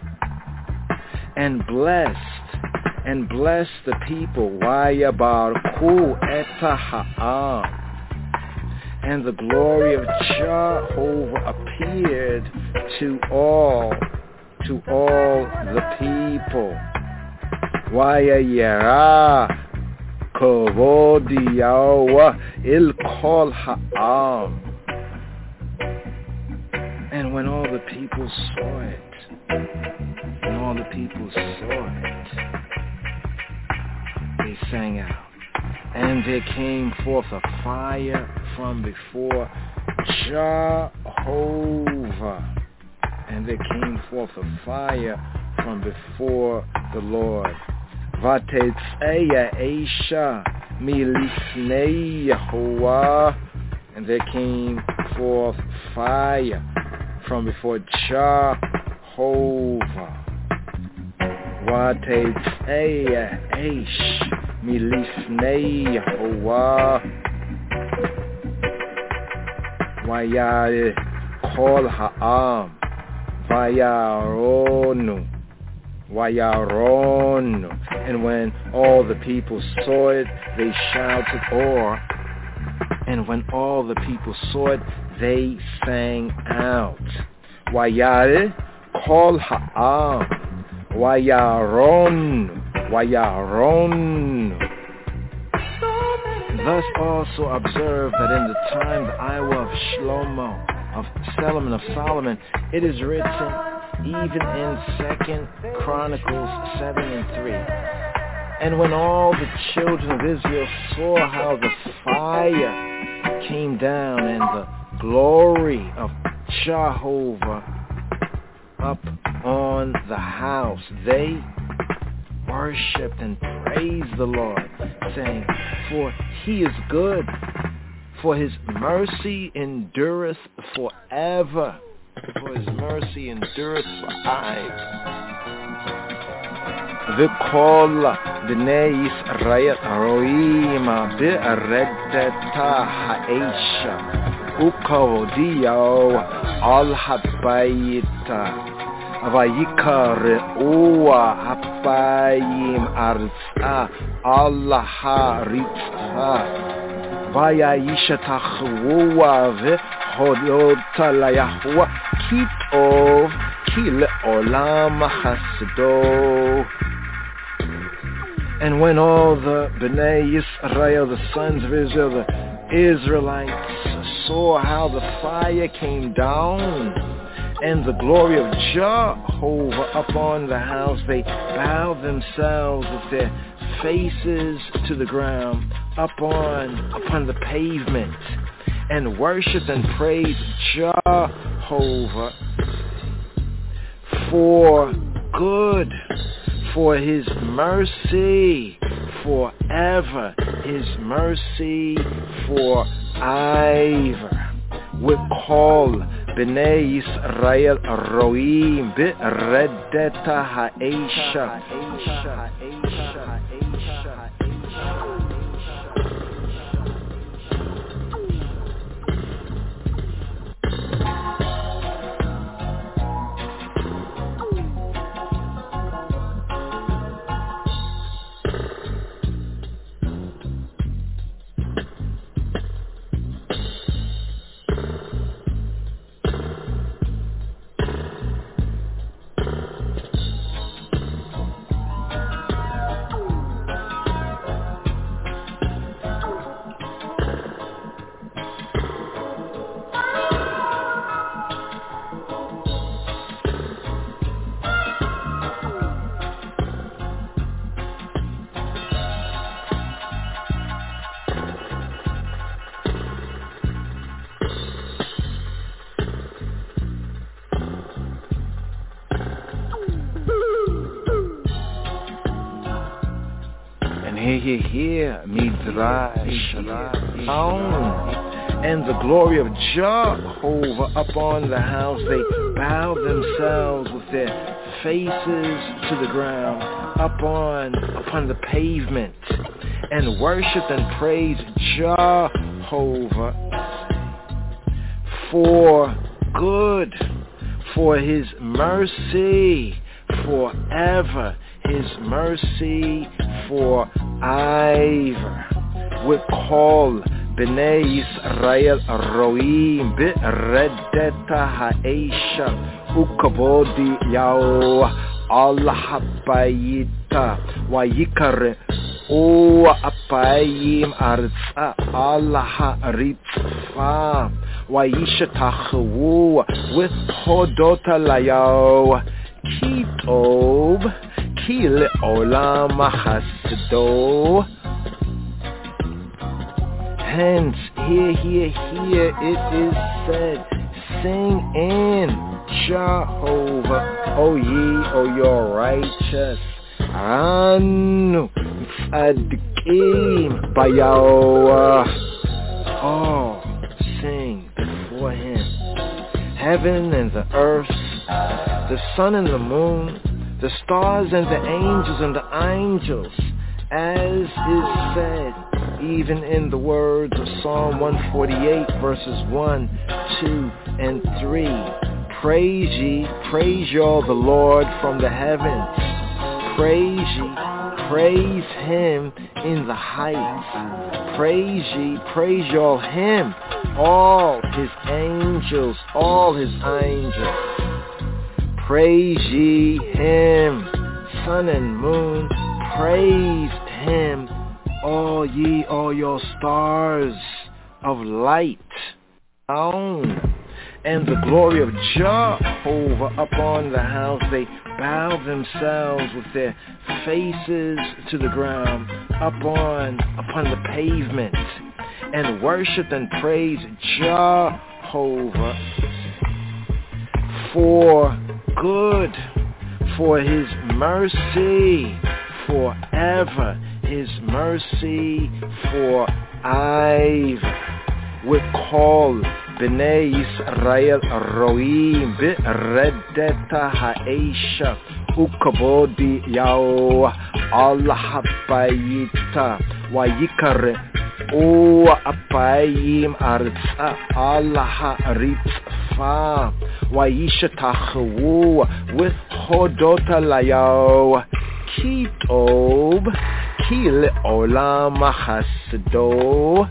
and blessed the people. Vayabarku et ha'am, and the glory of Jehovah appeared to all the people. Vayayera kovodi Yahweh il kol ha'am. And when all the people saw it, they sang out. And there came forth a fire from before Jehovah. And there came forth a fire from before the Lord. Vatetzeya Eisha milifnei Yahuwah. And there came forth fire from before Jehovah. Vatetzeya Eish milifnei Yahuwah. Vayar kol ha'am vayaronu. And when all the people saw it, they shouted, and when all the people saw it, they sang out. Vayare kol ha'am vayaronu Wayaron. Thus also observe that in the time, the Iowa of Shlomo, of Solomon, it is written even in 2 Chronicles 7:3. And when all the children of Israel saw how the fire came down and the glory of Jehovah up on the house, they worshipped and praised the Lord, saying, for he is good, for his mercy endureth forever. For his mercy endureth forever. V'kol b'nei Yisrael ro'im b'redeta ha'esha u'kavodiyo al habayita v'yikare'u ha'bayim arza al ha'ritza v'yayishatachua v'hodota la'yahua kitov ki le'olam chasdo. And when all the Bnei Yisrael, the sons of Israel, the Israelites, saw how the fire came down and the glory of Jehovah upon the house, they bowed themselves with their faces to the ground upon the pavement and worshipped and praised Jehovah for good, for his mercy forever, his mercy forever. We call Bnei Yisrael ro'im b'redeta ha'esha. Here, Midrash, and the glory of Jehovah upon the house, they bowed themselves with their faces to the ground upon the pavement and worshipped and praised Jehovah for good, for his mercy forever, his mercy forever. We call Bnei Yisrael ro'im b'redeta ha'esha u'kavodi yaw al habayita v'yikare'u ha'bayim arza al ha'ritza v'yishatachvu v'hodota layaw kitov ki le'olam chasdo. Hence, here, it is said, sing in Jehovah, O ye, O your righteous, Anu tzadikim bayawah. Oh, sing before him. Heaven and the earth, the sun and the moon, the stars and the angels, as is said, even in the words of Psalm 148, verses 1, 2, and 3. Praise ye all the Lord from the heavens. Praise ye, praise him in the heights. Praise ye all him, all his angels. Praise ye him, sun and moon. praised him, all ye, all your stars of light down. And the glory of Jehovah upon the house, they bow themselves with their faces to the ground upon the pavement, and worship and praise Jehovah for good, for his mercy forever, his mercy for we call B'nai Yisrael roim be'redeta ha'esha ukabodi yao Allah ha'bayita wa yikare o apayim arza Allah ha'ritfa wa yishatachu with hodota layao kitob kil olam hasdo.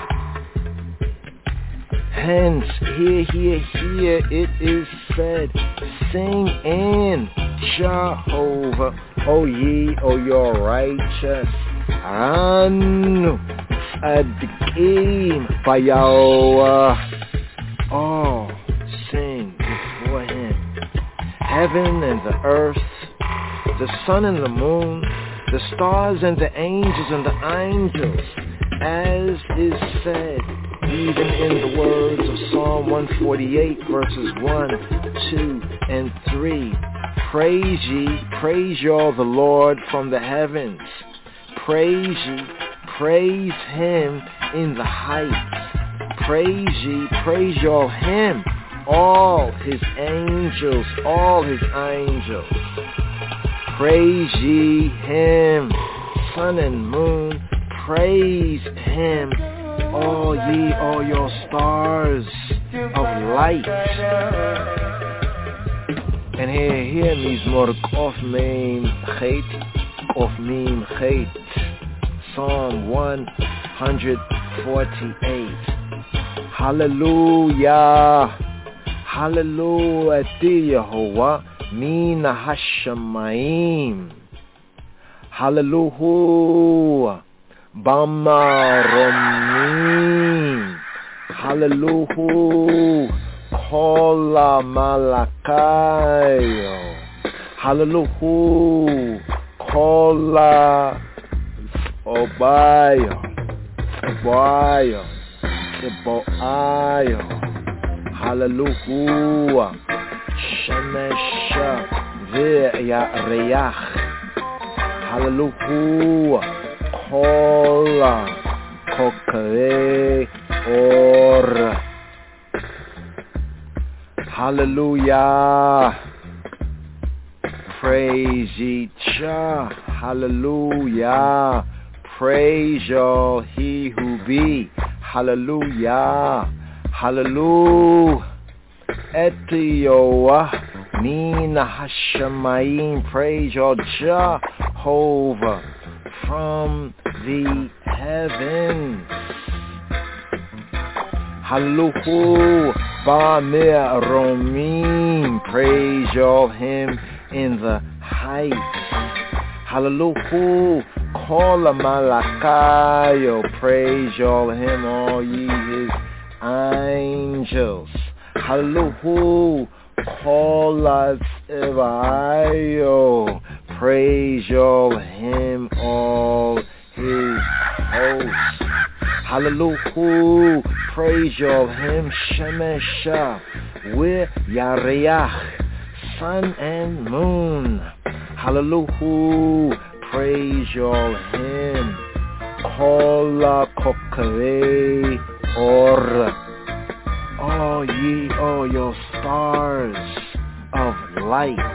Hence, here it is said, sing in Jehovah, O ye, O your righteous, Anu Tzadikim Bayawa. Oh, sing before him. Heaven and the earth, the sun and the moon, the stars and the angels and the angels, as is said, even in the words of Psalm 148, verses 1, 2, and 3. Praise ye, praise y'all the Lord from the heavens. Praise ye, praise him in the heights. Praise ye, praise y'all him, all his angels, Praise ye him, sun and moon, praise him, all ye, all your stars of light. And here Mizmor Kof Mem Chet, Psalm 148. Hallelujah, hallelujah to Yehovah Mina Hashamayim. Hallelujah. Bamaromim, hallelujah, kola malakayo, hallelujah, kola obayo, hallelujah, shemesha ve'yareyach, hallelujah, kola kokre or. Hallelujah. Praise ye Jah. Hallelujah. Praise y'all he who be. Hallelujah. Hallelujah. Etioah Mina Hashemayim. Praise y'all Jehovah from the heavens. Hallelujah, Ba'mer Romim, praise y'all him in the heights. Hallelujah, Kola Malakayo, praise y'all him, all ye his angels. Hallelujah, Kola Tzevayo, praise y'all him, all his hosts. Hallelujah, praise y'all him, Shemesha, with Yareach, sun and moon. Hallelujah, praise y'all him, Kola Kokre Or. All ye, all your stars of light.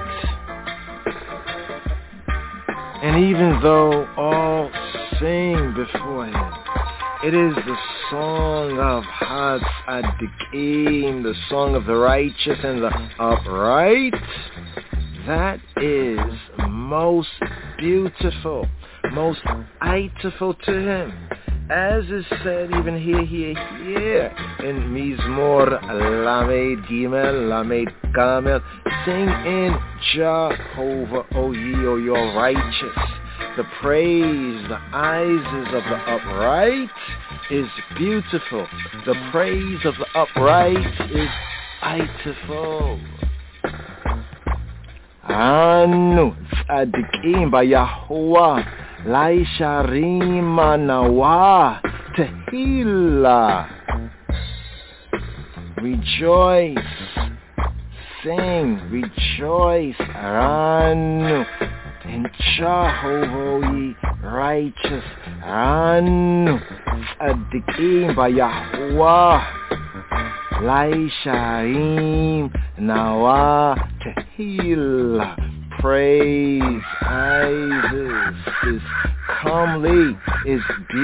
And even though all sing before him, it is the song of Hatzadikim, the song of the righteous and the upright, that is most beautiful, most beautiful to him. As is said even here in Mizmor Lamed Gimel, Lamed Gamel, sing in Jehovah, O ye, O your righteous. The praise, the eyes of the upright is beautiful. The praise of the upright is beautiful. Anu tzadikim b'Yahuwah laisharim manawa tehillah. Rejoice, sing, rejoice, Anu in Jehovah ye righteous, Anu tzadikim b'Yahuwah laisharim nawa tehillah. Praise is comely, is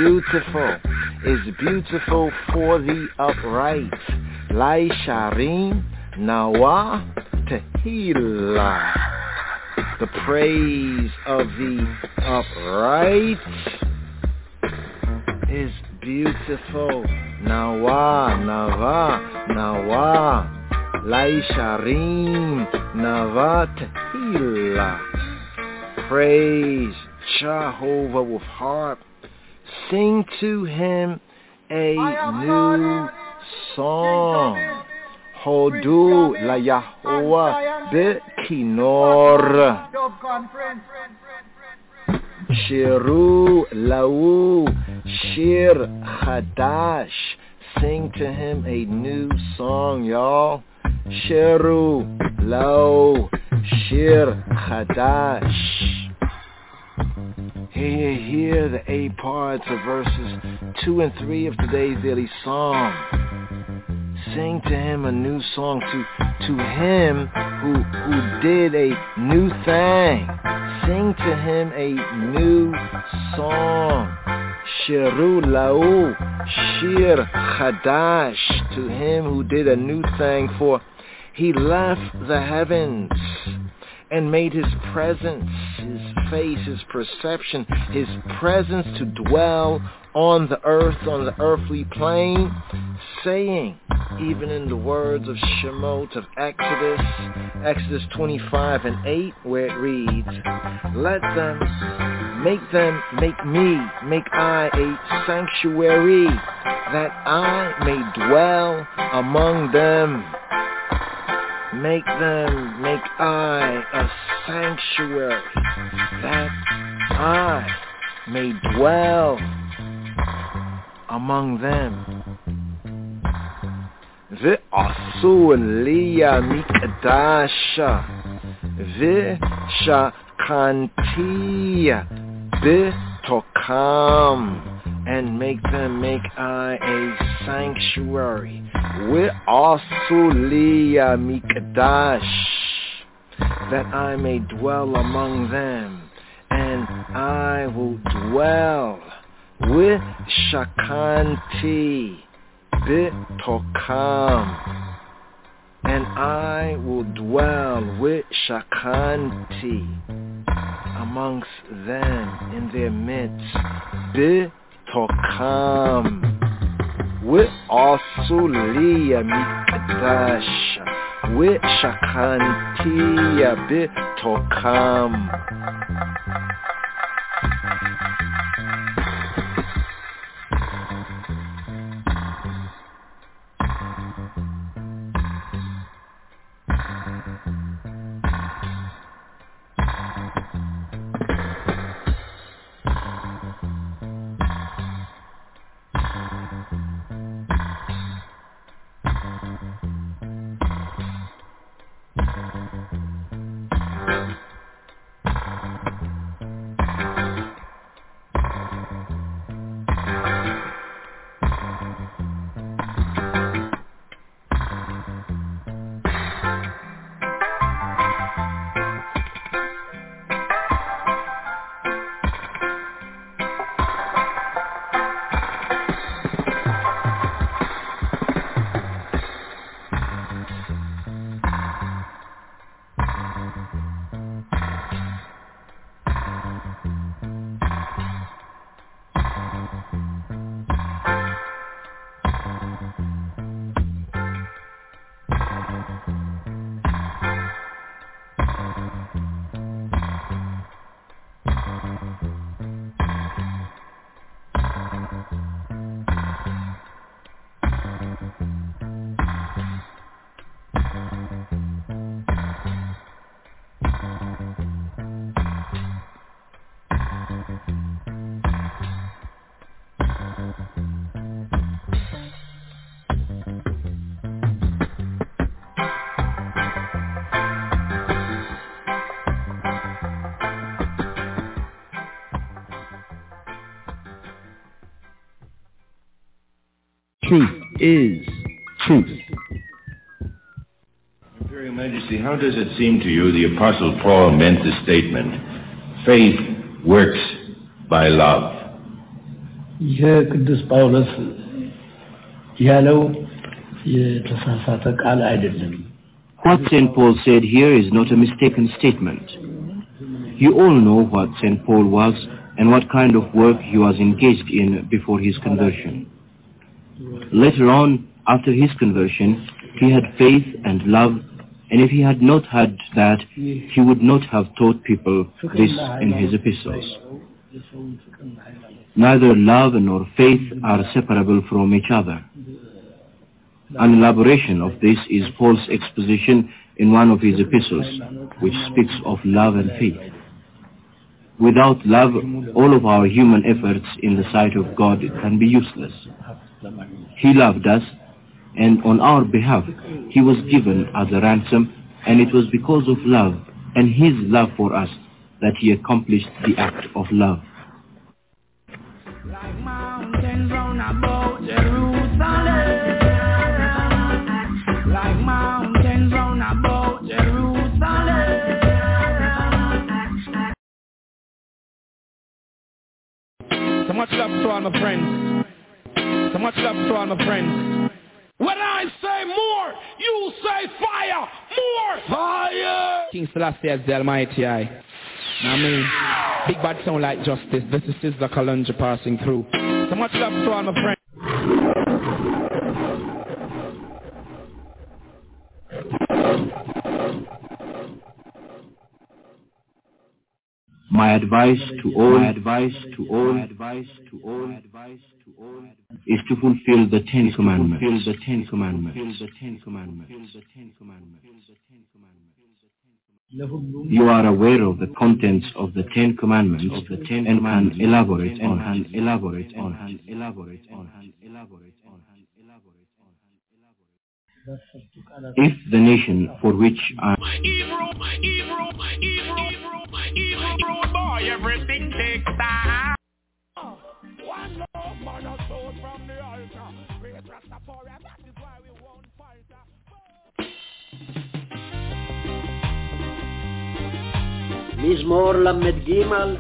beautiful for the upright. Laisharim nawa tehillah. The praise of the upright is beautiful. Nawa, Laisharim nawa tehillah. Praise Jehovah with harp. Sing to him a new song. Hodu la Yahuwah bekinor. Shiru lau shir hadash. Sing to him a new song, y'all. Shiru lau shir hadash. Hear the 8 parts of verses 2 and 3 of today's daily psalm. Sing to him a new song, to him who did a new thing. Sing to him a new song. Shiru lau shir chadash. To him who did a new thing, for he left the heavens and made his presence, his face, his perception, his presence to dwell on the earth, on the earthly plane, saying, even in the words of Shemot of Exodus 25 and 8, where it reads, make I a sanctuary, that I may dwell among them. Make I a sanctuary, that I may dwell among them. Ve'asu liya mikdasha, ve'shakantiya betokam, and make I a sanctuary. Ve'asu liya mikdash, that I may dwell among them, and I will dwell with shakanti bitokam, and I will dwell with shakanti amongst them, in their midst, bitokam, with asuliya mikdash, with shakantiya bitokam. truth is truth. Imperial Majesty, how does it seem to you the Apostle Paul meant the statement, faith works by love? ይሄ ቅዱስ ጳውሎስ ያለው የተሳሳተ ቃል አይደለም። What St. Paul said here is not a mistaken statement. You all know what St. Paul was and what kind of work he was engaged in before his conversion. Later on, after his conversion, he had faith and love, and if he had not had that, he would not have taught people this in his epistles. Neither love nor faith are separable from each other. An elaboration of this is Paul's exposition in one of his epistles, which speaks of love and faith. Without love, all of our human efforts in the sight of God can be useless. He loved us, and on our behalf, he was given as a ransom, and it was because of love and his love for us that he accomplished the act of love. Like mountains round about Jerusalem, like mountains round about Jerusalem. So much love to all my friends. So much love to all my friends. When I say more, you say fire. More fire. King Selassie as the Almighty I. I mean, big bad sound like justice. This is Sizzla Kalonji passing through. So much love to all my friends. My advice to all is to fulfill the Ten Commandments. You are aware of the contents of the Ten Commandments and can elaborate on. If the nation for which I boy, everything takes time. One love, man, a soul from the altar. Praise Rastafari, that is why we won't falter. מזמור למד גימל,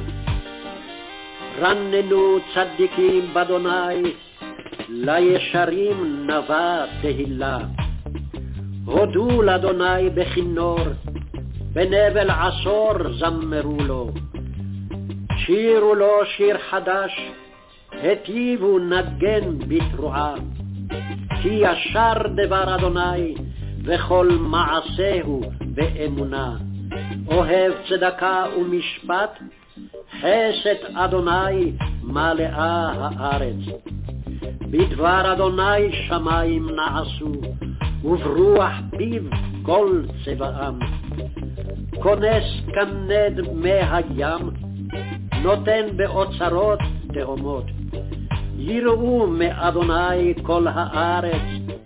רננו צדיקים באדוני, לישרים נבא תהילה. הודו לאדוני בכינור, בנבל עשור זמרו לו. שירו לו שיר חדש, היטיבו נגן בתרועה. כי ישר דבר אדוני, וכל מעשהו באמונה. אוהב צדקה ומשפט, חסד אדוני מלאה הארץ. בדבר אדוני שמיים נעשו, וברוח פיו כל צבאם. כונס כנד מי הים, נותן באוצרות תהומות. יראו מאדוני כל הארץ,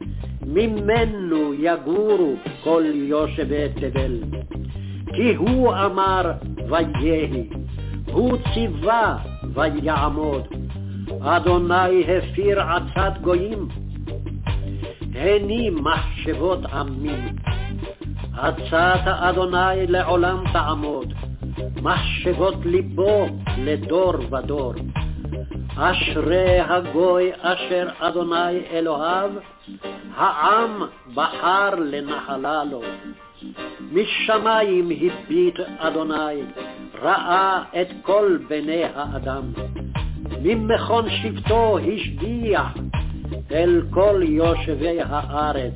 ממנו יגורו כל יושבי תבל. כי הוא אמר ויהי, הוא ציווה ויעמוד. אדוני הפיר עצת גויים, הני מחשבות עמים. עצת אדוני לעולם תעמוד, מחשבות ליבו לדור ודור. אשרי הגוי אשר אדוני אלוהיו, העם בחר לנחלה לו. משמיים הביט אדוני, ראה את כל בני האדם. ממכון שבטו השגיח אל כל יושבי הארץ.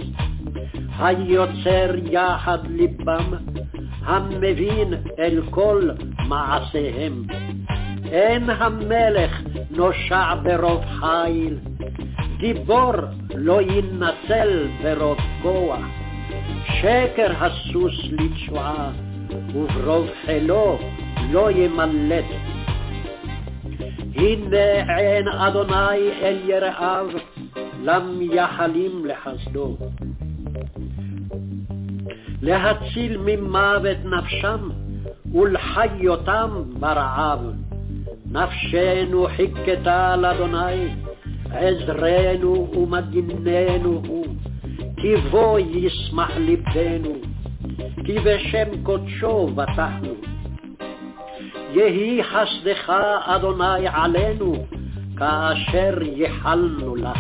היוצר יחד ליבם, המבין אל כל מעשיהם. אין המלך נושע ברוב חיל, גיבור לא ינצל ברוב כוח. שקר הסוס לתשועה, וברוב חילו לא ימלט. הנה עין אדוני אל יראיו, למייחלים לחסדו. להציל ממוות נפשם, ולחיותם ברעב. נפשנו חיכתה לאדוני, עזרנו ומגיננו הוא, כי בו ישמח לבנו, כי בשם קודשו בטחנו. יהי חסדך אדוני עלינו, כאשר ייחלנו לך.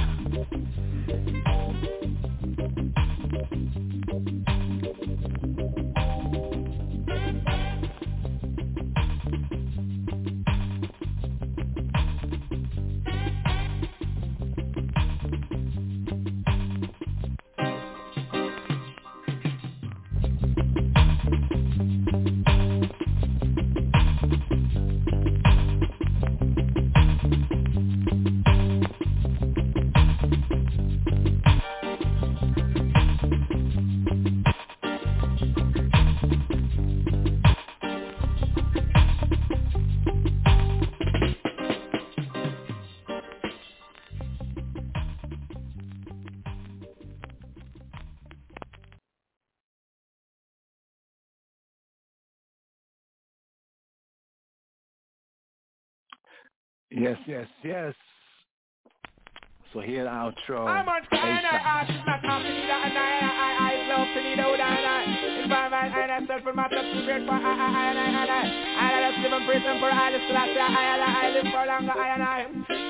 Yes. So here the outro. I'm on fire, I should not have to need that, and I love to need out, and I environment, and I self for myself to great for I just live in prison for I just last year, I live for longer, I.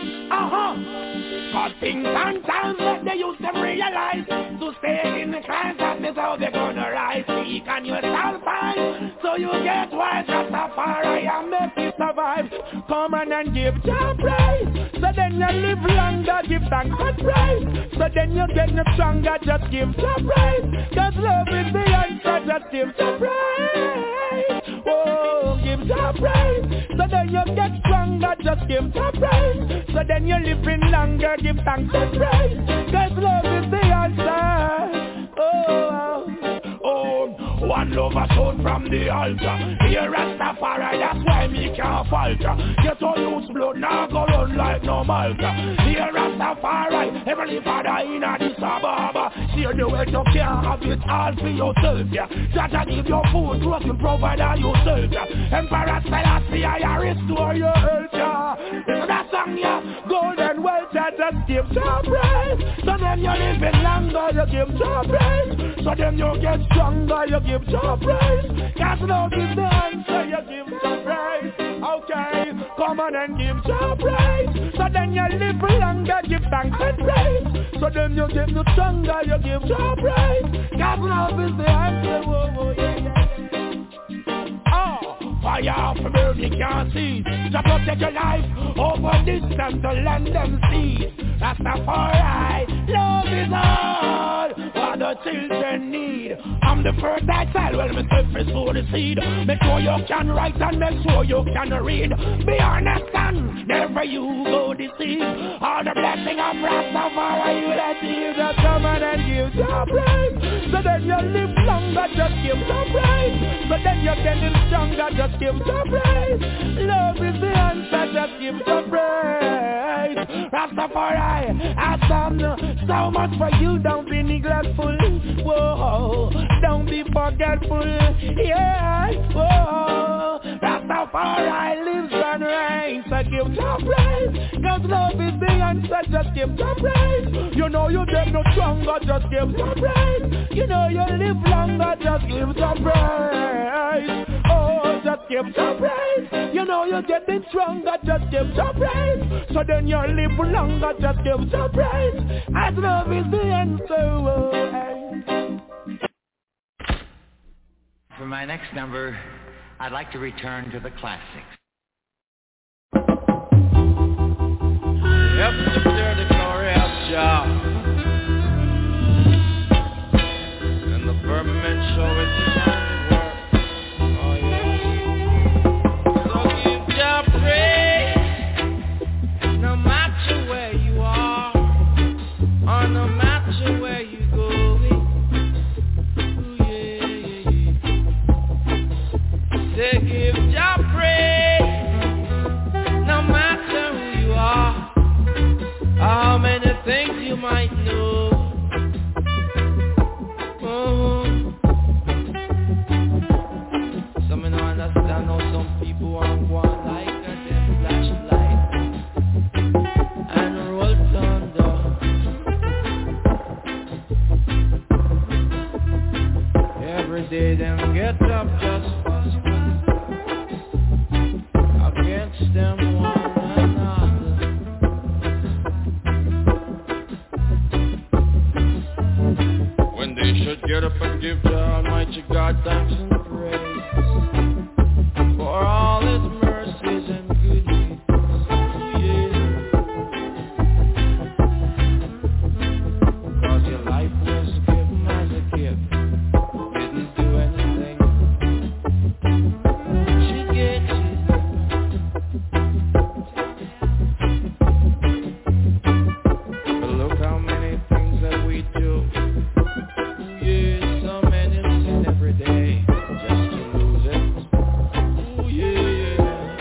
But things and times that they used to realize, to stay in the crime, that is how they're gonna rise. Speak and you shall find, so you get wise, Rastafari, and make you survive. Come on and give your praise, so then you live longer, give thanks and praise. So then you get no stronger, just give your praise. Cause love is the answer, just give your praise. Oh, give your praise. So then you get stronger, just give your praise. So then you live in longer, give thanks and praise. Cause love is the answer. One lover sound from the altar. Here Rastafari, that's why me can't falter. Get all loose blood, now go run like no Malta. Here Rastafari, Heavenly Father in Addis Ababa. See the way you can't have it all for yourself, yeah. Jaja give your food, drugs and provide yourself, yeah. Emperor Selassie, I restore your health, yeah. Listen that song, yeah. Golden wealth, yeah, just give your praise. So then you live in longer, you give your praise. So then you get stronger, you give your praise. Cause love is the answer, you give your praise. Okay, come on and give your praise. So then you live longer, give thanks and praise. So then you get no stronger, you give your praise. Cause love is the answer, whoa, yeah. Fire for burn, you can't see. To protect your life over distance to land and sea. Rastafari, love is all what the children need. I'm the fertile soil, well, myself is for the seed. Make sure you can write and make sure you can read. Be honest and never you go deceive. All the blessing of Rastafari you let you just come on and give your praise. So then you live longer, just give your praise. So then you're getting stronger, just give your praise. Love is the answer, just give your praise. Rastafari, I've done so much for you, don't be neglectful. Whoa, don't be forgetful. Yeah, whoa. Rastafari lives and reigns, so give your praise. Cause love is the answer, just give your praise. You know you get no stronger, just give your praise. You know you live longer, just give your praise. Oh, just give your praise. You know you're getting stronger, just give your praise. So then you live longer, just give your praise. As love is the answer. Oh, hey. For my next number, I'd like to return to the classics. Yep, they're the glorious job. And the Berman show is tonight. No matter where you go, ooh, yeah. Say give your praise, no matter who you are, how many things you might know. Some don't understand how some people are going like a flashlight and roll down. day them get up just against them one another. When they should get up and give the Almighty God thanks and praise for all His mercies and goodness. Yeah. Cause your life was given as a gift. Didn't do anything. She gets it. But look how many things that we do. Yeah, so many sin every day just to lose it. Ooh, yeah.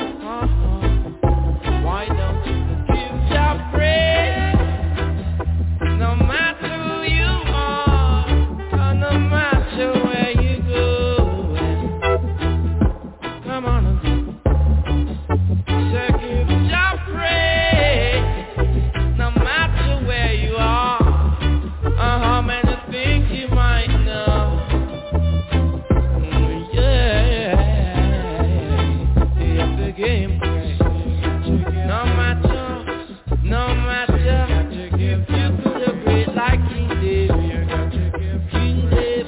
Why don't you give your praise? No matter who you are, or no matter where you go. Come on, say give your praise. No matter where you are, or how many things you might know. Yeah, you have to give praise. No matter, you could have prayed like King David. King David,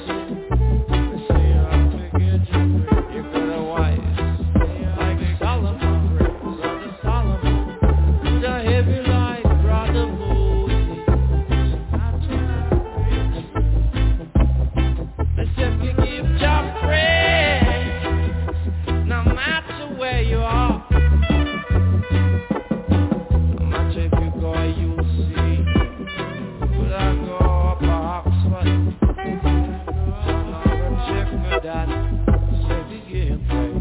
you could have wise like Solomon, Brother Solomon. The heavy like Brother Moses. Let's just give your praise, no matter where you are. No matter if you go, you'll see. Would I go up to Oxford? I'll check for that. Say we give praise.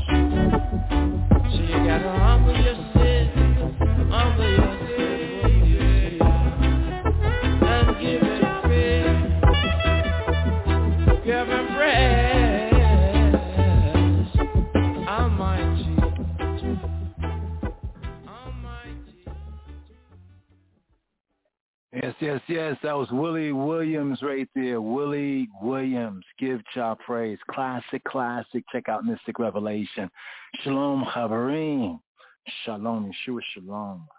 So you gotta humble yourself, yeah. And give it praise. Give him praise. Almighty. Yes. That was Willie Williams right there. Willie Williams. Give Jah praise. Classic. Check out Mystic Revelation. Shalom, Chaverim. Shalom, Yeshua Shalom.